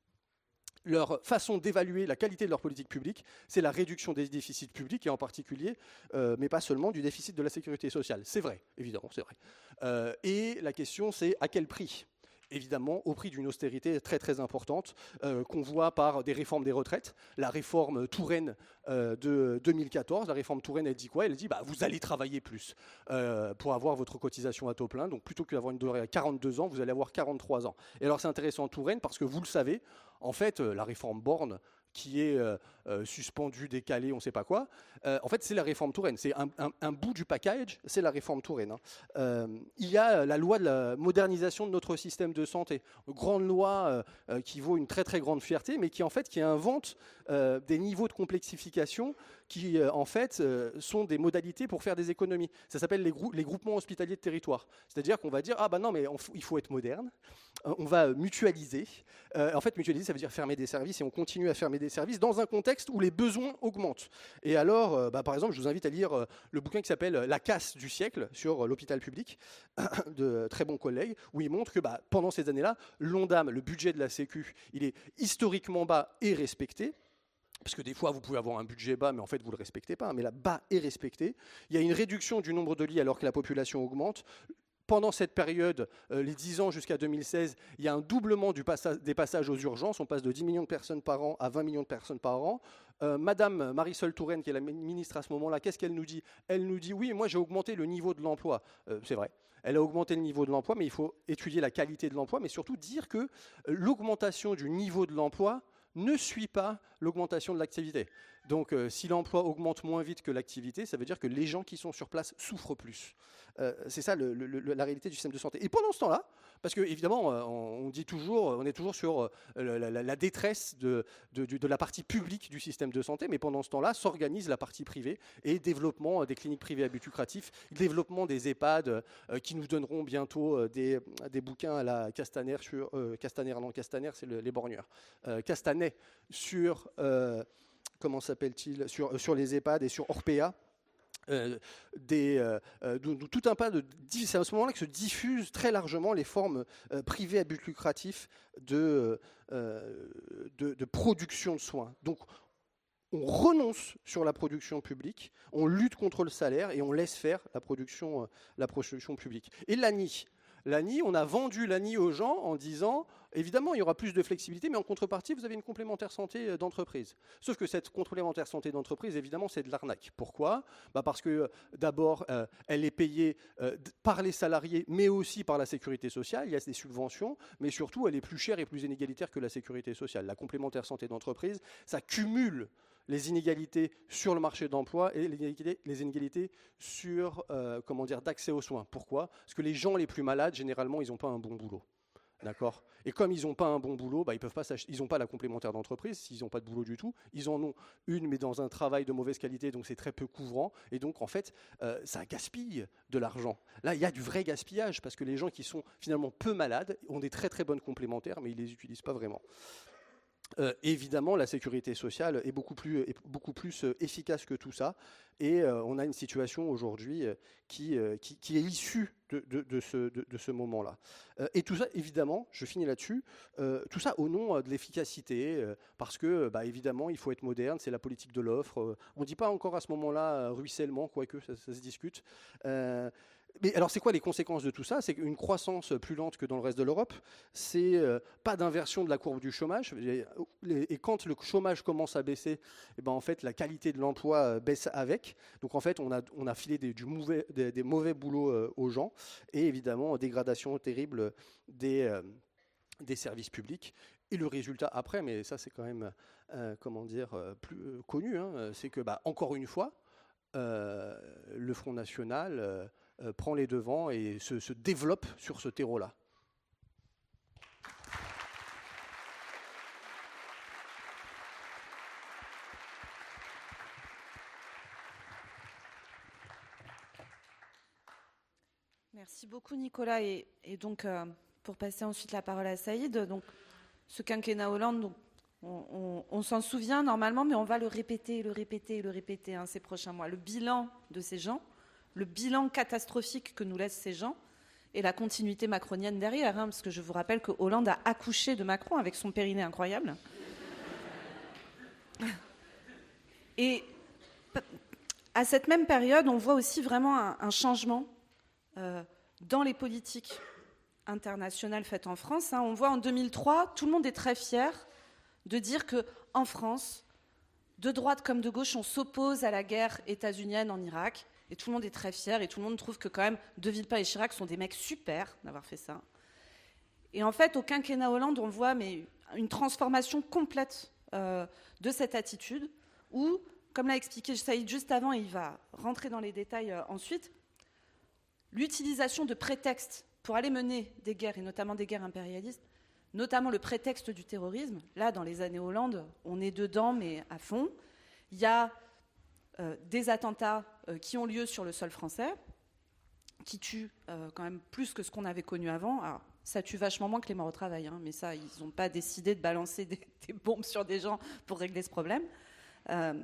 Leur façon d'évaluer la qualité de leur politique publique, c'est la réduction des déficits publics et en particulier, euh, mais pas seulement, du déficit de la sécurité sociale. C'est vrai, évidemment, c'est vrai. Euh, et la question, c'est à quel prix ? Évidemment, au prix d'une austérité très très importante euh, qu'on voit par des réformes des retraites. La réforme Touraine euh, de deux mille quatorze, la réforme Touraine, elle dit quoi? Elle dit bah, vous allez travailler plus euh, pour avoir votre cotisation à taux plein. Donc plutôt que d'avoir une durée à quarante-deux ans, vous allez avoir quarante-trois ans. Et alors c'est intéressant en Touraine parce que vous le savez, en fait, euh, la réforme Borne, qui est euh, euh, suspendue, décalée, on ne sait pas quoi, euh, en fait, c'est la réforme Touraine. C'est un, un, un bout du package, c'est la réforme Touraine. Hein. Euh, il y a la loi de la modernisation de notre système de santé, une grande loi euh, qui vaut une très très grande fierté, mais qui en fait qui invente euh, des niveaux de complexification qui euh, en fait euh, sont des modalités pour faire des économies. Ça s'appelle les, grou- les groupements hospitaliers de territoire. C'est-à-dire qu'on va dire ah ben non mais on f- il faut être moderne, euh, on va mutualiser. Euh, en fait mutualiser ça veut dire fermer des services et on continue à fermer des services dans un contexte où les besoins augmentent. Et alors euh, bah, par exemple je vous invite à lire euh, le bouquin qui s'appelle La casse du siècle sur euh, l'hôpital public de très bons collègues où il montre que bah, pendant ces années-là l'ONDAM, le budget de la Sécu, il est historiquement bas et respecté. Parce que des fois, vous pouvez avoir un budget bas, mais en fait, vous ne le respectez pas. Mais là, bas est respecté. Il y a une réduction du nombre de lits alors que la population augmente. Pendant cette période, euh, les dix ans jusqu'à deux mille seize, il y a un doublement du passa- des passages aux urgences. On passe de dix millions de personnes par an à vingt millions de personnes par an. Euh, Madame Marisol Touraine, qui est la ministre à ce moment-là, qu'est-ce qu'elle nous dit? Elle nous dit, oui, moi j'ai augmenté le niveau de l'emploi. Euh, c'est vrai. Elle a augmenté le niveau de l'emploi, mais il faut étudier la qualité de l'emploi, mais surtout dire que l'augmentation du niveau de l'emploi ne suit pas l'augmentation de l'activité. Donc euh, si l'emploi augmente moins vite que l'activité, ça veut dire que les gens qui sont sur place souffrent plus. Euh, c'est ça le, le, le, la réalité du système de santé. Et pendant ce temps-là, parce que évidemment, on dit toujours, on est toujours sur la, la, la détresse de, de, de la partie publique du système de santé, mais pendant ce temps-là, s'organise la partie privée et développement des cliniques privées à but lucratif, développement des EHPAD euh, qui nous donneront bientôt des, des bouquins à la Castaner sur euh, Castaner, non Castaner, c'est le, les borgneurs, euh, Castanet sur euh, comment s'appelle-t-il sur, sur les EHPAD et sur Orpea. Euh, des, euh, euh, de, de, tout un pas de c'est à ce moment-là que se diffusent très largement les formes euh, privées à but lucratif de, euh, de, de production de soins. Donc on renonce sur la production publique, on lutte contre le salaire et on laisse faire la production, euh, la production publique. Et l'A N I, l'A N I, on a vendu l'A N I aux gens en disant, évidemment, il y aura plus de flexibilité, mais en contrepartie, vous avez une complémentaire santé d'entreprise. Sauf que cette complémentaire santé d'entreprise, évidemment, c'est de l'arnaque. Pourquoi ? Bah parce que, euh, d'abord, euh, elle est payée euh, par les salariés, mais aussi par la sécurité sociale. Il y a des subventions, mais surtout, elle est plus chère et plus inégalitaire que la sécurité sociale. La complémentaire santé d'entreprise, ça cumule les inégalités sur le marché de l'emploi et les inégalités, les inégalités sur, euh, comment dire, d'accès aux soins. Pourquoi ? Parce que les gens les plus malades, généralement, ils n'ont pas un bon boulot. D'accord ? Et comme ils n'ont pas un bon boulot, bah, ils peuvent pas ils n'ont pas la complémentaire d'entreprise, s'ils n'ont pas de boulot du tout. Ils en ont une, mais dans un travail de mauvaise qualité, donc c'est très peu couvrant. Et donc, en fait, euh, ça gaspille de l'argent. Là, il y a du vrai gaspillage, parce que les gens qui sont finalement peu malades ont des très très bonnes complémentaires, mais ils ne les utilisent pas vraiment. Euh, évidemment, la sécurité sociale est beaucoup plus, est beaucoup plus euh, efficace que tout ça. Et euh, on a une situation aujourd'hui euh, qui, euh, qui, qui est issue de, de, de ce, de, de ce moment-là. Euh, et tout ça, évidemment, je finis là-dessus, euh, tout ça au nom euh, de l'efficacité, euh, parce que, bah, évidemment, il faut être moderne, c'est la politique de l'offre. Euh, on ne dit pas encore à ce moment-là euh, ruissellement, quoique ça, ça se discute. Euh, Mais alors, c'est quoi les conséquences de tout ça ? C'est une croissance plus lente que dans le reste de l'Europe. C'est euh, pas d'inversion de la courbe du chômage. Et, et quand le chômage commence à baisser, et ben en fait, la qualité de l'emploi euh, baisse avec. Donc, en fait, on a, on a filé des, du mauvais, des, des mauvais boulots euh, aux gens. Et évidemment, dégradation terrible des, euh, des services publics. et le résultat après, mais ça c'est quand même, euh, comment dire, euh, plus euh, connu, hein, c'est que, bah, encore une fois, euh, le Front National euh, euh, prend les devants et se, se développe sur ce terreau-là. Merci beaucoup Nicolas. Et, et donc, euh, pour passer ensuite la parole à Saïd, donc, ce quinquennat Hollande, donc, on, on, on s'en souvient normalement, mais on va le répéter, le répéter, le répéter hein, ces prochains mois. Le bilan de ces gens, le bilan catastrophique que nous laissent ces gens, et la continuité macronienne derrière, hein, parce que je vous rappelle que Hollande a accouché de Macron avec son périnée incroyable. Et à cette même période, on voit aussi vraiment un, un changement euh, dans les politiques internationales faites en France. Hein. On voit en deux mille trois, tout le monde est très fier de dire qu'en France, de droite comme de gauche, on s'oppose à la guerre états-unienne en Irak. Et tout le monde est très fier et tout le monde trouve que quand même De Villepin et Chirac sont des mecs super d'avoir fait ça. Et en fait, au quinquennat Hollande, on voit mais, une transformation complète euh, de cette attitude où, comme l'a expliqué Saïd juste avant, et il va rentrer dans les détails euh, ensuite, l'utilisation de prétextes pour aller mener des guerres, et notamment des guerres impérialistes, notamment le prétexte du terrorisme. Là, dans les années Hollande, on est dedans, mais à fond. Il y a euh, des attentats euh, qui ont lieu sur le sol français, qui tuent euh, quand même plus que ce qu'on avait connu avant. Alors, ça tue vachement moins que les morts au travail, hein, mais ça, ils n'ont pas décidé de balancer des, des bombes sur des gens pour régler ce problème. Euh,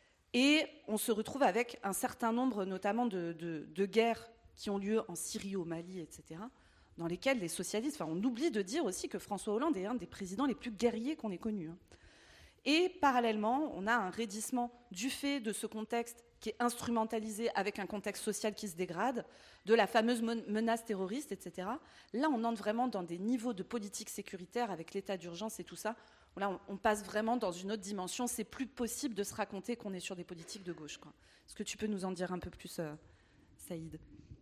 et on se retrouve avec un certain nombre, notamment de, de, de guerres qui ont lieu en Syrie, au Mali, et cetera, dans lesquelles les socialistes... Enfin, on oublie de dire aussi que François Hollande est un des présidents les plus guerriers qu'on ait connus. Hein. Et parallèlement, on a un raidissement du fait de ce contexte qui est instrumentalisé avec un contexte social qui se dégrade, de la fameuse menace terroriste, et cetera. Là, on entre vraiment dans des niveaux de politique sécuritaire avec l'état d'urgence et tout ça. Là, on, on passe vraiment dans une autre dimension. C'est plus possible de se raconter qu'on est sur des politiques de gauche, quoi. Est-ce que tu peux nous en dire un peu plus, euh, Saïd ?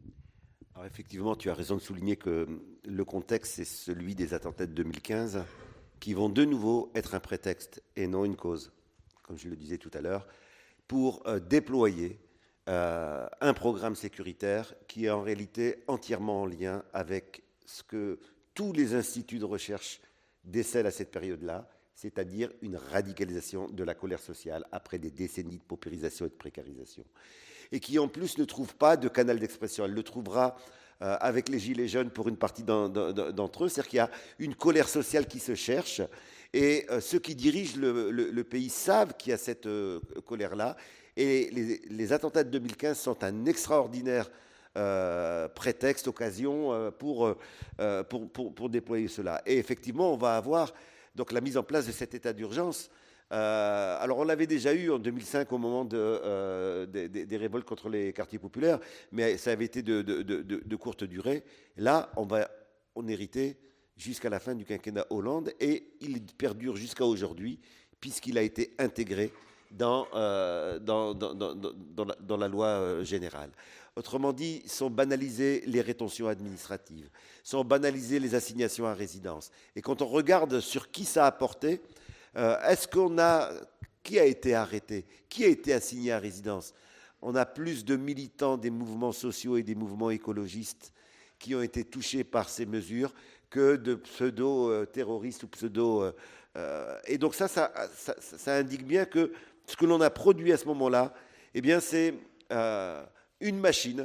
Alors effectivement, tu as raison de souligner que le contexte, c'est celui des attentats de deux mille quinze, qui vont de nouveau être un prétexte et non une cause, comme je le disais tout à l'heure, pour euh, déployer euh, un programme sécuritaire qui est en réalité entièrement en lien avec ce que tous les instituts de recherche décèlent à cette période-là, c'est-à-dire une radicalisation de la colère sociale après des décennies de paupérisation et de précarisation. Et qui en plus ne trouve pas de canal d'expression. Elle le trouvera euh, avec les Gilets jaunes pour une partie d'en, d'entre eux. C'est-à-dire qu'il y a une colère sociale qui se cherche et euh, ceux qui dirigent le, le, le pays savent qu'il y a cette euh, colère-là. Et les, les attentats de deux mille quinze sont un extraordinaire euh, prétexte, occasion euh, pour, euh, pour, pour, pour déployer cela. Et effectivement, on va avoir donc, la mise en place de cet état d'urgence. Euh, alors on l'avait déjà eu en deux mille cinq au moment de, euh, des, des, des révoltes contre les quartiers populaires, mais ça avait été de, de, de, de courte durée. Là, on va en hériter jusqu'à la fin du quinquennat Hollande et il perdure jusqu'à aujourd'hui puisqu'il a été intégré dans, euh, dans, dans, dans, dans, la, dans la loi générale. Autrement dit, sont banalisées les rétentions administratives, sont banalisées les assignations à résidence. Et quand on regarde sur qui ça a porté, Euh, est-ce qu'on a... Qui a été arrêté? Qui a été assigné à résidence? On a plus de militants des mouvements sociaux et des mouvements écologistes qui ont été touchés par ces mesures que de pseudo-terroristes ou pseudo... Euh, euh, et donc ça ça, ça, ça indique bien que ce que l'on a produit à ce moment-là, eh bien, c'est euh, une machine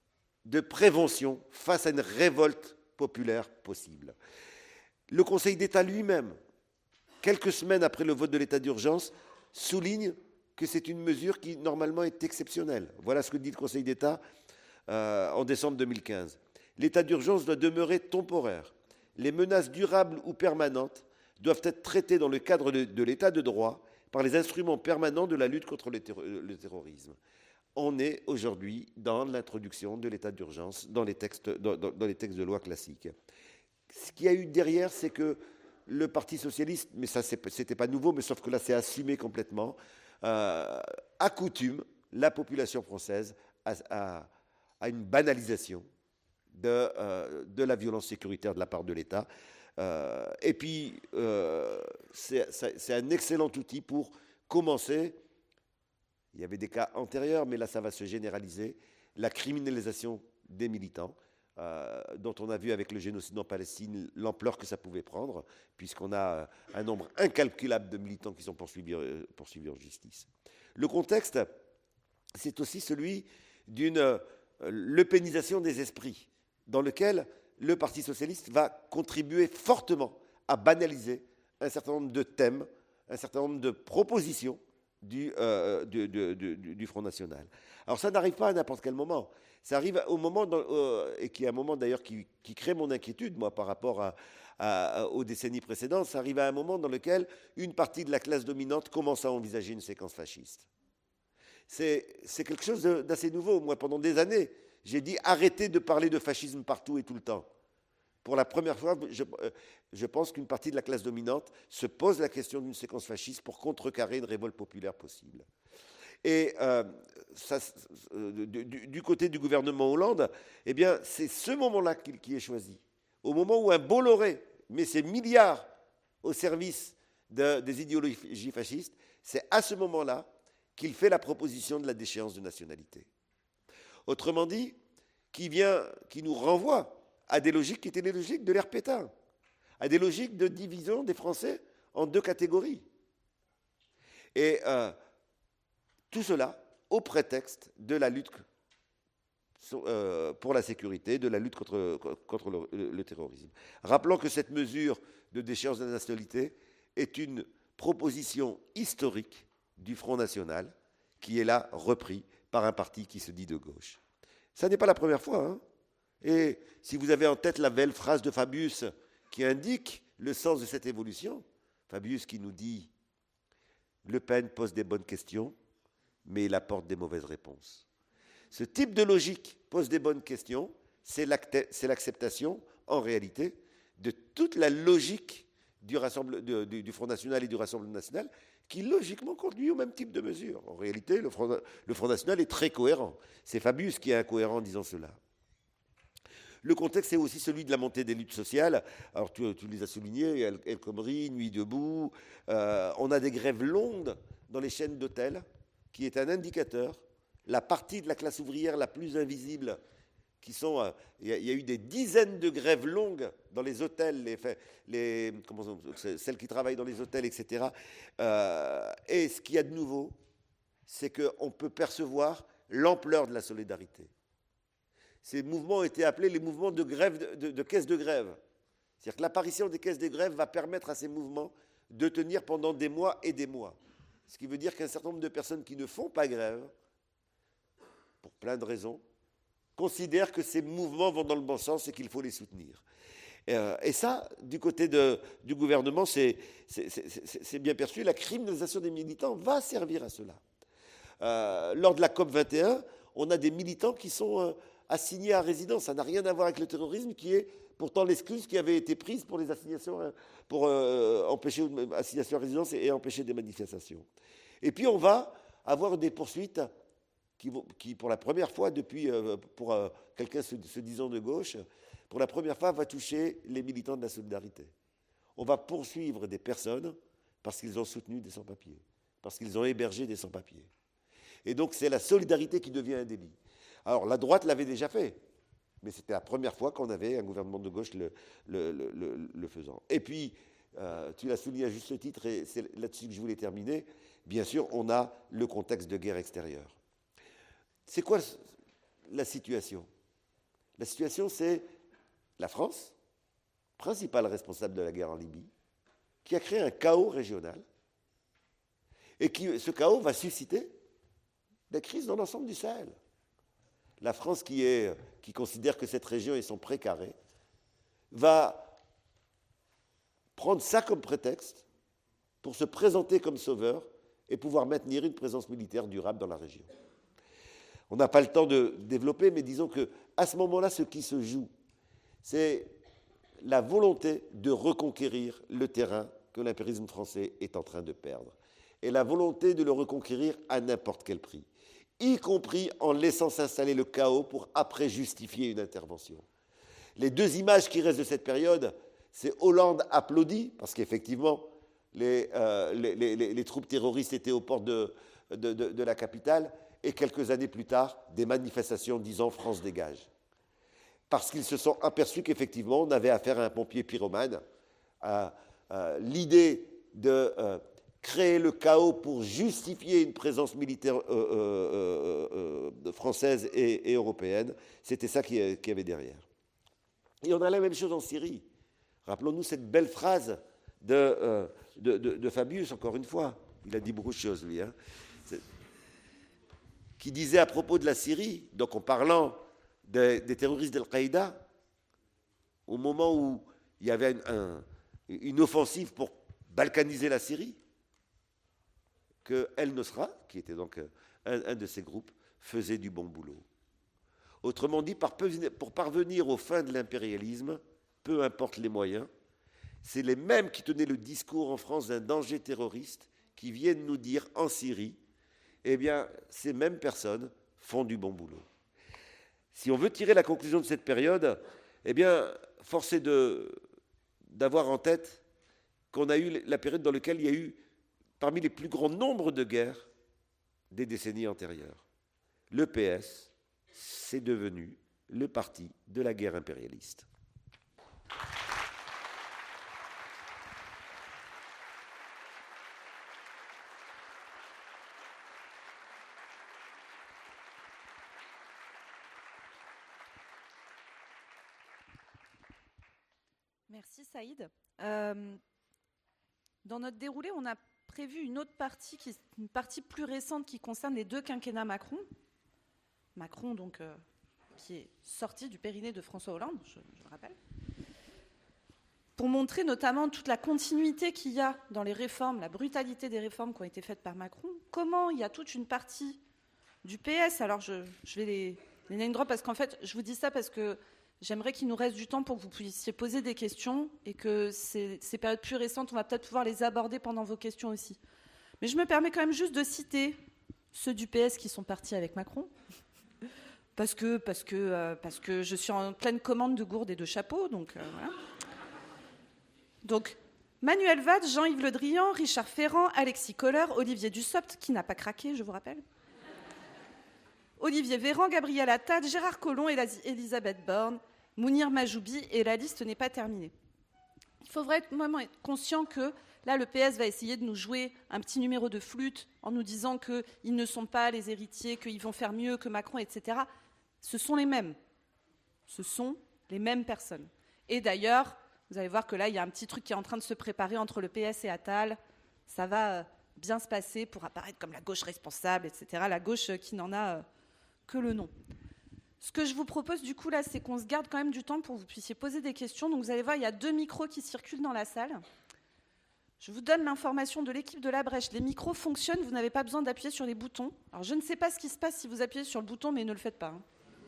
de prévention face à une révolte populaire possible. Le Conseil d'État lui-même, quelques semaines après le vote de l'état d'urgence, souligne que c'est une mesure qui, normalement, est exceptionnelle. Voilà ce que dit le Conseil d'État euh, en décembre deux mille quinze. L'état d'urgence doit demeurer temporaire. Les menaces durables ou permanentes doivent être traitées dans le cadre de, de l'état de droit par les instruments permanents de la lutte contre le, terro- le terrorisme. On est aujourd'hui dans l'introduction de l'état d'urgence dans les textes, dans, dans, dans les textes de loi classiques. Ce qu'il y a eu derrière, c'est que le Parti socialiste, mais ça c'était pas nouveau, mais sauf que là c'est assumé complètement, euh, accoutume la population française à, à, à une banalisation de, euh, de la violence sécuritaire de la part de l'État. Euh, et puis, euh, c'est, c'est, c'est un excellent outil pour commencer. Il y avait des cas antérieurs, mais là, ça va se généraliser. La criminalisation des militants, euh, dont on a vu avec le génocide en Palestine l'ampleur que ça pouvait prendre, puisqu'on a un nombre incalculable de militants qui sont poursuivis, euh, poursuivis en justice. Le contexte, c'est aussi celui d'une euh, lepénisation des esprits, dans lequel le Parti socialiste va contribuer fortement à banaliser un certain nombre de thèmes, un certain nombre de propositions du, euh, du, du, du, du Front National. Alors ça n'arrive pas à n'importe quel moment. Ça arrive au moment, dans, euh, et qui est un moment d'ailleurs qui, qui crée mon inquiétude, moi, par rapport à, à, aux décennies précédentes, ça arrive à un moment dans lequel une partie de la classe dominante commence à envisager une séquence fasciste. C'est, c'est quelque chose de, d'assez nouveau. Moi, pendant des années, j'ai dit arrêtez de parler de fascisme partout et tout le temps. Pour la première fois, je, je pense qu'une partie de la classe dominante se pose la question d'une séquence fasciste pour contrecarrer une révolte populaire possible. Et euh, ça, euh, du, du côté du gouvernement Hollande, eh bien, c'est ce moment-là qui, qui est choisi. Au moment où un Bolloré met ses milliards au service de, des idéologies fascistes, c'est à ce moment-là qu'il fait la proposition de la déchéance de nationalité. Autrement dit, qui, vient, qui nous renvoie à des logiques qui étaient les logiques de l'ère Pétain, à des logiques de division des Français en deux catégories. Et euh, tout cela au prétexte de la lutte euh, pour la sécurité, de la lutte contre, contre le, le, le terrorisme. Rappelons que cette mesure de déchéance de nationalité est une proposition historique du Front National qui est là repris par un parti qui se dit de gauche. Ça n'est pas la première fois, hein. Et si vous avez en tête la belle phrase de Fabius qui indique le sens de cette évolution, Fabius qui nous dit « Le Pen pose des bonnes questions, mais il apporte des mauvaises réponses ». Ce type de logique pose des bonnes questions, c'est, c'est l'acceptation, en réalité, de toute la logique du, rassemble, de, du, du Front National et du Rassemblement National, qui logiquement conduit au même type de mesures. En réalité, le Front, le Front National est très cohérent. C'est Fabius qui est incohérent en disant cela. Le contexte est aussi celui de la montée des luttes sociales. Alors, tu, tu les as soulignés, El, El Khomri, Nuit debout. Euh, on a des grèves longues dans les chaînes d'hôtels, qui est un indicateur. La partie de la classe ouvrière la plus invisible, qui sont... Euh, il, y a, il y a eu des dizaines de grèves longues dans les hôtels, les, les, comment, celles qui travaillent dans les hôtels, et cetera. Euh, et ce qu'il y a de nouveau, c'est qu'on peut percevoir l'ampleur de la solidarité. Ces mouvements ont été appelés les mouvements de, grève, de, de, de caisses de grève. C'est-à-dire que l'apparition des caisses de grève va permettre à ces mouvements de tenir pendant des mois et des mois. Ce qui veut dire qu'un certain nombre de personnes qui ne font pas grève, pour plein de raisons, considèrent que ces mouvements vont dans le bon sens et qu'il faut les soutenir. Et, euh, et ça, du côté de, du gouvernement, c'est, c'est, c'est, c'est, c'est bien perçu. La criminalisation des militants va servir à cela. Euh, lors de la COP vingt et un, on a des militants qui sont... Euh, assignés à résidence. Ça n'a rien à voir avec le terrorisme, qui est pourtant l'excuse qui avait été prise pour les assignations, pour euh, empêcher assignation à résidence et, et empêcher des manifestations. Et puis on va avoir des poursuites qui, vont, qui pour la première fois depuis, euh, pour euh, quelqu'un se, se disant de gauche, pour la première fois va toucher les militants de la solidarité. On va poursuivre des personnes parce qu'ils ont soutenu des sans-papiers, parce qu'ils ont hébergé des sans-papiers. Et donc c'est la solidarité qui devient un délit. Alors, la droite l'avait déjà fait, mais c'était la première fois qu'on avait un gouvernement de gauche le, le, le, le, le faisant. Et puis, euh, tu l'as souligné à juste titre, et c'est là-dessus que je voulais terminer, bien sûr, on a le contexte de guerre extérieure. C'est quoi la situation ? La situation, c'est la France, principale responsable de la guerre en Libye, qui a créé un chaos régional, et qui, ce chaos va susciter des crises dans l'ensemble du Sahel. La France, qui, est, qui considère que cette région est son précaré, va prendre ça comme prétexte pour se présenter comme sauveur et pouvoir maintenir une présence militaire durable dans la région. On n'a pas le temps de développer, mais disons qu'à ce moment-là, ce qui se joue, c'est la volonté de reconquérir le terrain que l'impérialisme français est en train de perdre, et la volonté de le reconquérir à n'importe quel prix, y compris en laissant s'installer le chaos pour après justifier une intervention. Les deux images qui restent de cette période, c'est Hollande applaudit, parce qu'effectivement, les, euh, les, les, les troupes terroristes étaient aux portes de, de, de, de la capitale, et quelques années plus tard, des manifestations disant « France dégage ». Parce qu'ils se sont aperçus qu'effectivement, on avait affaire à un pompier pyromane. Euh, euh, l'idée de euh, créer le chaos pour justifier une présence militaire euh, euh, euh, euh, française et, et européenne, c'était ça qui, qui avait derrière. Et on a la même chose en Syrie. Rappelons-nous cette belle phrase de, euh, de, de, de Fabius, encore une fois. Il a dit beaucoup de choses, lui. Hein. Qui disait à propos de la Syrie, donc en parlant des, des terroristes d'Al-Qaïda, au moment où il y avait un, un, une offensive pour balkaniser la Syrie, que El-Nosra, qui était donc un, un de ces groupes, faisait du bon boulot. Autrement dit, pour parvenir aux fins de l'impérialisme, peu importe les moyens, c'est les mêmes qui tenaient le discours en France d'un danger terroriste qui viennent nous dire en Syrie, eh bien, ces mêmes personnes font du bon boulot. Si on veut tirer la conclusion de cette période, eh bien, force est de, d'avoir en tête qu'on a eu la période dans laquelle il y a eu, parmi les plus grands nombres de guerres des décennies antérieures. Le P S, c'est devenu le parti de la guerre impérialiste. Merci Saïd. Euh, dans notre déroulé, on a prévu une autre partie, qui, une partie plus récente qui concerne les deux quinquennats Macron. Macron, donc, euh, qui est sorti du périnée de François Hollande, je, je le rappelle, pour montrer notamment toute la continuité qu'il y a dans les réformes, la brutalité des réformes qui ont été faites par Macron, comment il y a toute une partie du P S, alors je, je vais les, les name drop parce qu'en fait, je vous dis ça parce que j'aimerais qu'il nous reste du temps pour que vous puissiez poser des questions et que ces, ces périodes plus récentes, on va peut-être pouvoir les aborder pendant vos questions aussi. Mais je me permets quand même juste de citer ceux du P S qui sont partis avec Macron, parce que, parce que, euh, parce que je suis en pleine commande de gourdes et de chapeaux, donc euh, voilà. Donc, Manuel Valls, Jean-Yves Le Drian, Richard Ferrand, Alexis Kohler, Olivier Dussopt, qui n'a pas craqué, je vous rappelle, Olivier Véran, Gabriel Attal, Gérard Collomb et Elisabeth Borne, Mounir Majoubi, et la liste n'est pas terminée. Il faut vraiment être conscient que là, le P S va essayer de nous jouer un petit numéro de flûte en nous disant qu'ils ne sont pas les héritiers, qu'ils vont faire mieux que Macron, et cetera. Ce sont les mêmes. Ce sont les mêmes personnes. Et d'ailleurs, vous allez voir que là, il y a un petit truc qui est en train de se préparer entre le P S et Attal. Ça va bien se passer pour apparaître comme la gauche responsable, et cetera. La gauche qui n'en a que le nom. Ce que je vous propose du coup là, c'est qu'on se garde quand même du temps pour que vous puissiez poser des questions. Donc vous allez voir, il y a deux micros qui circulent dans la salle. Je vous donne l'information de l'équipe de la Brèche. Les micros fonctionnent, vous n'avez pas besoin d'appuyer sur les boutons. Alors je ne sais pas ce qui se passe si vous appuyez sur le bouton, mais ne le faites pas. Hein.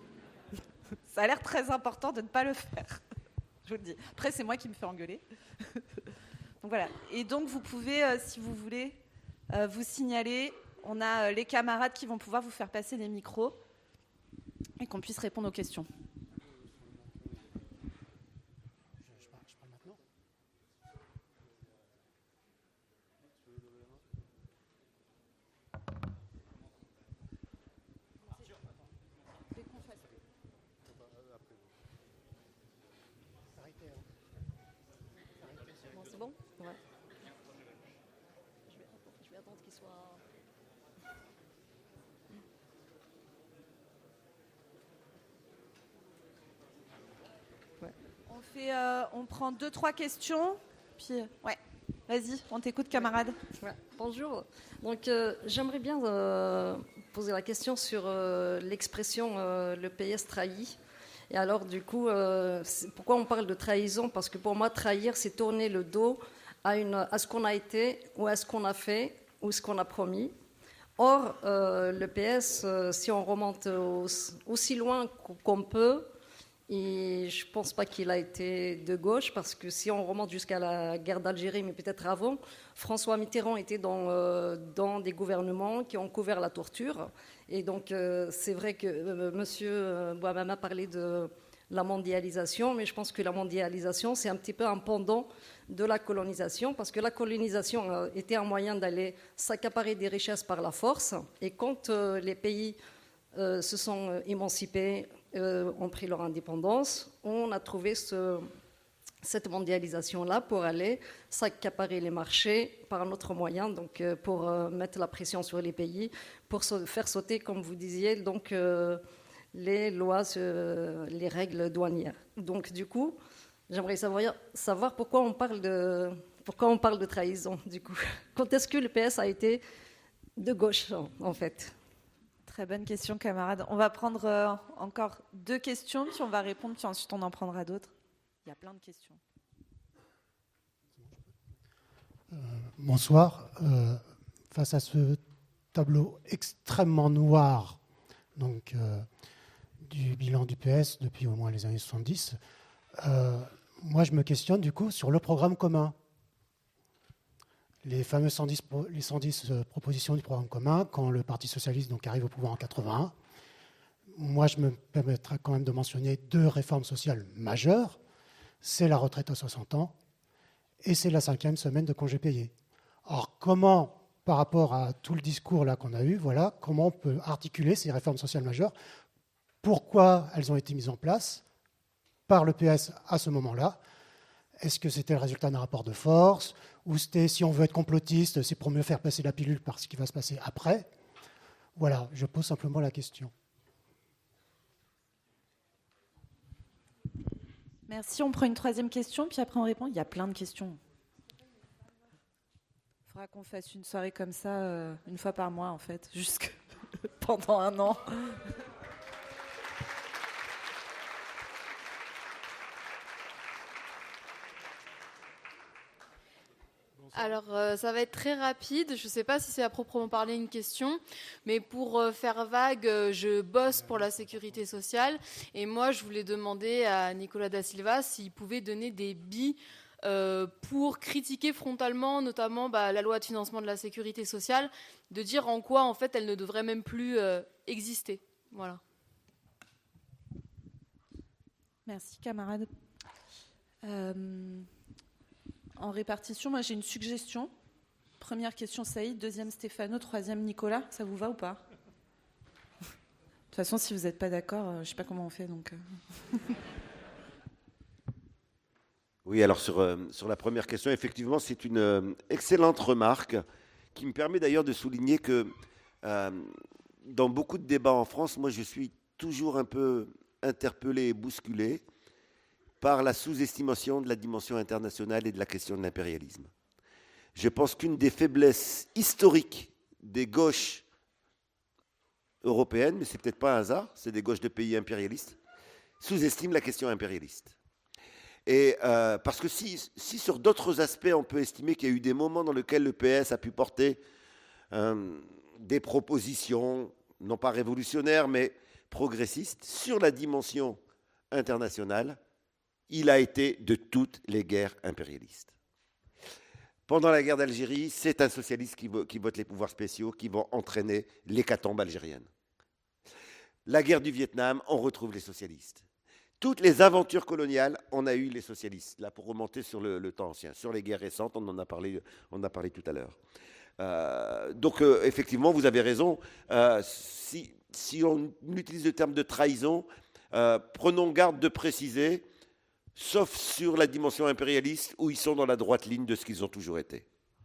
Ça a l'air très important de ne pas le faire. Je vous le dis. Après, c'est moi qui me fais engueuler. Donc voilà. Et donc vous pouvez, euh, si vous voulez, euh, vous signaler. On a euh, les camarades qui vont pouvoir vous faire passer les micros et qu'on puisse répondre aux questions. Je parle, je parle maintenant. Bon, c'est bon ? Ouais. Je vais, je vais attendre qu'il soit... On, fait, euh, on prend deux, trois questions. Puis, euh, ouais, vas-y, on t'écoute, camarade. Ouais. Bonjour. Donc, euh, j'aimerais bien euh, poser la question sur euh, l'expression euh, « le P S trahi ». Et alors, du coup, euh, pourquoi on parle de trahison ? Parce que pour moi, trahir, c'est tourner le dos à, une, à ce qu'on a été, ou à ce qu'on a fait, ou ce qu'on a promis. Or, euh, le P S, euh, si on remonte au, aussi loin qu'on peut, et je ne pense pas qu'il a été de gauche, parce que si on remonte jusqu'à la guerre d'Algérie, mais peut-être avant, François Mitterrand était dans, euh, dans des gouvernements qui ont couvert la torture. Et donc, euh, c'est vrai que euh, M. Bouamama a parlé de, la mondialisation, mais je pense que la mondialisation, c'est un petit peu un pendant de la colonisation, parce que la colonisation était un moyen d'aller s'accaparer des richesses par la force, et quand euh, les pays euh, se sont émancipés, euh, ont pris leur indépendance, on a trouvé ce, cette mondialisation-là pour aller s'accaparer les marchés par un autre moyen, donc euh, pour euh, mettre la pression sur les pays, pour so- faire sauter, comme vous disiez, donc... Euh, les lois, euh, les règles douanières. Donc, du coup, j'aimerais savoir, savoir pourquoi, on parle de, pourquoi on parle de trahison, du coup. Quand est-ce que le P S a été de gauche, en fait? Très bonne question, camarade. On va prendre euh, encore deux questions, puis on va répondre, puis ensuite on en prendra d'autres. Il y a plein de questions. Euh, bonsoir. Euh, face à ce tableau extrêmement noir, donc... Euh, du bilan du P S depuis au moins les années soixante-dix, euh, moi je me questionne du coup sur le programme commun. Les fameuses cent dix, les cent dix euh, propositions du programme commun, quand le Parti socialiste donc, arrive au pouvoir en quatre-vingt-un, moi je me permettrai quand même de mentionner deux réformes sociales majeures, c'est la retraite à soixante ans et c'est la cinquième semaine de congés payés. Alors comment, par rapport à tout le discours là qu'on a eu, voilà, comment on peut articuler ces réformes sociales majeures? Pourquoi elles ont été mises en place par le P S à ce moment-là? Est-ce que c'était le résultat d'un rapport de force? Ou c'était, si on veut être complotiste, c'est pour mieux faire passer la pilule par ce qui va se passer après? Voilà, je pose simplement la question. Merci, on prend une troisième question, puis après on répond. Il y a plein de questions. Il faudra qu'on fasse une soirée comme ça, euh, une fois par mois, en fait, jusque pendant un an. Alors, euh, ça va être très rapide. Je ne sais pas si c'est à proprement parler une question, mais pour euh, faire vague, euh, je bosse pour la sécurité sociale. Et moi, je voulais demander à Nicolas Da Silva s'il pouvait donner des billes euh, pour critiquer frontalement, notamment bah, la loi de financement de la sécurité sociale, de dire en quoi, en fait, elle ne devrait même plus euh, exister. Voilà. Merci, camarade. Euh... En répartition, moi j'ai une suggestion. Première question Saïd, deuxième Stéphano, troisième Nicolas. Ça vous va ou pas? De toute façon, si vous n'êtes pas d'accord, je ne sais pas comment on fait. Donc... Oui, alors sur, euh, sur la première question, effectivement, c'est une euh, excellente remarque qui me permet d'ailleurs de souligner que euh, dans beaucoup de débats en France, moi je suis toujours un peu interpellé et bousculé par la sous-estimation de la dimension internationale et de la question de l'impérialisme. Je pense qu'une des faiblesses historiques des gauches européennes, mais ce n'est peut-être pas un hasard, c'est des gauches de pays impérialistes, sous-estiment la question impérialiste. Et euh, parce que si, si sur d'autres aspects, on peut estimer qu'il y a eu des moments dans lesquels le P S a pu porter euh, des propositions, non pas révolutionnaires, mais progressistes, sur la dimension internationale, il a été de toutes les guerres impérialistes. Pendant la guerre d'Algérie, c'est un socialiste qui, qui vote les pouvoirs spéciaux qui vont entraîner l'hécatombe algérienne. La guerre du Vietnam, on retrouve les socialistes. Toutes les aventures coloniales, on a eu les socialistes. Là, pour remonter sur le, le temps ancien. Sur les guerres récentes, on en a parlé, on en a parlé tout à l'heure. Euh, donc, euh, effectivement, vous avez raison. Euh, si, si on utilise le terme de trahison, euh, prenons garde de préciser, sauf sur la dimension impérialiste, où ils sont dans la droite ligne de ce qu'ils ont toujours été.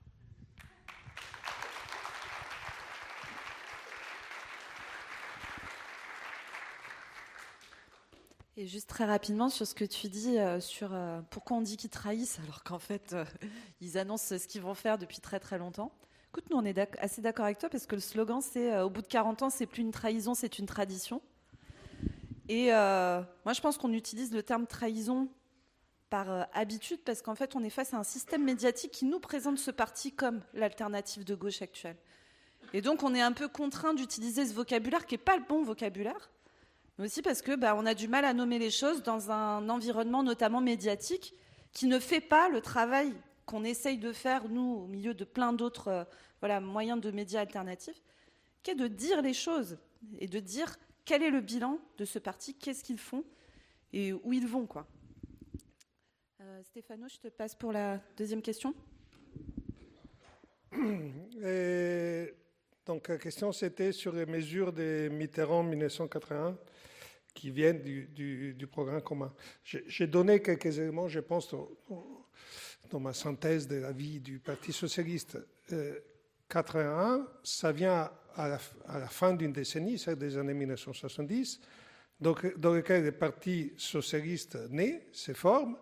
Et juste très rapidement sur ce que tu dis, euh, sur euh, pourquoi on dit qu'ils trahissent, alors qu'en fait, euh, ils annoncent ce qu'ils vont faire depuis très très longtemps. Écoute, nous on est d'ac- assez d'accord avec toi, parce que le slogan, c'est euh, au bout de quarante ans, c'est plus une trahison, c'est une tradition. Et euh, moi, je pense qu'on utilise le terme trahison par euh, habitude, parce qu'en fait, on est face à un système médiatique qui nous présente ce parti comme l'alternative de gauche actuelle. Et donc, on est un peu contraint d'utiliser ce vocabulaire qui n'est pas le bon vocabulaire, mais aussi parce que bah, on a du mal à nommer les choses dans un environnement notamment médiatique qui ne fait pas le travail qu'on essaye de faire, nous, au milieu de plein d'autres euh, voilà, moyens de médias alternatifs, qui est de dire les choses et de dire quel est le bilan de ce parti, qu'est-ce qu'ils font. et où ils vont, quoi. Euh, Stéphano, je te passe pour la deuxième question. Et donc la question c'était sur les mesures de Mitterrand en mille neuf cent quatre-vingt-un qui viennent du, du, du programme commun. J'ai, j'ai donné quelques éléments, je pense, au, au, dans ma synthèse de la vie du Parti socialiste. Euh, quatre-vingt-un, ça vient à la, à la fin d'une décennie, c'est des années mille neuf cent soixante-dix, donc, dans lequel le Parti socialiste naît, se forme,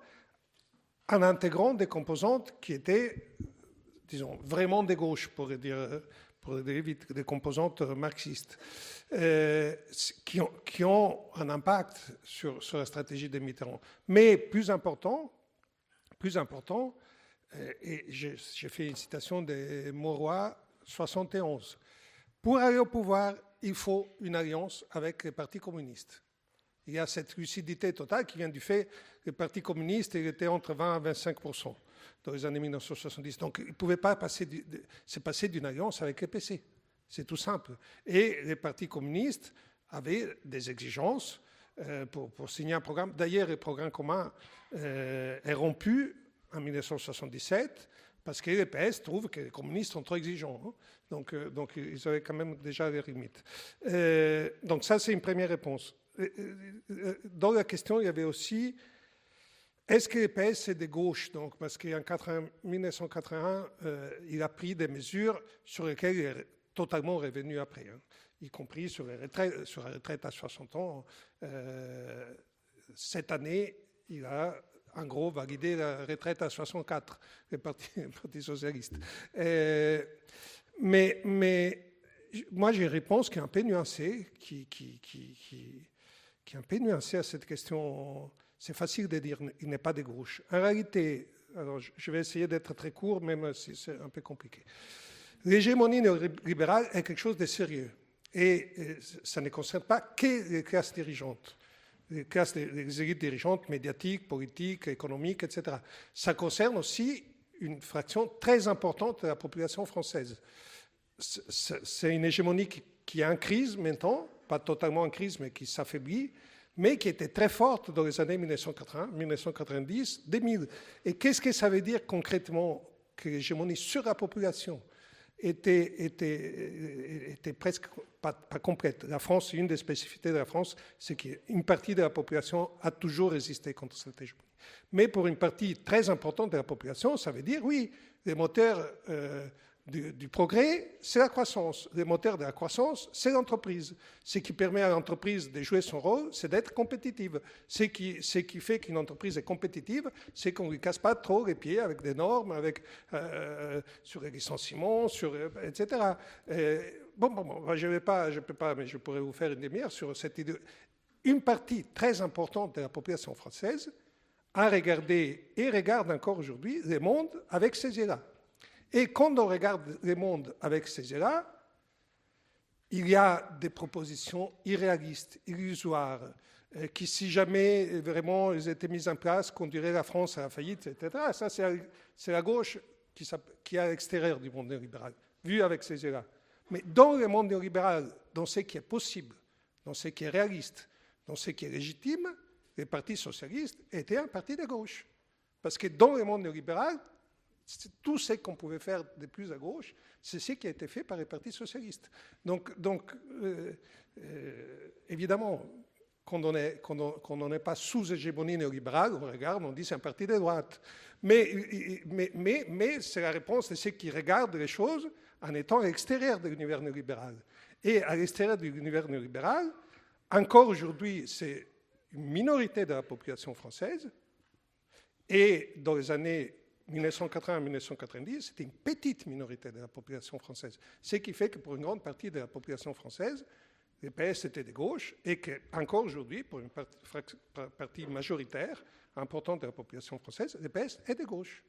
en intégrant des composantes qui étaient, disons, vraiment de gauche, pour dire, pour dire vite, des composantes marxistes, euh, qui, ont, qui ont un impact sur, sur la stratégie de Mitterrand. Mais plus important, plus important, euh, et j'ai, j'ai fait une citation de Mauroy, soixante et onze. Pour aller au pouvoir, il faut une alliance avec le Parti communiste. Il y a cette lucidité totale qui vient du fait que le Parti communiste il était entre vingt à vingt-cinq pour cent dans les années mille neuf cent soixante-dix. Donc, il ne pouvait pas passer du, de, se passer d'une alliance avec le P C. C'est tout simple. Et les partis communistes avaient des exigences euh, pour, pour signer un programme. D'ailleurs, le programme commun euh, est rompu en mille neuf cent soixante-dix-sept parce que le P S trouve que les communistes sont trop exigeants. Hein. Donc, euh, donc, ils avaient quand même déjà les limites. Euh, donc, ça, c'est une première réponse. Dans la question, il y avait aussi, est-ce que le P S est de gauche? Donc, parce qu'en mille neuf cent quatre-vingt-un, euh, il a pris des mesures sur lesquelles il est totalement revenu après, hein, y compris sur, les retraites, sur la retraite à soixante ans. Euh, cette année, il a en gros validé la retraite à soixante-quatre, le Parti, le Parti socialiste. Euh, mais, mais moi, j'ai une réponse qui est un peu nuancée, qui... qui, qui, qui qui est un peu nuancé à cette question. C'est facile de dire qu'il n'est pas de gauche. En réalité, alors je vais essayer d'être très court, même si c'est un peu compliqué. L'hégémonie néolibérale est quelque chose de sérieux. Et ça ne concerne pas que les classes dirigeantes, les classes, les élites dirigeantes médiatiques, politiques, économiques, et cetera. Ça concerne aussi une fraction très importante de la population française. C'est une hégémonie qui est en crise maintenant, pas totalement en crise, mais qui s'affaiblit, mais qui était très forte dans les années mille neuf cent quatre-vingts, mille neuf cent quatre-vingt-dix, deux mille. Et qu'est-ce que ça veut dire concrètement que l'hégémonie sur la population était, était, était presque pas, pas complète? La France, une des spécificités de la France, c'est qu'une partie de la population a toujours résisté contre cette hégémonie. Mais pour une partie très importante de la population, ça veut dire, oui, les moteurs... Euh, Du, du progrès, c'est la croissance. Le moteur de la croissance, c'est l'entreprise. Ce qui permet à l'entreprise de jouer son rôle, c'est d'être compétitive. Ce qui, ce qui fait qu'une entreprise est compétitive, c'est qu'on ne lui casse pas trop les pieds avec des normes, avec, euh, sur les licenciements, sur, et cetera. Et, bon, bon, bon, je ne vais pas, je peux pas, mais je pourrais vous faire une demi-heure sur cette idée. Une partie très importante de la population française a regardé et regarde encore aujourd'hui le monde avec ces yeux-là. Et quand on regarde le monde avec ces yeux-là, il y a des propositions irréalistes, illusoires, euh, qui, si jamais vraiment elles étaient mises en place, conduiraient la France à la faillite, et cetera. Ça, c'est la, c'est la gauche qui, qui est à l'extérieur du monde néolibéral, vue avec ces yeux-là. Mais dans le monde néolibéral, dans ce qui est possible, dans ce qui est réaliste, dans ce qui est légitime, le Parti socialiste était un parti de gauche. Parce que dans le monde néolibéral, tout ce qu'on pouvait faire de plus à gauche, c'est ce qui a été fait par les partis socialistes. Donc, donc euh, euh, évidemment, quand on n'est quand on, quand on n'est pas sous hégémonie néolibérale, on regarde, on dit c'est un parti de droite. Mais, mais, mais, mais c'est la réponse de ceux qui regardent les choses en étant à l'extérieur de l'univers néolibéral. Et à l'extérieur de l'univers néolibéral, encore aujourd'hui, c'est une minorité de la population française. Et dans les années mille neuf cent quatre-vingts à mille neuf cent quatre-vingt-dix, c'était une petite minorité de la population française. Ce qui fait que pour une grande partie de la population française, le P S était de gauche et qu'encore aujourd'hui, pour une partie majoritaire, importante de la population française, le P S est de gauche.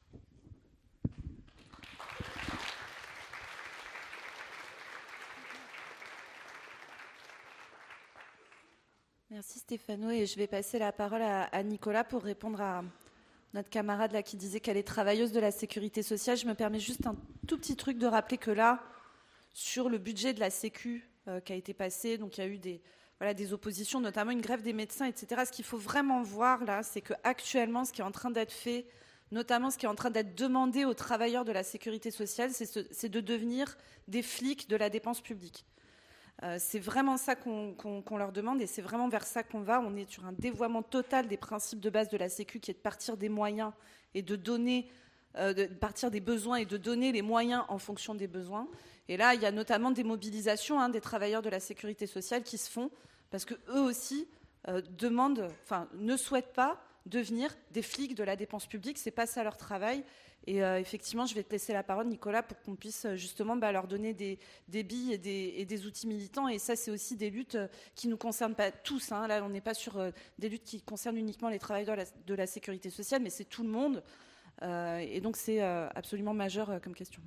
Merci Stéphano, et je vais passer la parole à, à Nicolas pour répondre à notre camarade là qui disait qu'elle est travailleuse de la sécurité sociale. Je me permets juste un tout petit truc de rappeler que là, sur le budget de la Sécu euh, qui a été passé, donc il y a eu des voilà, des oppositions, notamment une grève des médecins, et cetera. Ce qu'il faut vraiment voir là, c'est qu'actuellement, ce qui est en train d'être fait, notamment ce qui est en train d'être demandé aux travailleurs de la sécurité sociale, c'est, ce, c'est de devenir des flics de la dépense publique. Euh, c'est vraiment ça qu'on, qu'on, qu'on leur demande et c'est vraiment vers ça qu'on va. On est sur un dévoiement total des principes de base de la Sécu qui est de partir des moyens et de donner, euh, de partir des besoins et de donner les moyens en fonction des besoins. Et là, il y a notamment des mobilisations hein, des travailleurs de la sécurité sociale qui se font parce qu'eux aussi euh, demandent, enfin, ne souhaitent pas devenir des flics de la dépense publique. C'est pas ça leur travail. Et euh, effectivement, je vais te laisser la parole, Nicolas, pour qu'on puisse justement bah, leur donner des, des billes et des, et des outils militants. Et ça, c'est aussi des luttes qui ne nous concernent pas tous. Hein. Là, on n'est pas sur euh, des luttes qui concernent uniquement les travailleurs de la, de la sécurité sociale, mais c'est tout le monde. Euh, et donc, c'est euh, absolument majeur euh, comme question.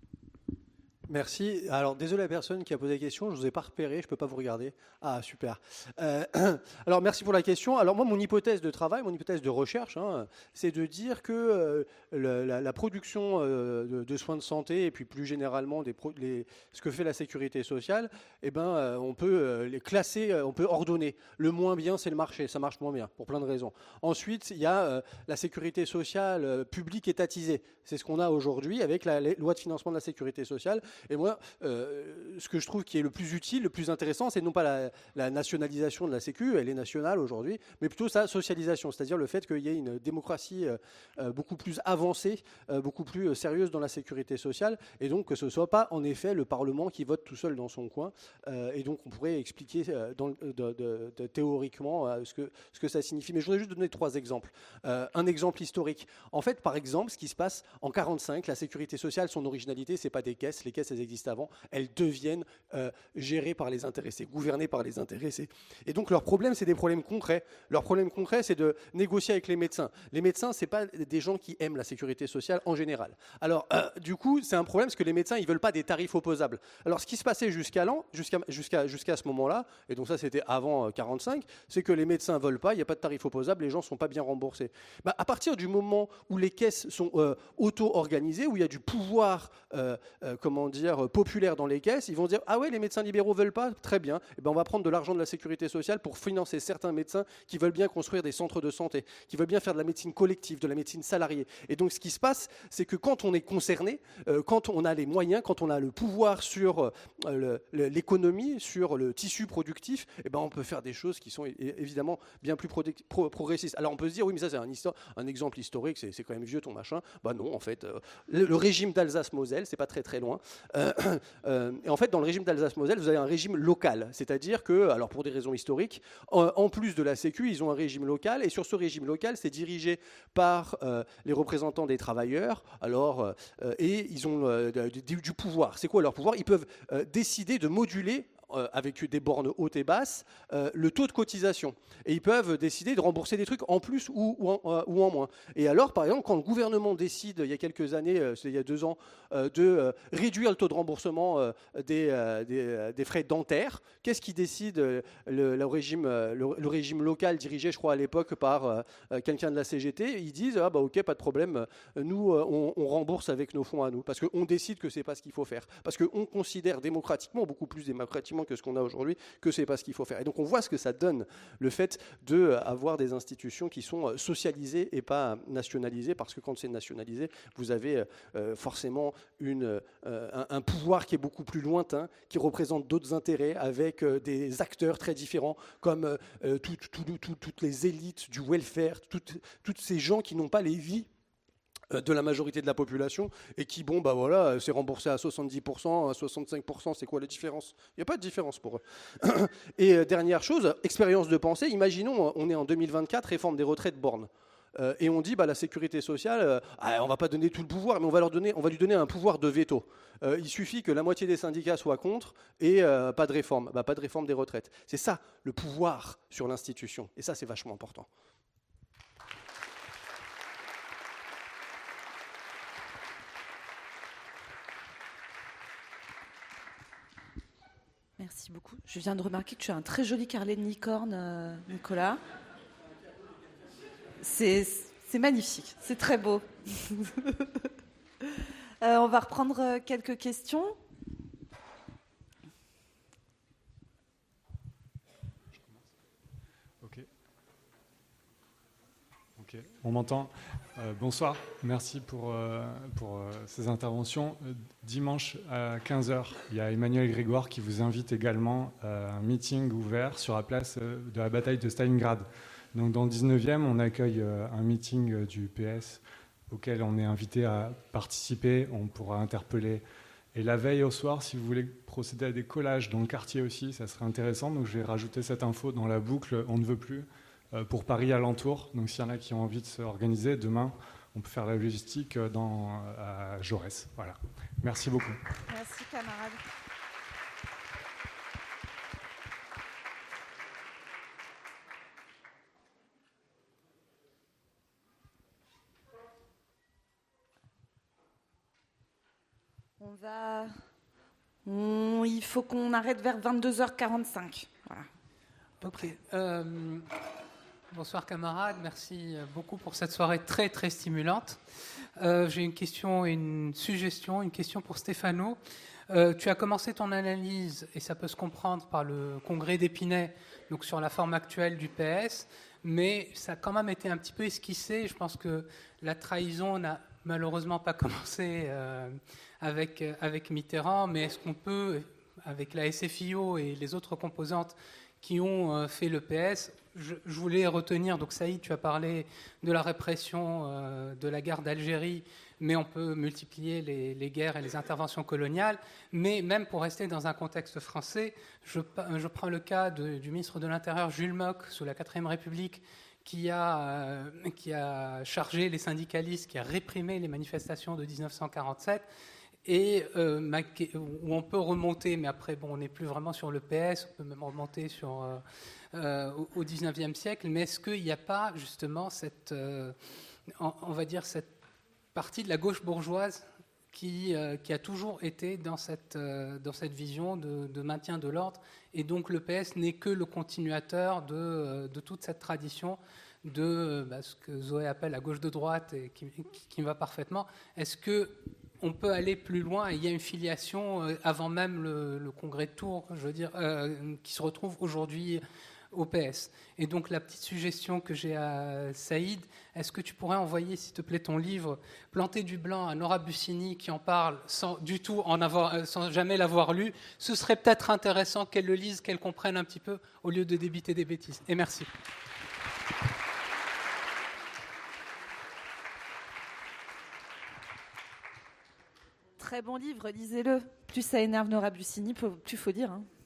Merci. Alors, désolé à la personne qui a posé la question, je ne vous ai pas repéré, je ne peux pas vous regarder. Ah, super. Euh, alors, merci pour la question. Alors, moi, mon hypothèse de travail, mon hypothèse de recherche, hein, c'est de dire que euh, le, la, la production euh, de, de soins de santé, et puis plus généralement des pro, les, ce que fait la sécurité sociale, eh ben, euh, on peut euh, les classer, euh, on peut ordonner. Le moins bien, c'est le marché, ça marche moins bien, pour plein de raisons. Ensuite, il y a euh, la sécurité sociale euh, publique étatisée. C'est ce qu'on a aujourd'hui avec la, la loi de financement de la sécurité sociale. Et moi, euh, ce que je trouve qui est le plus utile, le plus intéressant, c'est non pas la, la nationalisation de la Sécu, elle est nationale aujourd'hui, mais plutôt sa socialisation, c'est-à-dire le fait qu'il y ait une démocratie euh, beaucoup plus avancée, euh, beaucoup plus sérieuse dans la sécurité sociale, et donc que ce ne soit pas en effet le Parlement qui vote tout seul dans son coin. Euh, et donc on pourrait expliquer euh, dans, de, de, de, théoriquement euh, ce, que, ce que ça signifie. Mais je voudrais juste donner trois exemples. Euh, un exemple historique. En fait, par exemple, ce qui se passe en quarante-cinq, la sécurité sociale, son originalité, c'est pas des caisses. Les caisses, elles existent avant. Elles deviennent euh, gérées par les intéressés, gouvernées par les intéressés. Et donc, leur problème, c'est des problèmes concrets. Leur problème concret, c'est de négocier avec les médecins. Les médecins, c'est pas des gens qui aiment la sécurité sociale en général. Alors, euh, du coup, c'est un problème parce que les médecins, ils veulent pas des tarifs opposables. Alors, ce qui se passait jusqu'à l'an, jusqu'à, jusqu'à, jusqu'à ce moment-là, et donc ça, c'était avant euh, quarante-cinq, c'est que les médecins veulent pas, il n'y a pas de tarifs opposables, les gens sont pas bien remboursés. Bah, à partir du moment où les caisses sont euh, auto-organisées, où il y a du pouvoir, euh, euh, comment dire, populaire dans les caisses, ils vont dire « Ah ouais, les médecins libéraux veulent pas ? Très bien. Eh ben, on va prendre de l'argent de la sécurité sociale pour financer certains médecins qui veulent bien construire des centres de santé, qui veulent bien faire de la médecine collective, de la médecine salariée. » Et donc, ce qui se passe, c'est que quand on est concerné, euh, quand on a les moyens, quand on a le pouvoir sur euh, le, l'économie, sur le tissu productif, eh ben, on peut faire des choses qui sont é- évidemment bien plus pro- pro- progressistes. Alors, on peut se dire « Oui, mais ça, c'est un, histoire, un exemple historique, c'est, c'est quand même vieux ton machin. » Bah non, en fait, euh, le, le régime d'Alsace-Moselle, c'est pas très très loin. Euh, euh, et en fait, dans le régime d'Alsace-Moselle, vous avez un régime local, c'est-à-dire que, alors pour des raisons historiques, en, en plus de la Sécu, ils ont un régime local, et sur ce régime local, c'est dirigé par euh, les représentants des travailleurs. Alors, euh, et ils ont euh, du, du pouvoir. C'est quoi leur pouvoir ? Ils peuvent euh, décider de moduler Euh, avec des bornes hautes et basses, euh, le taux de cotisation. Et ils peuvent décider de rembourser des trucs en plus ou, ou, en, euh, ou en moins. Et alors, par exemple, quand le gouvernement décide, il y a quelques années, euh, c'est il y a deux ans, euh, de euh, réduire le taux de remboursement euh, des, euh, des, euh, des frais dentaires, qu'est-ce qui décide euh, le, le, régime, euh, le, le régime local dirigé, je crois, à l'époque par euh, quelqu'un de la C G T? Ils disent, ah bah ok, pas de problème, nous, euh, on, on rembourse avec nos fonds à nous, parce qu'on décide que c'est pas ce qu'il faut faire. Parce qu'on considère démocratiquement, beaucoup plus démocratiquement que ce qu'on a aujourd'hui, que c'est pas ce qu'il faut faire. Et donc on voit ce que ça donne, le fait d'avoir des institutions qui sont socialisées et pas nationalisées, parce que quand c'est nationalisé, vous avez euh, forcément une, euh, un, un pouvoir qui est beaucoup plus lointain, qui représente d'autres intérêts, avec euh, des acteurs très différents, comme euh, tout, tout, tout, toutes les élites du welfare, toutes, toutes ces gens qui n'ont pas les vies de la majorité de la population et qui, bon, bah voilà, c'est remboursé à soixante-dix pour cent, à soixante-cinq pour cent, c'est quoi la différence ? Il n'y a pas de différence pour eux. Et euh, dernière chose, expérience de pensée, imaginons, on est en deux mille vingt-quatre, réforme des retraites bornes. Euh, et on dit, bah, la sécurité sociale, euh, ah, on ne va pas donner tout le pouvoir, mais on va, leur donner, on va lui donner un pouvoir de veto. Euh, il suffit que la moitié des syndicats soient contre et euh, pas de réforme. Bah, pas de réforme des retraites. C'est ça, le pouvoir sur l'institution. Et ça, c'est vachement important. Merci beaucoup. Je viens de remarquer que tu as un très joli carnet de licorne, euh, Nicolas. C'est, c'est magnifique, c'est très beau. euh, on va reprendre quelques questions. Ok, on m'entend. Euh, bonsoir, merci pour, euh, pour euh, ces interventions. Euh, dimanche à quinze heures, il y a Emmanuel Grégoire qui vous invite également à un meeting ouvert sur la place de la bataille de Stalingrad. Donc dans le dix-neuvième, on accueille euh, un meeting euh, du P S auquel on est invité à participer. On pourra interpeller. Et la veille au soir, si vous voulez procéder à des collages dans le quartier aussi, ça serait intéressant. Donc je vais rajouter cette info dans la boucle. On ne veut plus. Pour Paris alentour. Donc s'il y en a qui ont envie de s'organiser, demain, on peut faire la logistique dans, à Jaurès. Voilà. Merci beaucoup. Merci, camarade. On va... On... Il faut qu'on arrête vers vingt-deux heures quarante-cinq. Voilà. Ok. Euh... Bonsoir camarades, merci beaucoup pour cette soirée très très stimulante. Euh, j'ai une question et une suggestion, une question pour Stéphano. Euh, tu as commencé ton analyse, et ça peut se comprendre par le congrès d'Épinay, donc sur la forme actuelle du P S, mais ça a quand même été un petit peu esquissé. Je pense que la trahison n'a malheureusement pas commencé euh, avec, avec Mitterrand, mais est-ce qu'on peut, avec la S F I O et les autres composantes qui ont euh, fait le P S, Je, je voulais retenir, donc Saïd, tu as parlé de la répression euh, de la guerre d'Algérie, mais on peut multiplier les, les guerres et les interventions coloniales. Mais même pour rester dans un contexte français, je, je prends le cas de, du ministre de l'Intérieur Jules Mock, sous la quatrième République, qui a, euh, qui a chargé les syndicalistes, qui a réprimé les manifestations de dix-neuf cent quarante-sept, et euh, ma, où on peut remonter, mais après, bon, on n'est plus vraiment sur le P S, on peut même remonter sur... Euh, Euh, au dix-neuvième siècle, mais est-ce qu'il n'y a pas justement cette, euh, on va dire cette partie de la gauche bourgeoise qui, euh, qui a toujours été dans cette, euh, dans cette vision de, de maintien de l'ordre, et donc le P S n'est que le continuateur de, de toute cette tradition de bah, ce que Zoé appelle la gauche de droite et qui, qui, qui me va parfaitement. Est-ce que on peut aller plus loin, et il y a une filiation euh, avant même le, le congrès de Tours, je veux dire, euh, qui se retrouve aujourd'hui au P S. Et donc la petite suggestion que j'ai à Saïd, est-ce que tu pourrais envoyer, s'il te plaît, ton livre Planter du blanc à Nora Bussini, qui en parle sans du tout en avoir, sans jamais l'avoir lu. Ce serait peut-être intéressant qu'elle le lise, qu'elle comprenne un petit peu, au lieu de débiter des bêtises. Et merci. Très bon livre, lisez-le. Plus ça énerve Nora Bussini, plus il faut dire. Hein.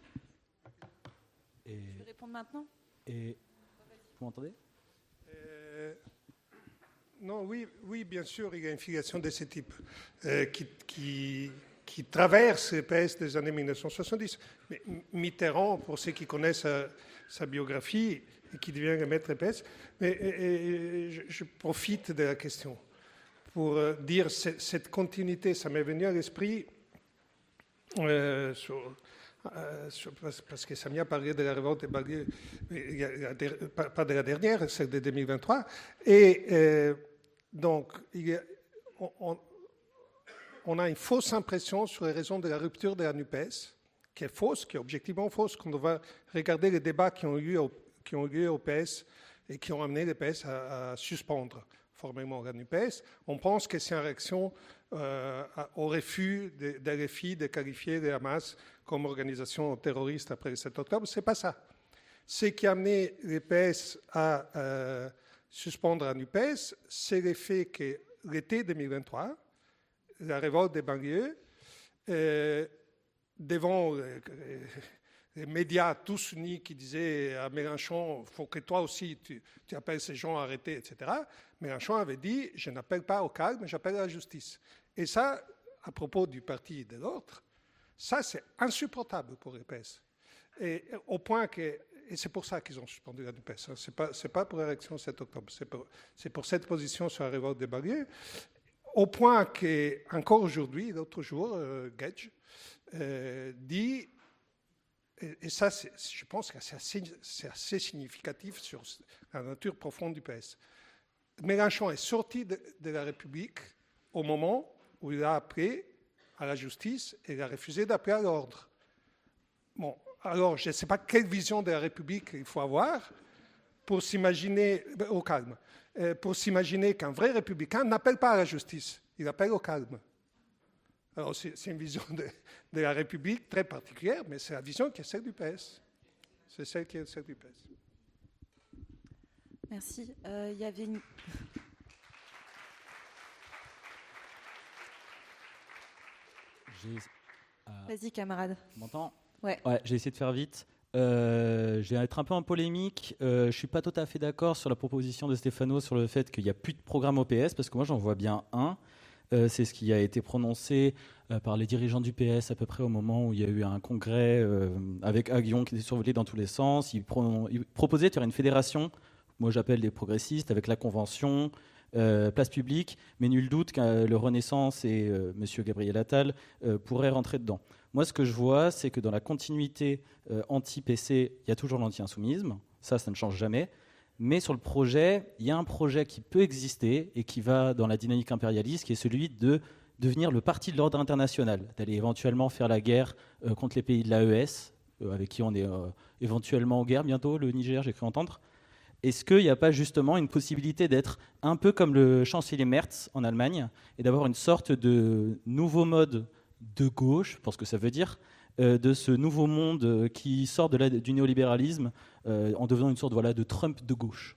Et... Je vais répondre maintenant. Et vous m'entendez euh, Non, oui, oui, bien sûr, il y a une filiation de ce type euh, qui, qui, qui traverse le P S des années mille neuf cent soixante-dix. Mais Mitterrand, pour ceux qui connaissent sa, sa biographie et qui devient le maître P S, mais et, et, je, je profite de la question pour dire cette, cette continuité. Ça m'est venu à l'esprit euh, sur, euh, sur, parce que Samia parlait de la révolte des banlieues, pas de la dernière, celle de deux mille vingt-trois. Et euh, donc, il y a, on, on a une fausse impression sur les raisons de la rupture de la NUPES, qui est fausse, qui est objectivement fausse, quand on va regarder les débats qui ont eu au, qui ont eu lieu au P S et qui ont amené le P S à, à suspendre formellement la NUPES. On pense que c'est une réaction euh, au refus de, de l'R F I de qualifier le Hamas comme organisation terroriste après le sept octobre. Ce n'est pas ça. Ce qui a amené le P S à euh, suspendre la NUPES, c'est le fait que l'été deux mille vingt-trois, la révolte des banlieues, euh, devant euh, les médias tous unis qui disaient à Mélenchon, il faut que toi aussi tu, tu appelles ces gens à arrêter, et cetera, Mélenchon avait dit, je n'appelle pas au calme, j'appelle à la justice. Et ça, à propos du parti et de l'autre, ça c'est insupportable pour le P S. Et au point que, et c'est pour ça qu'ils ont suspendu la NUPES, hein, ce n'est pas, c'est pas pour l'élection sept octobre, c'est pour, c'est pour cette position sur la révolte des banlieues, au point qu'encore aujourd'hui, l'autre jour, euh, Gage euh, dit, et, et ça c'est, je pense que c'est assez, c'est assez significatif sur la nature profonde du P S. Mélenchon est sorti de, de la République au moment où il a appelé à la justice et il a refusé d'appeler à l'ordre. Bon, alors je ne sais pas quelle vision de la République il faut avoir, pour s'imaginer, au calme, euh, pour s'imaginer qu'un vrai républicain n'appelle pas à la justice, il appelle au calme. Alors c'est, c'est une vision de, de la République très particulière, mais c'est la vision qui est celle du P S. C'est celle qui est celle du P S. Merci. Euh, il y avait une... J'ai... Euh... Vas-y, camarade. Tu m'entends ? Ouais. Ouais, j'ai essayé de faire vite. Euh, je vais être un peu en polémique. Euh, je ne suis pas tout à fait d'accord sur la proposition de Stéphano sur le fait qu'il n'y a plus de programme O P S, parce que moi, j'en vois bien un. Euh, c'est ce qui a été prononcé euh, par les dirigeants du P S à peu près au moment où il y a eu un congrès euh, avec Aguillon qui était survolé dans tous les sens. Il, pro- il proposait de faire une fédération, moi j'appelle des progressistes, avec la Convention, euh, place publique, mais nul doute que le Renaissance et euh, M. Gabriel Attal euh, pourraient rentrer dedans. Moi, ce que je vois, c'est que dans la continuité euh, anti-P C, il y a toujours l'anti-insoumisme. Ça, ça ne change jamais. Mais sur le projet, il y a un projet qui peut exister et qui va dans la dynamique impérialiste, qui est celui de devenir le parti de l'ordre international, d'aller éventuellement faire la guerre euh, contre les pays de l'A E S, euh, avec qui on est euh, éventuellement en guerre bientôt, le Niger, j'ai cru entendre. Est-ce qu'il n'y a pas justement une possibilité d'être un peu comme le chancelier Merz en Allemagne et d'avoir une sorte de nouveau mode de gauche, pour ce que ça veut dire, euh, de ce nouveau monde euh, qui sort de la, du néolibéralisme euh, en devenant une sorte voilà, de Trump de gauche?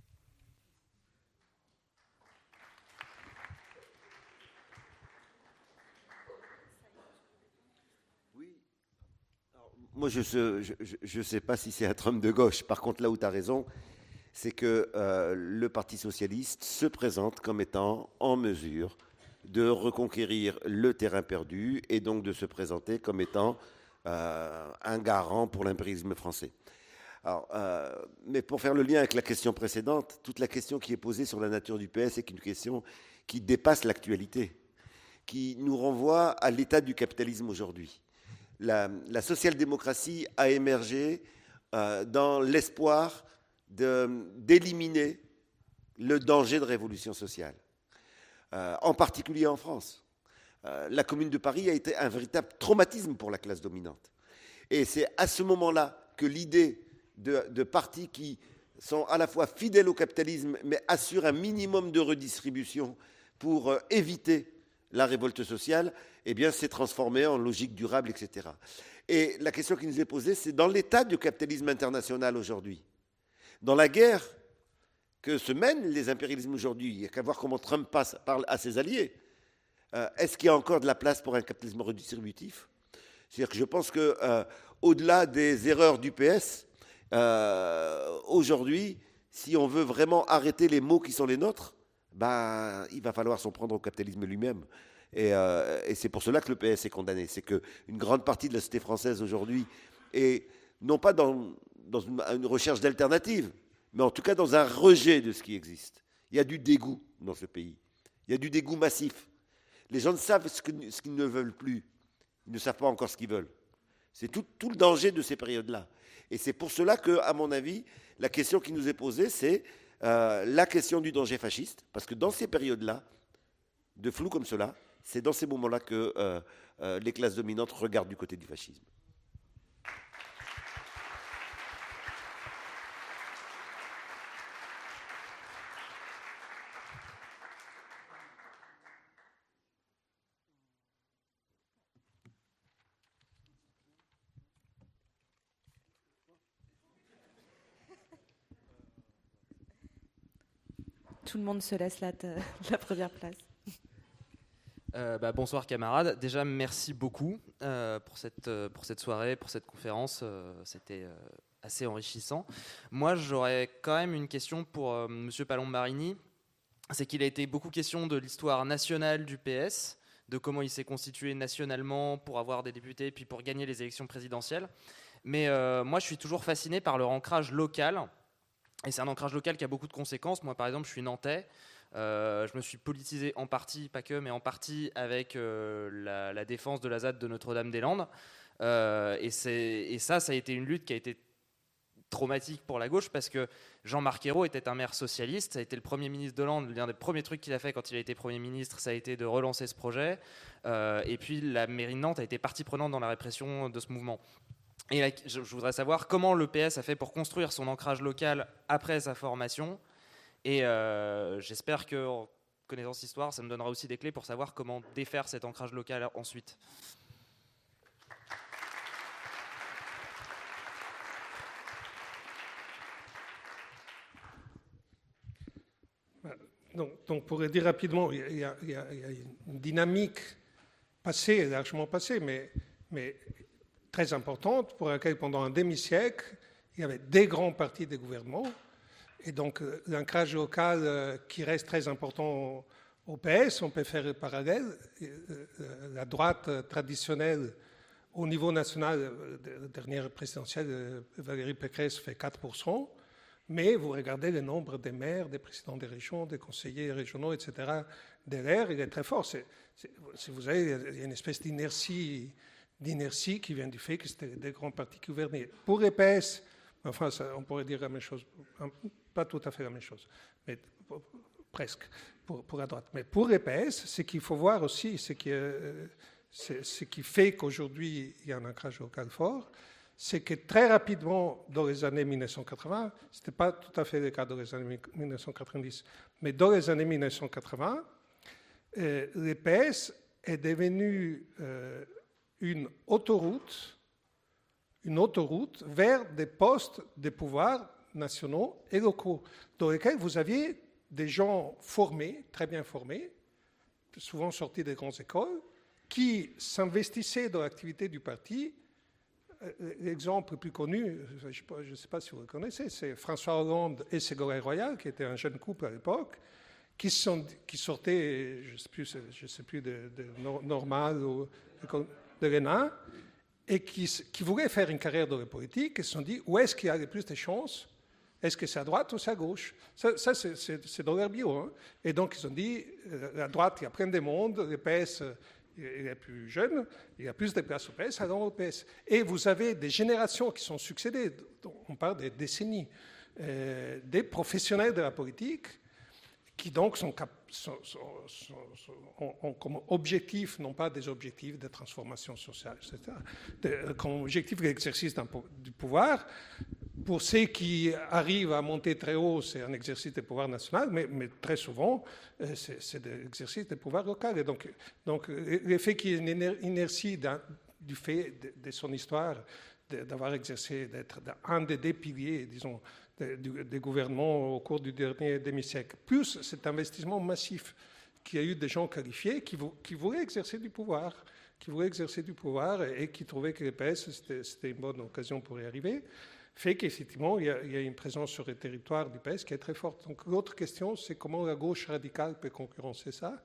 Oui. Alors, moi, je ne sais pas si c'est un Trump de gauche. Par contre, là où tu as raison, c'est que euh, le Parti socialiste se présente comme étant en mesure de reconquérir le terrain perdu et donc de se présenter comme étant euh, un garant pour l'impérialisme français. Alors, euh, mais pour faire le lien avec la question précédente, toute la question qui est posée sur la nature du P S est une question qui dépasse l'actualité, qui nous renvoie à l'état du capitalisme aujourd'hui. La, la social-démocratie a émergé euh, dans l'espoir de, d'éliminer le danger de révolution sociale. Euh, en particulier en France. Euh, la Commune de Paris a été un véritable traumatisme pour la classe dominante. Et c'est à ce moment-là que l'idée de, de partis qui sont à la fois fidèles au capitalisme, mais assurent un minimum de redistribution pour euh, éviter la révolte sociale, eh bien, s'est transformée en logique durable, et cetera. Et la question qui nous est posée, c'est dans l'état du capitalisme international aujourd'hui, dans la guerre que se mènent les impérialismes aujourd'hui, il n'y a qu'à voir comment Trump passe, parle à ses alliés. Euh, est-ce qu'il y a encore de la place pour un capitalisme redistributif ? C'est-à-dire que je pense qu'au-delà euh, des erreurs du P S, euh, aujourd'hui, si on veut vraiment arrêter les maux qui sont les nôtres, ben, il va falloir s'en prendre au capitalisme lui-même. Et, euh, et c'est pour cela que le P S est condamné. C'est qu'une grande partie de la société française aujourd'hui est non pas dans, dans une, une recherche d'alternative, mais en tout cas dans un rejet de ce qui existe. Il y a du dégoût dans ce pays. Il y a du dégoût massif. Les gens ne savent ce, que, ce qu'ils ne veulent plus. Ils ne savent pas encore ce qu'ils veulent. C'est tout, tout le danger de ces périodes-là. Et c'est pour cela que, à mon avis, la question qui nous est posée, c'est euh, la question du danger fasciste. Parce que dans ces périodes-là, de flou comme cela, c'est dans ces moments-là que euh, euh, les classes dominantes regardent du côté du fascisme. Tout le monde se laisse la, la première place. Euh, bah, bonsoir camarades. Déjà merci beaucoup euh, pour, cette, euh, pour cette soirée, pour cette conférence. Euh, c'était euh, assez enrichissant. Moi j'aurais quand même une question pour euh, Monsieur Palombarini. C'est qu'il a été beaucoup question de l'histoire nationale du P S, de comment il s'est constitué nationalement pour avoir des députés puis pour gagner les élections présidentielles. Mais euh, moi je suis toujours fasciné par leur ancrage local. Et c'est un ancrage local qui a beaucoup de conséquences. Moi, par exemple, je suis nantais. Euh, je me suis politisé en partie, pas que, mais en partie avec euh, la, la défense de la Z A D de Notre-Dame-des-Landes. Euh, et, et ça, ça a été une lutte qui a été traumatique pour la gauche parce que Jean-Marc Ayrault était un maire socialiste. Ça a été le Premier ministre de Landes. L'un des premiers trucs qu'il a fait quand il a été Premier ministre, ça a été de relancer ce projet. Euh, et puis, la mairie de Nantes a été partie prenante dans la répression de ce mouvement. Et là, je voudrais savoir comment le P S a fait pour construire son ancrage local après sa formation. Et euh, j'espère que, en connaissant cette histoire, ça me donnera aussi des clés pour savoir comment défaire cet ancrage local ensuite. Donc, donc, pour dire rapidement, il y, a, il, y a, il y a une dynamique passée, largement passée, mais, mais très importante, pour laquelle pendant un demi-siècle, il y avait des grands partis de gouvernement, et donc l'ancrage local euh, qui reste très important au P S, on peut faire le parallèle. La droite traditionnelle au niveau national, la dernière présidentielle, Valérie Pécresse fait quatre pour cent. Mais vous regardez le nombre des maires, des présidents des régions, des conseillers régionaux, et cetera, de l'R, il est très fort. C'est, c'est, si vous avez, il y a une espèce d'inertie, d'inertie qui vient du fait que c'était des grands partis qui gouvernaient. Pour le P S, enfin, ça, on pourrait dire la même chose, pas tout à fait la même chose, mais presque, pour, pour la droite. Mais pour le P S, ce qu'il faut voir aussi, c'est que, c'est, ce qui fait qu'aujourd'hui, il y a un ancrage local fort, c'est que très rapidement, dans les années mille neuf cent quatre-vingts, ce n'était pas tout à fait le cas dans les années mille neuf cent quatre-vingt-dix, mais dans les années mille neuf cent quatre-vingts, euh, le P S est devenu euh, une autoroute, une autoroute vers des postes de pouvoir nationaux et locaux, dans lesquels vous aviez des gens formés, très bien formés, souvent sortis des grandes écoles, qui s'investissaient dans l'activité du parti. L'exemple le plus connu, je ne sais pas si vous le connaissez, c'est François Hollande et Ségolène Royal, qui était un jeune couple à l'époque, qui, sont, qui sortaient, je ne sais plus, je sais plus de, de Normal ou de l'E N A, et qui, qui voulaient faire une carrière dans la politique, et se sont dit, où est-ce qu'il y a le plus de chances? Est-ce que c'est à droite ou c'est à gauche? Ça, ça c'est, c'est, c'est dans leur bio. Hein. Et donc, ils ont dit, à droite, il y a plein de monde, le P S... il est plus jeune, il y a plus de places au P S, alors au P S. Et vous avez des générations qui sont succédées, on parle des décennies, euh, des professionnels de la politique qui donc sont, sont, sont, sont, sont, ont, ont comme objectif, non pas des objectifs de transformation sociale, et cetera, de, comme objectif l'exercice du pouvoir. Pour ceux qui arrivent à monter très haut, c'est un exercice de pouvoir national, mais, mais très souvent, c'est, c'est l'exercice de pouvoir local. Et donc, donc, le fait qu'il y ait une inertie dans, du fait de, de son histoire, de, d'avoir exercé, d'être un des deux piliers, disons, des gouvernements au cours du dernier demi-siècle, plus cet investissement massif qu'il y a eu des gens qualifiés qui, qui voulaient exercer du pouvoir, qui voulaient exercer du pouvoir et, et qui trouvaient que le P S, c'était, c'était une bonne occasion pour y arriver, fait qu'effectivement, il y, a, il y a une présence sur le territoire du P S qui est très forte. Donc l'autre question, c'est comment la gauche radicale peut concurrencer ça.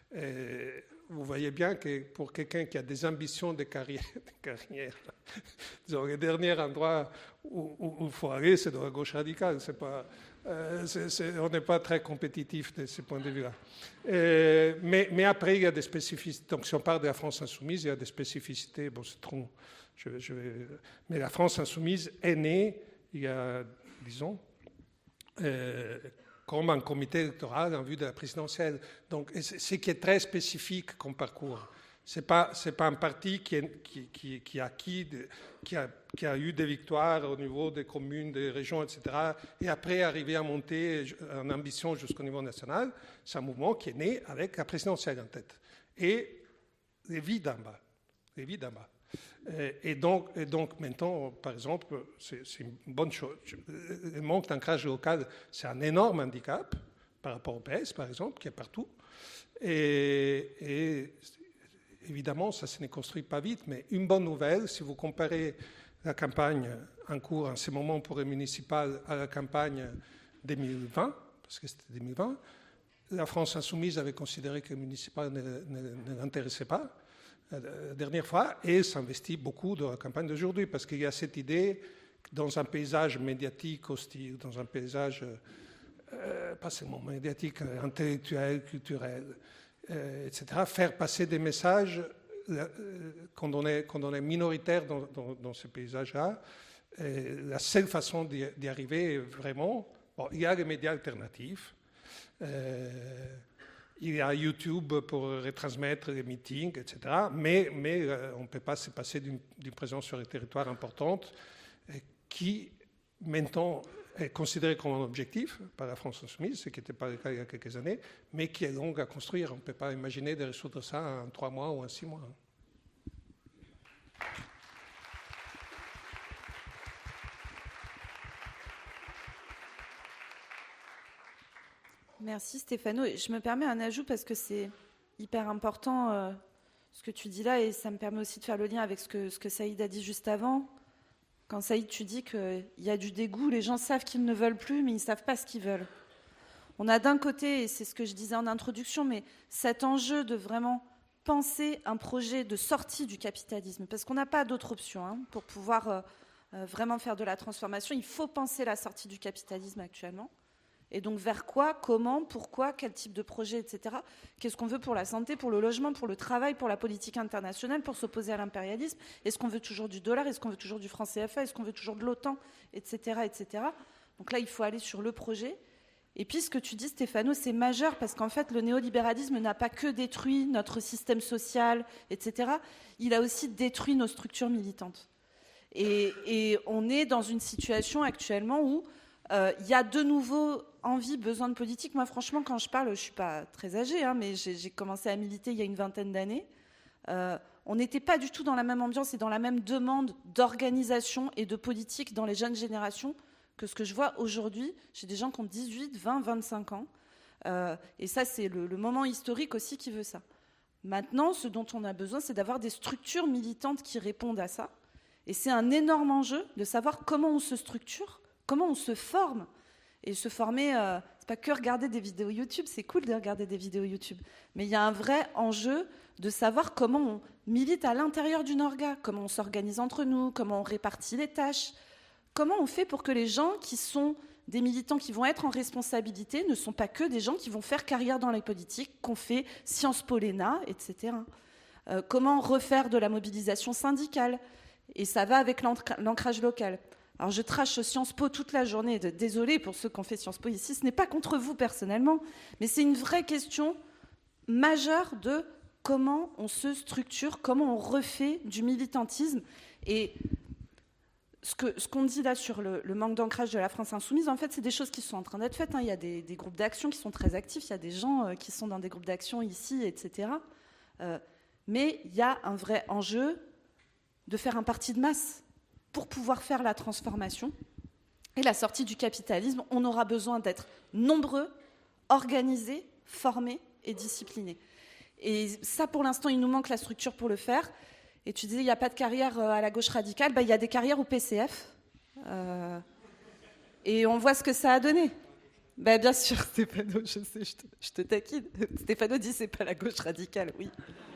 Et vous voyez bien que pour quelqu'un qui a des ambitions de carrière, de carrière disons, le dernier endroit où il faut aller, c'est dans la gauche radicale. C'est pas, euh, c'est, c'est, on n'est pas très compétitif de ce point de vue-là. Et, mais, mais après, il y a des spécificités. Donc si on parle de la France insoumise, il y a des spécificités. Bon, c'est trop... Je, je vais, mais la France insoumise est née, il y a, disons, euh, comme un comité électoral en vue de la présidentielle. Donc, c'est ce qui est très spécifique comme parcours. Ce n'est pas, c'est pas un parti qui, est, qui, qui, qui, a acquis de, qui, a, qui a eu des victoires au niveau des communes, des régions, et cetera, et après arriver à monter en ambition jusqu'au niveau national. C'est un mouvement qui est né avec la présidentielle en tête. Et les vies d'en bas. Les vies d'en bas. Et donc, et donc maintenant, par exemple, c'est, c'est une bonne chose. Le manque d'ancrage local, c'est un énorme handicap par rapport au P S, par exemple, qui est partout. Et, et évidemment, ça ne se construit pas vite, mais une bonne nouvelle, si vous comparez la campagne en cours en ce moment pour les municipales à la campagne deux mille vingt, parce que c'était deux mille vingt, la France insoumise avait considéré que le municipal ne, ne, ne l'intéressait pas la dernière fois, et s'investit beaucoup dans la campagne d'aujourd'hui, parce qu'il y a cette idée que dans un paysage médiatique hostile, dans un paysage euh, pas seulement médiatique, intellectuel, culturel, euh, et cetera, faire passer des messages euh, quand, on est, quand on est minoritaire dans, dans, dans ce paysage-là. La seule façon d'y, d'y arriver, vraiment, bon, il y a les médias alternatifs, euh, il y a YouTube pour retransmettre les meetings, et cetera. Mais, mais euh, on ne peut pas se passer d'une, d'une présence sur les territoires importante euh, qui, maintenant, est considérée comme un objectif par la France Insoumise, ce qui n'était pas le cas il y a quelques années, mais qui est longue à construire. On ne peut pas imaginer de résoudre ça en trois mois ou en six mois. Merci Stéphano. Je me permets un ajout parce que c'est hyper important euh, ce que tu dis là et ça me permet aussi de faire le lien avec ce que, ce que Saïd a dit juste avant. Quand Saïd, tu dis qu'il y a du dégoût, les gens savent qu'ils ne veulent plus, mais ils ne savent pas ce qu'ils veulent. On a d'un côté, et c'est ce que je disais en introduction, mais cet enjeu de vraiment penser un projet de sortie du capitalisme, parce qu'on n'a pas d'autre option hein, pour pouvoir euh, euh, vraiment faire de la transformation. Il faut penser la sortie du capitalisme actuellement. Et donc vers quoi, comment, pourquoi, quel type de projet, et cetera. Qu'est-ce qu'on veut pour la santé, pour le logement, pour le travail, pour la politique internationale, pour s'opposer à l'impérialisme? Est-ce qu'on veut toujours du dollar? Est-ce qu'on veut toujours du franc C F A? Est-ce qu'on veut toujours de l'OTAN, et cetera, et cetera. Donc là, il faut aller sur le projet. Et puis ce que tu dis, Stéphano, c'est majeur parce qu'en fait, le néolibéralisme n'a pas que détruit notre système social, et cetera. Il a aussi détruit nos structures militantes. Et, et on est dans une situation actuellement où il euh, y a de nouveau envie, besoin de politique. Moi, franchement, quand je parle, je ne suis pas très âgée, hein, mais j'ai, j'ai commencé à militer il y a une vingtaine d'années. Euh, on n'était pas du tout dans la même ambiance et dans la même demande d'organisation et de politique dans les jeunes générations que ce que je vois aujourd'hui. J'ai des gens qui ont dix-huit, vingt, vingt-cinq ans. Euh, et ça, c'est le, le moment historique aussi qui veut ça. Maintenant, ce dont on a besoin, c'est d'avoir des structures militantes qui répondent à ça. Et c'est un énorme enjeu de savoir comment on se structure, comment on se forme. Et se former, euh, c'est pas que regarder des vidéos YouTube, c'est cool de regarder des vidéos YouTube. Mais il y a un vrai enjeu de savoir comment on milite à l'intérieur d'une orga, comment on s'organise entre nous, comment on répartit les tâches, comment on fait pour que les gens qui sont des militants qui vont être en responsabilité ne sont pas que des gens qui vont faire carrière dans les politiques, qu'on fait Sciences Po l'E N A, et cetera. Euh, comment refaire de la mobilisation syndicale? Et ça va avec l'ancrage local. Alors je trache Sciences Po toute la journée, désolée pour ceux qui ont fait Sciences Po ici, ce n'est pas contre vous personnellement, mais c'est une vraie question majeure de comment on se structure, comment on refait du militantisme. Et ce, que, ce qu'on dit là sur le, le manque d'ancrage de la France insoumise, en fait, c'est des choses qui sont en train d'être faites. Hein. Il y a des, des groupes d'action qui sont très actifs, il y a des gens euh, qui sont dans des groupes d'action ici, et cetera. Euh, mais il y a un vrai enjeu de faire un parti de masse. Pour pouvoir faire la transformation et la sortie du capitalisme, on aura besoin d'être nombreux, organisés, formés et disciplinés. Et ça, pour l'instant, il nous manque la structure pour le faire. Et tu disais, il n'y a pas de carrière à la gauche radicale. Ben, il y a des carrières au P C F. Euh, et on voit ce que ça a donné. Ben, bien sûr, Stéphano, je sais, je te, je te taquine. Stéphano dit, c'est pas la gauche radicale, oui.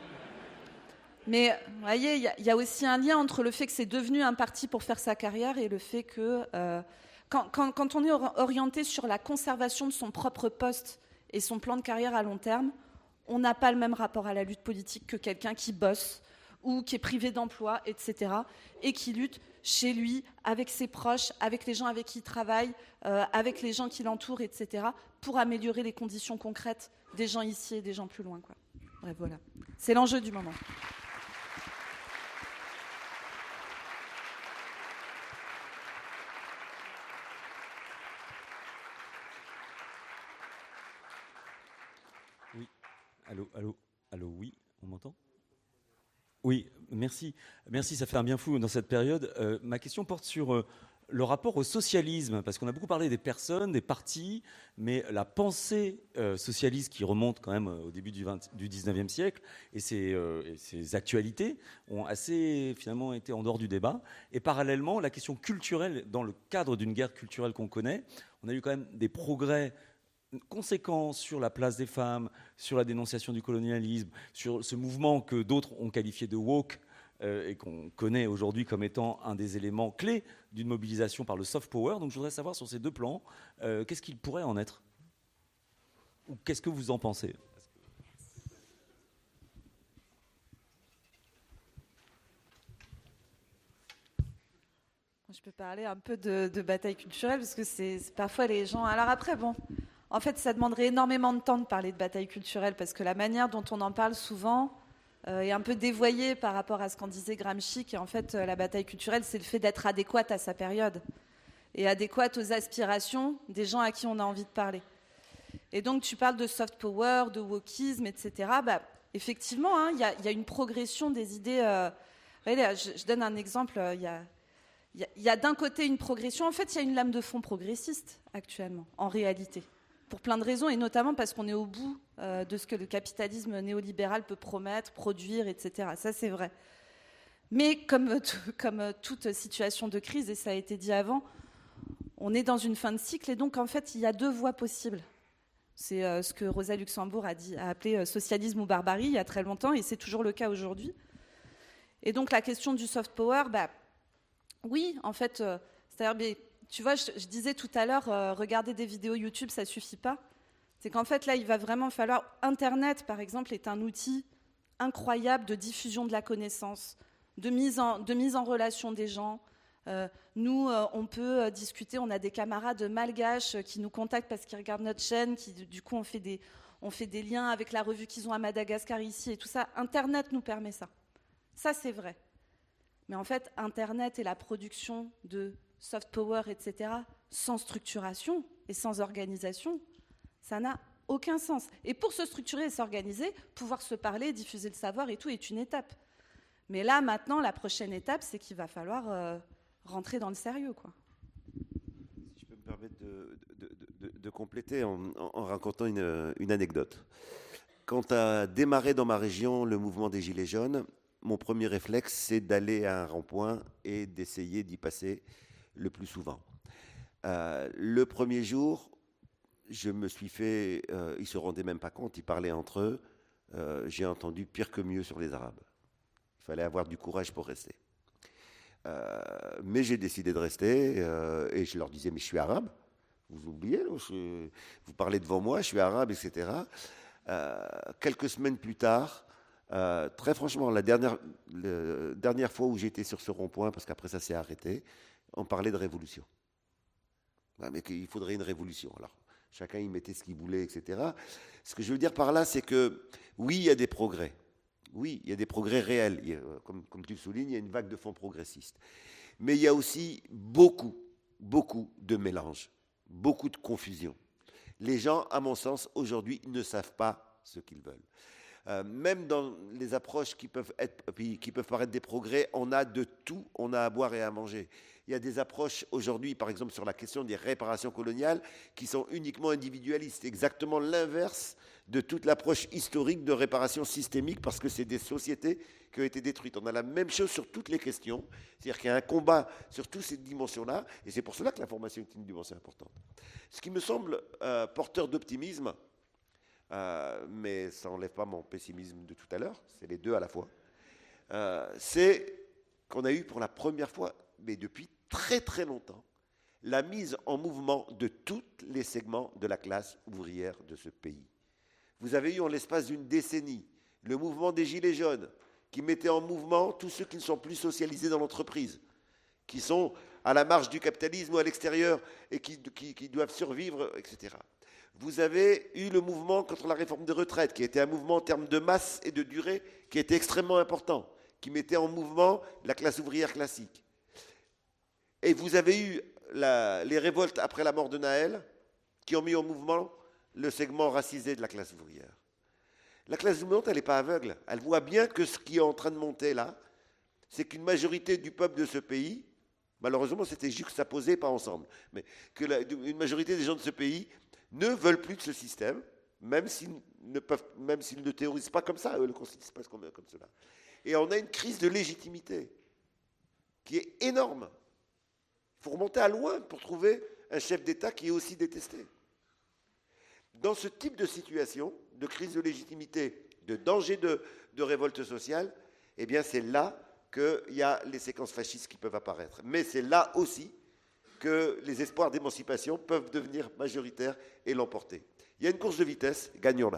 Mais vous voyez, il y, y a aussi un lien entre le fait que c'est devenu un parti pour faire sa carrière et le fait que euh, quand, quand, quand on est orienté sur la conservation de son propre poste et son plan de carrière à long terme, on n'a pas le même rapport à la lutte politique que quelqu'un qui bosse ou qui est privé d'emploi, et cetera, et qui lutte chez lui, avec ses proches, avec les gens avec qui il travaille, euh, avec les gens qui l'entourent, et cetera, pour améliorer les conditions concrètes des gens ici et des gens plus loin, quoi. Bref, voilà. C'est l'enjeu du moment. Allô, allô, allô, oui, on m'entend? Oui, merci. Merci, ça fait un bien fou dans cette période. Euh, ma question porte sur euh, le rapport au socialisme, parce qu'on a beaucoup parlé des personnes, des partis, mais la pensée euh, socialiste qui remonte quand même au début du, vingt, du dix-neuvième siècle et ses, euh, et ses actualités ont assez finalement été en dehors du débat. Et parallèlement, la question culturelle, dans le cadre d'une guerre culturelle qu'on connaît, on a eu quand même des progrès conséquences sur la place des femmes, sur la dénonciation du colonialisme, sur ce mouvement que d'autres ont qualifié de woke euh, et qu'on connaît aujourd'hui comme étant un des éléments clés d'une mobilisation par le soft power. Donc je voudrais savoir sur ces deux plans, euh, qu'est-ce qu'il pourrait en être? Ou qu'est-ce que vous en pensez? Je peux parler un peu de, de bataille culturelle parce que c'est, c'est parfois les gens... Alors après, bon... En fait, ça demanderait énormément de temps de parler de bataille culturelle parce que la manière dont on en parle souvent euh, est un peu dévoyée par rapport à ce qu'en disait Gramsci. Et en fait, euh, la bataille culturelle, c'est le fait d'être adéquate à sa période et adéquate aux aspirations des gens à qui on a envie de parler. Et donc, tu parles de soft power, de wokisme, et cetera. Bah, effectivement, il hein, y, y a une progression des idées. Euh, voyez, je, je donne un exemple. Il y a, y a, y a d'un côté une progression. En fait, il y a une lame de fond progressiste actuellement, en réalité, pour plein de raisons, et notamment parce qu'on est au bout euh, de ce que le capitalisme néolibéral peut promettre, produire, et cetera. Ça, c'est vrai. Mais comme, comme toute situation de crise, et ça a été dit avant, on est dans une fin de cycle, et donc, en fait, il y a deux voies possibles. C'est euh, ce que Rosa Luxembourg a, dit, a appelé euh, socialisme ou barbarie il y a très longtemps, et c'est toujours le cas aujourd'hui. Et donc, la question du soft power, bah, oui, en fait, euh, c'est-à-dire, tu vois, je, je disais tout à l'heure, euh, regarder des vidéos YouTube, ça ne suffit pas. C'est qu'en fait, là, il va vraiment falloir... Internet, par exemple, est un outil incroyable de diffusion de la connaissance, de mise en, de mise en relation des gens. Euh, nous, euh, on peut euh, discuter, on a des camarades malgaches euh, qui nous contactent parce qu'ils regardent notre chaîne, qui, du coup, on fait, des, on fait des liens avec la revue qu'ils ont à Madagascar ici et tout ça. Internet nous permet ça. Ça, c'est vrai. Mais en fait, Internet et la production de soft power, et cetera, sans structuration et sans organisation, ça n'a aucun sens. Et pour se structurer et s'organiser, pouvoir se parler, diffuser le savoir et tout est une étape. Mais là, maintenant, la prochaine étape, c'est qu'il va falloir euh, rentrer dans le sérieux, quoi. Si je peux me permettre de, de, de, de compléter en, en racontant une, une anecdote. Quand a démarré dans ma région le mouvement des Gilets jaunes, mon premier réflexe, c'est d'aller à un rond-point et d'essayer d'y passer le plus souvent. Euh, le premier jour, je me suis fait... Euh, ils ne se rendaient même pas compte, ils parlaient entre eux. Euh, j'ai entendu pire que mieux sur les Arabes. Il fallait avoir du courage pour rester. Euh, mais j'ai décidé de rester euh, et je leur disais, mais je suis arabe. Vous oubliez, là, je, vous parlez devant moi, je suis arabe, et cetera. Euh, quelques semaines plus tard, euh, très franchement, la dernière, la dernière fois où j'étais sur ce rond-point, parce qu'après ça s'est arrêté, on parlait de révolution. Ouais, mais qu'il faudrait une révolution. Alors, chacun y mettait ce qu'il voulait, et cetera. Ce que je veux dire par là, c'est que oui, il y a des progrès. Oui, il y a des progrès réels. Il y a, comme, comme tu le soulignes, il y a une vague de fonds progressistes. Mais il y a aussi beaucoup, beaucoup de mélange, beaucoup de confusion. Les gens, à mon sens, aujourd'hui, ne savent pas ce qu'ils veulent. Euh, même dans les approches qui peuvent, être, qui peuvent paraître des progrès, on a de tout, on a à boire et à manger. Il y a des approches aujourd'hui, par exemple sur la question des réparations coloniales, qui sont uniquement individualistes, exactement l'inverse de toute l'approche historique de réparation systémique, parce que c'est des sociétés qui ont été détruites. On a la même chose sur toutes les questions, c'est-à-dire qu'il y a un combat sur toutes ces dimensions-là, et c'est pour cela que la formation est une dimension importante. Ce qui me semble euh, porteur d'optimisme, euh, mais ça n'enlève pas mon pessimisme de tout à l'heure, c'est les deux à la fois, euh, c'est qu'on a eu pour la première fois, mais depuis très très longtemps, la mise en mouvement de tous les segments de la classe ouvrière de ce pays. Vous avez eu en l'espace d'une décennie le mouvement des Gilets jaunes qui mettait en mouvement tous ceux qui ne sont plus socialisés dans l'entreprise, qui sont à la marge du capitalisme ou à l'extérieur et qui, qui, qui doivent survivre, et cetera. Vous avez eu le mouvement contre la réforme des retraites qui était un mouvement en termes de masse et de durée qui était extrêmement important, qui mettait en mouvement la classe ouvrière classique. Et vous avez eu la, les révoltes après la mort de Naël qui ont mis en mouvement le segment racisé de la classe ouvrière. La classe dominante, elle n'est pas aveugle. Elle voit bien que ce qui est en train de monter là, c'est qu'une majorité du peuple de ce pays, malheureusement c'était juxtaposé, pas ensemble, mais qu'une majorité des gens de ce pays ne veulent plus de ce système, même s'ils ne, peuvent, même s'ils ne théorisent pas comme ça, eux ne le considèrent pas comme, comme cela. Et on a une crise de légitimité qui est énorme. Il faut remonter à loin pour trouver un chef d'État qui est aussi détesté. Dans ce type de situation, de crise de légitimité, de danger de, de révolte sociale, eh bien c'est là qu'il y a les séquences fascistes qui peuvent apparaître. Mais c'est là aussi que les espoirs d'émancipation peuvent devenir majoritaires et l'emporter. Il y a une course de vitesse, gagnons-la.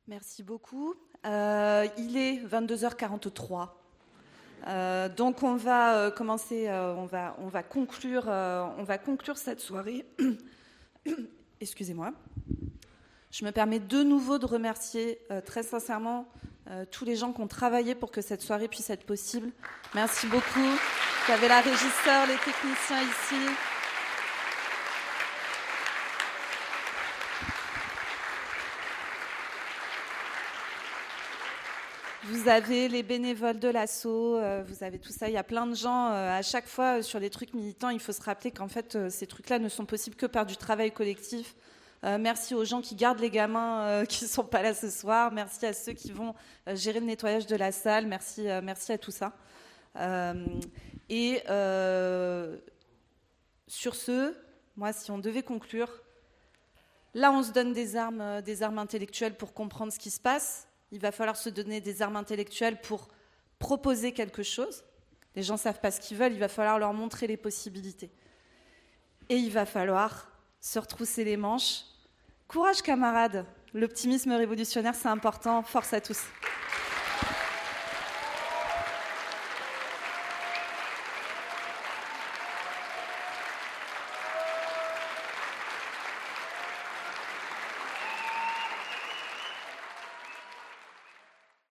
Merci beaucoup. Euh, il est vingt-deux heures quarante-trois. Euh, donc on va euh, commencer, euh, on, va, on, va conclure, euh, on va conclure cette soirée. Excusez-moi. Je me permets de nouveau de remercier euh, très sincèrement euh, tous les gens qui ont travaillé pour que cette soirée puisse être possible. Merci beaucoup. Vous avez la régisseur, les techniciens ici. Vous avez les bénévoles de l'assaut, euh, vous avez tout ça. Il y a plein de gens, euh, à chaque fois, euh, sur les trucs militants, il faut se rappeler qu'en fait, euh, ces trucs-là ne sont possibles que par du travail collectif. Euh, merci aux gens qui gardent les gamins euh, qui ne sont pas là ce soir. Merci à ceux qui vont euh, gérer le nettoyage de la salle. Merci, euh, merci à tout ça. Euh, et euh, sur ce, moi, si on devait conclure, là, on se donne des armes, euh, des armes intellectuelles pour comprendre ce qui se passe. Il va falloir se donner des armes intellectuelles pour proposer quelque chose. Les gens ne savent pas ce qu'ils veulent, il va falloir leur montrer les possibilités. Et il va falloir se retrousser les manches. Courage, camarades. L'optimisme révolutionnaire, c'est important. Force à tous.